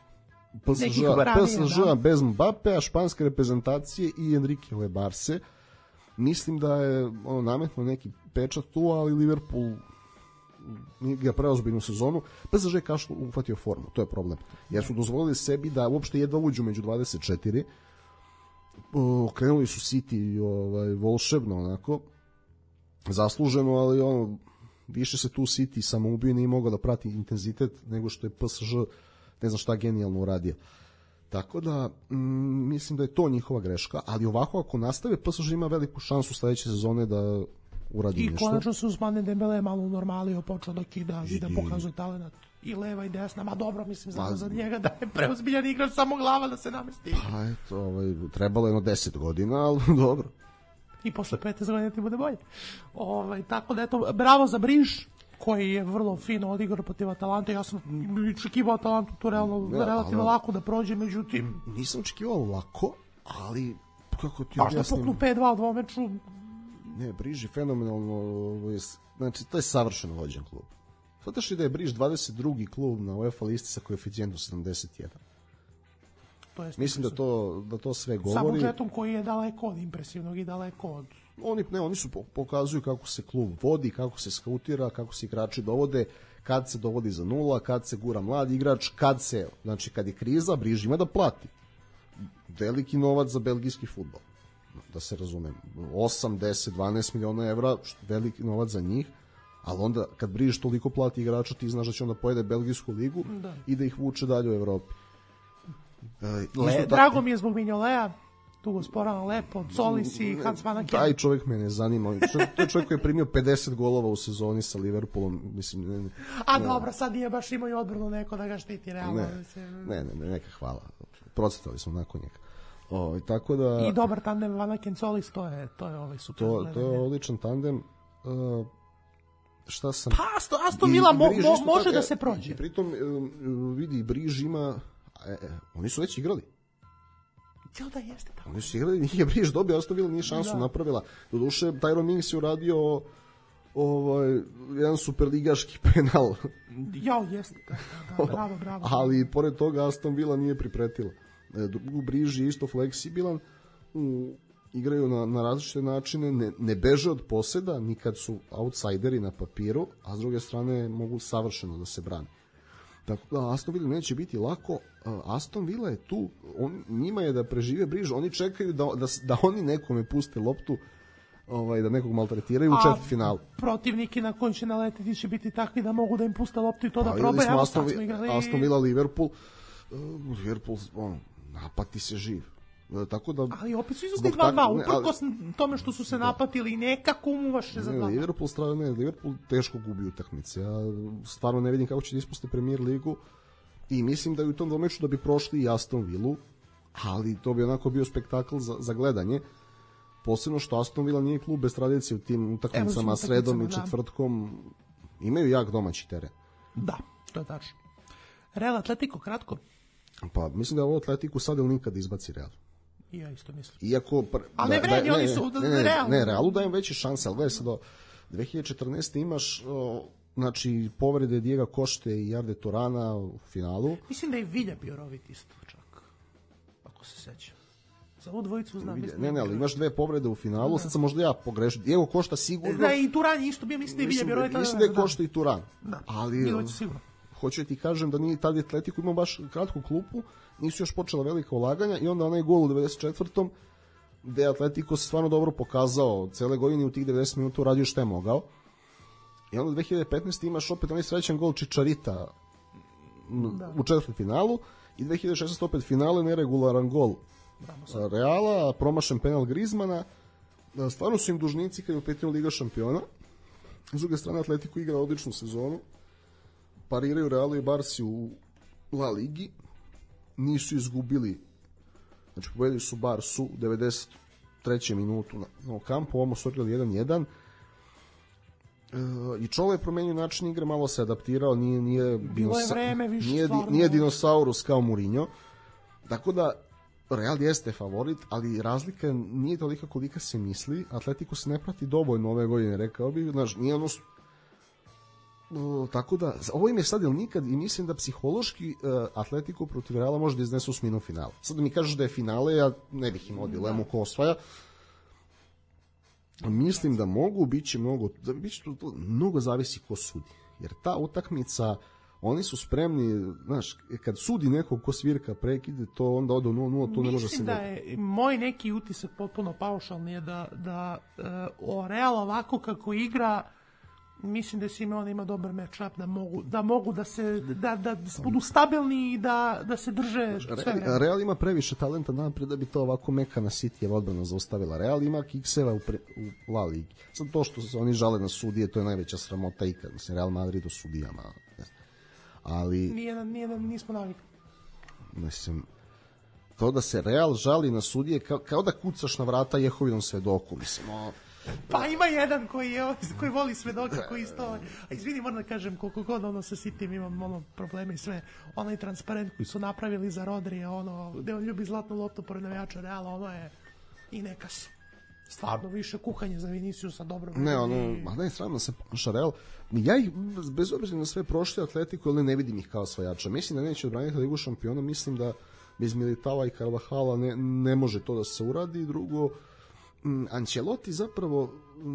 PSG bez Mbappé, španske reprezentacije i Enriqueove Barse. Mislim da je nametno neki pečat tu, ali Liverpool ga preozbiljnu sezonu. PSG je kašlo uhvatio formu, to je problem. Jer su dozvolili sebi da uopšte jedva uđu među 24. Krenuli su City volšebno, onako, zasluženo, ali više se tu City samoubio, nije mogao da prati intenzitet nego što je PSG ne znam šta genijalno uradio. Tako da, mislim da je to njihova greška, ali ovako ako nastave, PSG ima veliku šansu sledeće sezone da uradi nešto. I konačno se Ousmane Dembele malo normalio, počeo da kida i da pokazuje talent i leva i desna, ma dobro, mislim, za njega da je preozbiljan igrač, samo glava da se namesti. Pa eto, trebalo je 10 godina, ali dobro. I posle 15 godina ti bude bolje. Tako da eto, bravo za Briž, koji je vrlo fino odigrao protiv Atalante. Ja sam očekivao Atalantu to relativno lako da prođe, međutim... Nisam očekivao lako, ali kako ti objasnim... Baš da puknu 5-2 u dvomeču. Ne, Briž je fenomenalno, znači to je savršeno vođen klub. Svataš li da je Briž 22. klub na UEFA listi sa koeficijentom 71? Mislim da to sve govori. Sa budžetom koji je daleko od impresivnog i daleko od... Oni su pokazuju kako se klub vodi, kako se skautira, kako se igrači dovode, kad se dovodi za nula, kad se gura mladi igrač, kad je kriza, Briž ima da plati veliki novac za belgijski fudbal, da se razumem, 8, 10, 12 miliona evra, veliki novac za njih, ali onda kad Briž toliko plati igrača, ti znaš da će onda pojede belgijsku ligu i da ih vuče dalje u Evropi. Drago mi je zbog Mignolea, tu gosporano lepo, Solis i Hans Van Aken. Taj čovjek me ne zanima. To je čovjek koji je primio 50 golova u sezoni sa Liverpoolom. Mislim, dobro, sad nije baš imao i odbranu neko da ga štiti realno. Ne, neka hvala. Procetali smo nakon njega. Tako da... I dobar tandem Van Aken Solis, to je super. To je odličan tandem. Šta sam... Pa, Aston Villa može da se prođe. I pritom, vidi, Briž ima... oni su već igrali. Da jeste tako. Oni su igrali, nije Briž dobio, Aston Villa nije šansu napravila. Doduše, Tyrone Mings je uradio jedan superligaški penal. Jeste. Bravo. Ali pored toga Aston Villa nije pripretila. Briž je isto fleksibilan, igraju na različite načine, ne beže od poseda, nikad su outsideri na papiru, a s druge strane mogu savršeno da se brani. Tako da Aston Villa neće biti lako. Aston Villa je tu, njima je da prežive Briž, oni čekaju da oni nekome puste loptu, da nekog maltretiraju u četvrtfinalu. Protivniki na koji će naletiti će biti takvi da mogu da im puste loptu i to da probaju. Aston Villa, Liverpool, napati se živ. Tako da, ali opet su izgubili 2-2, uprkos tome što su se napatili, nekako umuvaše za 2-2. Liverpool teško gubi utakmice. Ja stvarno ne vidim kako će da ispuste Premier ligu i mislim da je u tom dvomeču da bi prošli i Aston Villu, ali to bi onako bio spektakl za gledanje. Posebno što Aston Villa nije klub bez tradicije u tim utakmicama sredom i četvrtkom. Imaju jak domaći teren. Da, to je tačno. Real Atletico, kratko. Pa mislim da ovo Atletiku sad ili nikad izbaci Real. Ja isto mislim. Iako... Ali ne vredi, oni su realni. Ne, Realu dajem veće šanse, ali gledaj sad do 2014. imaš znači povrede Diego Košte i Jarde Turana u finalu. Mislim da je Vilja bio rovit isto čak, ako se sećam. Za ovu dvojicu znam. Ne, ali imaš dve povrede u finalu, sad sam možda ja pogrešio. Diego Košta sigurno... Da, i Turan isto bio, mislim da je Vilja bio rovit. Mislim da je Košta i Turan. Ali... Bilo će sigurno. Hoću da ti kažem da nije tada Atletico imao baš kratku klupu, nisu još počela velika ulaganja i onda onaj gol u 94. gde je Atletico se stvarno dobro pokazao cele godine, u tih 90 minuta uradio što je mogao. I onda 2015. imaš opet onaj srećan gol Čičarita u četvrtfinalu i 2016. opet finale, neregularan gol Reala, promašen penal Griezmana. Stvarno su im dužnici kad je u pitanju Liga šampiona. S druge strane, Atletico igra odličnu sezonu, pariraju Realu i Barsi u La Ligi, nisu izgubili, znači pobedili su Barsu u 93. minutu na kampu, ovamo su odigrali 1-1. I Čolo je promenio način igre, malo se adaptirao, nije dinosaurus kao Mourinho, tako da Real jeste favorit, ali razlika nije tolika kolika se misli. Atletico se ne prati dovoljno ove godine, rekao bih, znaš, nije ono tako da, ovo im je sad ili nikad i mislim da psihološki Atletico protiv Reala može da iznese osminu finala. Sad da mi kažeš da je finale, ja ne bih imao dilemu ko osvaja. Mislim da mogu, bit će mnogo zavisi ko sudi. Jer ta utakmica, oni su spremni, znaš, kad sudi nekog ko svirka prekide, to onda ode 0-0, to ne može se... Mislim da je, moj neki utisak potpuno paušalni je da o Real ovako kako igra, mislim da Simeone ima dobar match-up, da mogu da budu stabilni i da se drže sve vreme. Real ima previše talenta napred da bi to ovako mekana Cityjeva odbrana zaustavila. Real ima kikseva u La Ligi. Sad to što se oni žale na sudije, to je najveća sramota ikad. Mislim, Real Madrid o sudijama. Ali... Nismo navikli. Mislim, to da se Real žali na sudije kao da kucaš na vrata Jehovinom svedoku. Mislim, pa ima jedan koji voli svedoke, koji isto... A izvini, moram da kažem, koliko god ono sa Cityjem imam probleme i sve, onaj transparent koji su napravili za Rodrija, gde on ljubi zlatnu loptu pored navijača Reala, ono je i neka su. Stvarno više kuhanje za Viniciusa, dobro. Ne, a da je sramno se ponaša Real. Ja ih, bez obzira na sve prošle Atletico, ali ne vidim ih kao osvajača. Mislim da neće odbraniti Ligu šampiona, mislim da bez Militava i Carvahala ne može to da se uradi. Drugo, Ancelotti zapravo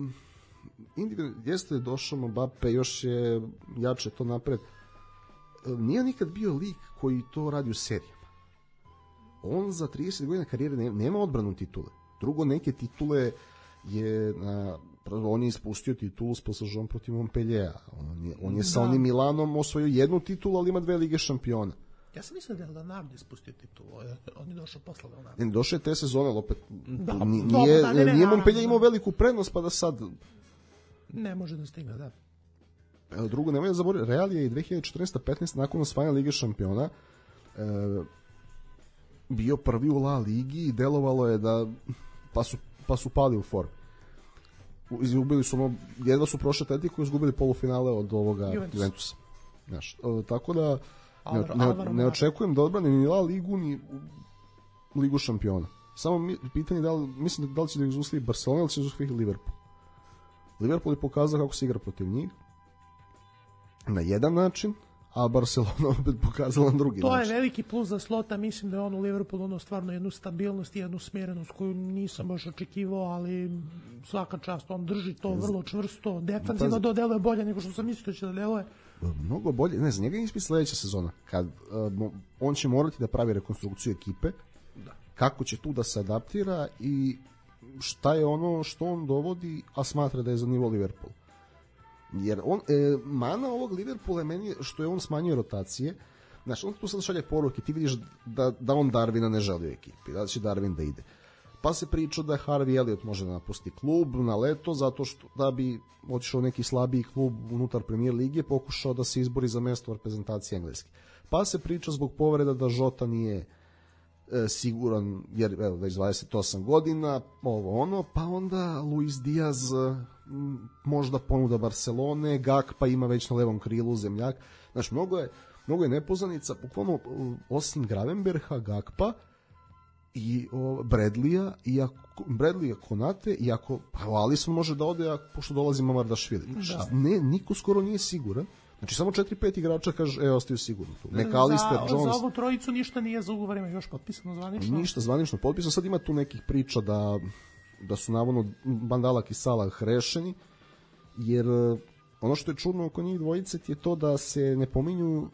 jeste došao Mbappe, još je jače to napred. Nije nikad bio lik koji to radi u serijama. On za 30 godina karijere nema odbranu titule. Drugo, neke titule on je ispustio titulu s PSG protiv Montpellier. On je sa onim Milanom osvojio jednu titulu, ali ima 2 Lige šampiona. Ja sam mislio da je Leonardo ispustio titulu, on je došao posle Leonardo. Došao je te sezone, ali opet nije Montpellier imao veliku prednost, pa da sad... Ne može da stigne, da. Drugo, nemoj da zaboraviti, Real je i 2014-15 nakon osvajanja Lige šampiona bio prvi u La Ligi i delovalo je da pa su pali u formu. Izgubili su jedva su prošli Atletico i izgubili polufinale od ovoga Juventusa. Znaš, tako da ne očekujem da odbrane ni La Ligu ni Ligu šampiona. Samo pitanje mislim da li će da izustiti Barcelona ili će izustiti Liverpool. Liverpool je pokazao kako se igra protiv njih na jedan način, a Barcelona opet pokazala na drugi način. To je veliki plus za Slota, mislim da je on u Liverpoolu stvarno jednu stabilnost i jednu smerenost koju nisam baš očekivao, ali svaka čast, on drži to vrlo čvrsto, defanzivno dodeluje bolje nego što sam mislio će da deluje. Mnogo bolje, ne znam, njega ispi sledeća sezona, kad on će morati da pravi rekonstrukciju ekipe, kako će tu da se adaptira i šta je ono što on dovodi, a smatra da je za nivo Liverpool. Jer mana ovog Liverpoola je meni što je on smanjio rotacije. Znači, on tu sad šalje poruke, ti vidiš da on Darwina ne želi u ekipi, da će Darwin da ide. Pa se priča da Harvey Elliott može da napusti klub na leto, zato što da bi otišao neki slabiji klub unutar Premier lige, pokušao da se izbori za mesto u reprezentaciji Engleske. Pa se priča zbog povreda da Jota nije siguran, jer već 28 godina, pa onda Luis Diaz možda ponuda Barcelone, Gakpa ima već na levom krilu zemljak. Znači, mnogo je nepoznanica, bukvalno osim Gravenberha, Gakpa i Bradleya, Konate, i ako Alisson može da ode, pošto dolazi Mamardašvili. Znači, niko skoro nije siguran. Znači, samo 4-5 igrača kaže, ostaju sigurno tu. McAllister, Jones... Za ovu trojicu ništa nije za ugovorima još potpisano zvanično. Ništa zvanično potpisano. Sad ima tu nekih priča da su navodno Bandalak i Salah rešeni, jer ono što je čudno oko njih dvojice je to da se ne pominju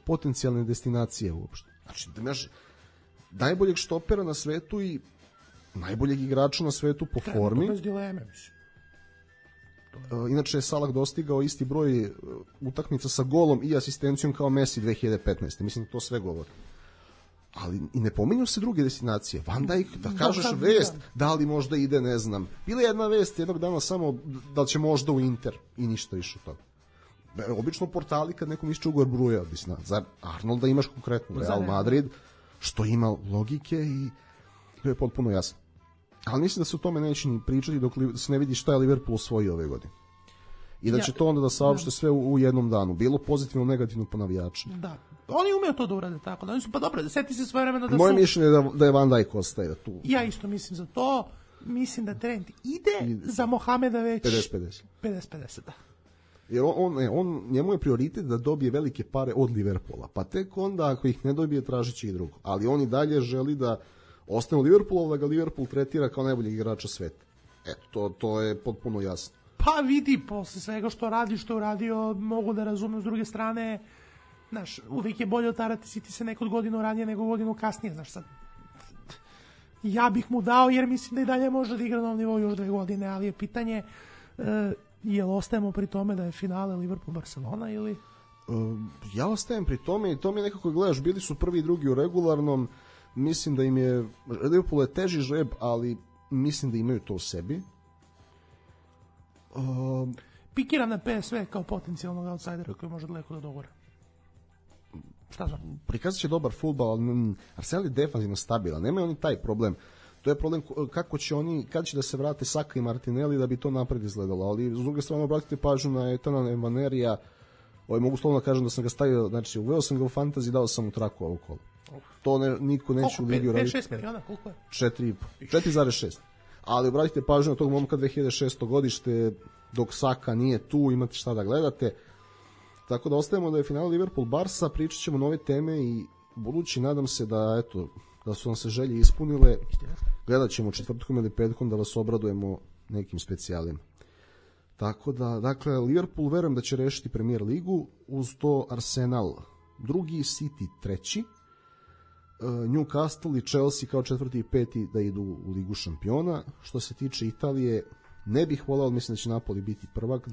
potencijalne destinacije uopšte. Znači, da imaš najboljeg štopera na svetu i najboljeg igrača na svetu po formi. Bez dileme, mislim. Inače je Salah dostigao isti broj utakmica sa golom i asistencijom kao Messi 2015. Mislim da to sve govori. Ali i ne pominju se druge destinacije. Van Dijk, da kažeš vest, da li možda ide, ne znam. Bila je jedna vest jednog dana samo da će možda u Inter i ništa više od toga. Obično portali kad nekom išće ugovor bruja, zar Arnolda imaš konkretno Real Madrid, što ima logike i to je potpuno jasno. Ali mislim da se o tome neće ni pričati dok se ne vidi šta je Liverpool osvojio ove godine. I da će to onda da saopšte sve u jednom danu. Bilo pozitivno, negativno po navijačima. Da. Oni umeju to da urade tako. Da oni su pa dobro, da seti se svoje vremena da moje mišljenje je da je Van Dijk ostaje tu. Ja isto mislim za to. Mislim da trend ide za Mohameda već 50-50. 50-50, da. Jer njemu je prioritet da dobije velike pare od Liverpoola. Pa tek onda ako ih ne dobije tražit će i drugo. Ali on i dalje želi da ostane u Liverpoolu, da ga Liverpool tretira kao najboljeg igrača sveta. Eto, to je potpuno jasno. Pa vidi, posle svega što radi, što je uradio, mogu da razumem. S druge strane, znaš, uvijek je bolje otarati City se nekod godinu ranije nego godinu kasnije, znaš sad. Ja bih mu dao, jer mislim da i dalje može da igra na ovom nivou još 2 godine, ali je pitanje, jel ostajemo pri tome da je finale Liverpool-Barcelona ili... Ja ostajem pri tome i to mi je nekako gledaš, bili su prvi i drugi u regularnom, mislim da im je, Liverpool je teži žreb, ali mislim da imaju to u sebi. Pikiram na PSV kao potencijalnog outsidera koji može daleko da dogore. Šta znam? Prikazat će dobar fudbal, ali Arsenal je defanzivno stabilan, nemaju oni taj problem. To je problem kako će oni, kad će da se vrate Saka i Martinelli da bi to napred izgledalo, ali s druge strane obratite pažnju na Etana Evanerija, mogu slovno kažem da sam ga stavio, znači uveo sam ga u fantasy, dao sam mu traku ovo kolo. To niko neće u ligi uraditi. 5-6 miliona, koliko je? 4,6. Ali obratite pažnju na tog momka 2006. godište, dok Saka nije tu, imate šta da gledate. Tako da ostajemo da je final Liverpool-Barsa, pričat ćemo nove teme i budući nadam se da, eto, da su nam se želje ispunile. Gledat ćemo četvrtkom ili petkom da vas obradujemo nekim specijalima. Tako da, dakle, Liverpool verujem da će rešiti Premier ligu, uz to Arsenal drugi, City treći, Newcastle i Chelsea kao četvrti i peti da idu u ligu šampiona. Što se tiče Italije, ne bih volao, mislim da će Napoli biti prvak,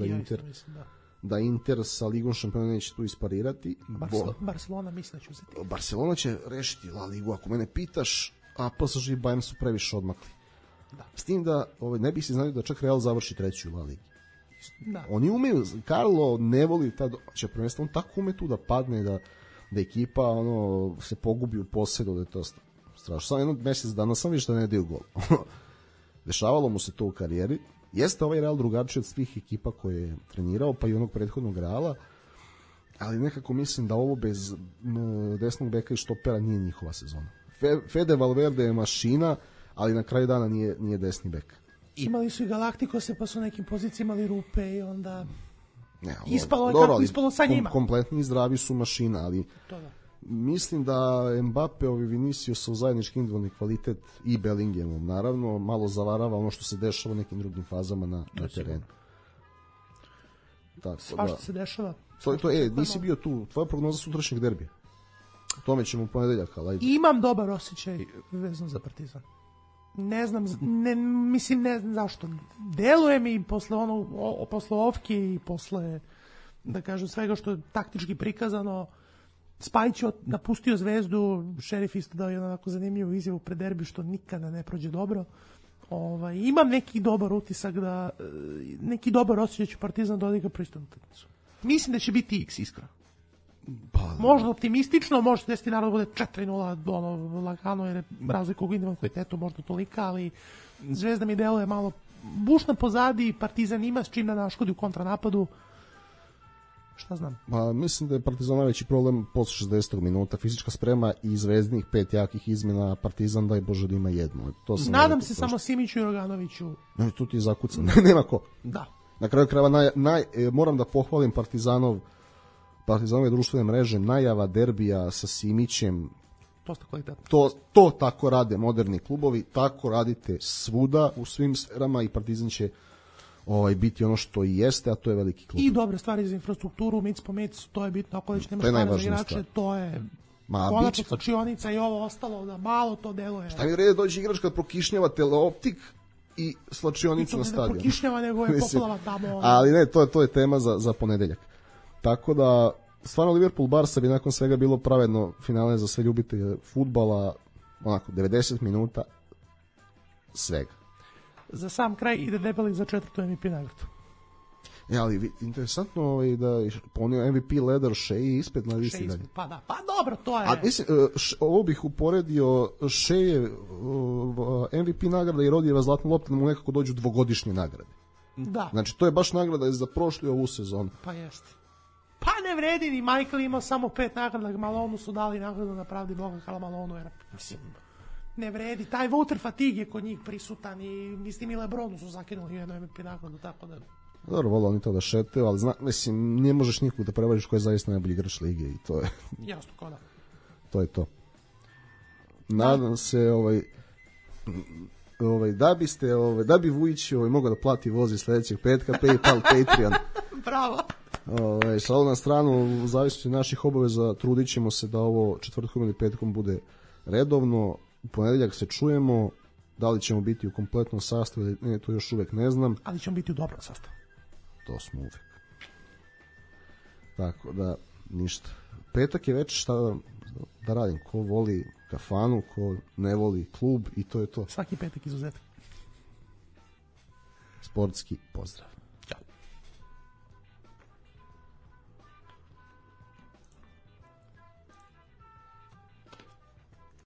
da Inter sa ligom šampiona neće tu isparirati. Barcelona mislim da će uzeti. Barcelona će rešiti La Ligu, ako mene pitaš, a PSG i Bayern su previše odmakli. Da. S tim da ne bih se znali da čak Real završi treći u La Ligi. Da. Oni umeju, Carlo ne voli će prvenstveno tako ume tu da padne, da ekipa se pogubi u posedu, da je to strašno. Samo jedno mjesec dana sam vidio da ne daju gol. Dešavalo mu se to u karijeri. Jeste ovaj Real drugačiji od svih ekipa koje je trenirao, pa i onog prethodnog Reala, ali nekako mislim da ovo bez desnog beka i štopera nije njihova sezona. Fede Valverde je mašina, ali na kraju dana nije desni bek. Imali su i Galaktikose, pa su nekim pozicijama imali rupe i onda ispalo sa njima. Kompletni zdravi su mašina, ali mislim da Mbappe, Vinicius u zajednički individualni kvalitet i Bellinghamom, naravno, malo zavarava ono što se dešava u nekim drugim fazama na terenu. Svašta se dešava. Nisi bio tu, tvoja prognoza sutrašnjeg derbija. O tome ćemo u ponedeljak. Imam dobar osjećaj vezano za Partizan. Ne znam zašto. Deluje mi posle Ovki i posle, da kažem, svega što je taktički prikazano. Spajić je napustio Zvezdu, Šerif isto dao jednu onako zanimljivu izjavu pred derbi, što nikada ne prođe dobro. Imam neki dobar utisak neki dobar osjećaj će Partizan da odigra pristojnu utakmicu. Mislim da će biti X, iskreno. Možda optimistično, može se desiti narod bude 4-0 lagano, jer je razlika u individualnom kvalitetu možda tolika, ali Zvezda mi deluje malo bušna pozadi, Partizan ima s čim da naškodi u kontranapadu. Šta znam? Mislim da je Partizan najveći problem posle 60. minuta, fizička sprema i Zvezdinih 5 jakih izmjena, Partizan daj Bože da ima jednu. Nadam se samo Simiću i Roganoviću. Tu ti je zakucan, nema ko. Da. Na kraju krajeva moram da pohvalim Partizanove društvene mreže, najava derbija sa Simićem. To tako rade moderni klubovi, tako radite svuda u svim sferama i Partizan će biti ono što i jeste, a to je veliki klub. I dobre stvari za infrastrukturu, mic po mic, to je bitno, ako već nemaš stvari za igrače, to je konačno slačionica i ovo ostalo, da malo to deluje. Šta mi vrede dođe igrač kad prokišnjava teleoptik i slačionica na stadion? I to ne prokišnjava, nego je poplava tamo. Ali ne, to je tema za ponedeljak. Tako da, stvarno Liverpool-Barsa bi nakon svega bilo pravedno finale za sve ljubitelje fudbala, onako, 90 minuta svega. Za sam kraj ide debeli za 4. MVP nagradu. Ali interesantno da je ponio MVP Leder Shea ispred na listi dalje. Pa dobro, to je. A mislim, ovo bih uporedio Shea MVP nagrada i Rodijeva zlatna lopta, da mu nekako dođu dvogodišnje nagrade. Da. Znači, to je baš nagrada za prošlu i ovu sezonu. Pa jeste. Pa ne vredi, ni Michael ima samo 5 nagrada, Malonu su dali nagradu na pravdi Boga Kala Malonu, jer mislim, ne vredi. Taj water fatigue je kod njih prisutan i mislim i Lebronu su zakinuli jednu MVP nagradu, tako da... Dobro, vole oni to da šetaju, ali mislim, ne možeš nikog da prevariš ko je zaista najbolji igrač lige i to je... Jasno, ko da. To je to. Nadam se, da bi Vujić mogao da plati vozi sledećeg petka, PayPal, Patreon. Bravo. Šalu na stranu, u zavisnosti naših obaveza, trudit ćemo se da ovo četvrtkom ili petkom bude redovno. U ponedeljak se čujemo, da li ćemo biti u kompletnom sastavu, ne, to još uvek ne znam. Ali ćemo biti u dobrom sastavu. To smo uvek. Tako da, ništa. Petak je već šta da radim. Ko voli kafanu, ko ne voli klub i to je to. Svaki petak izuzetak. Sportski pozdrav.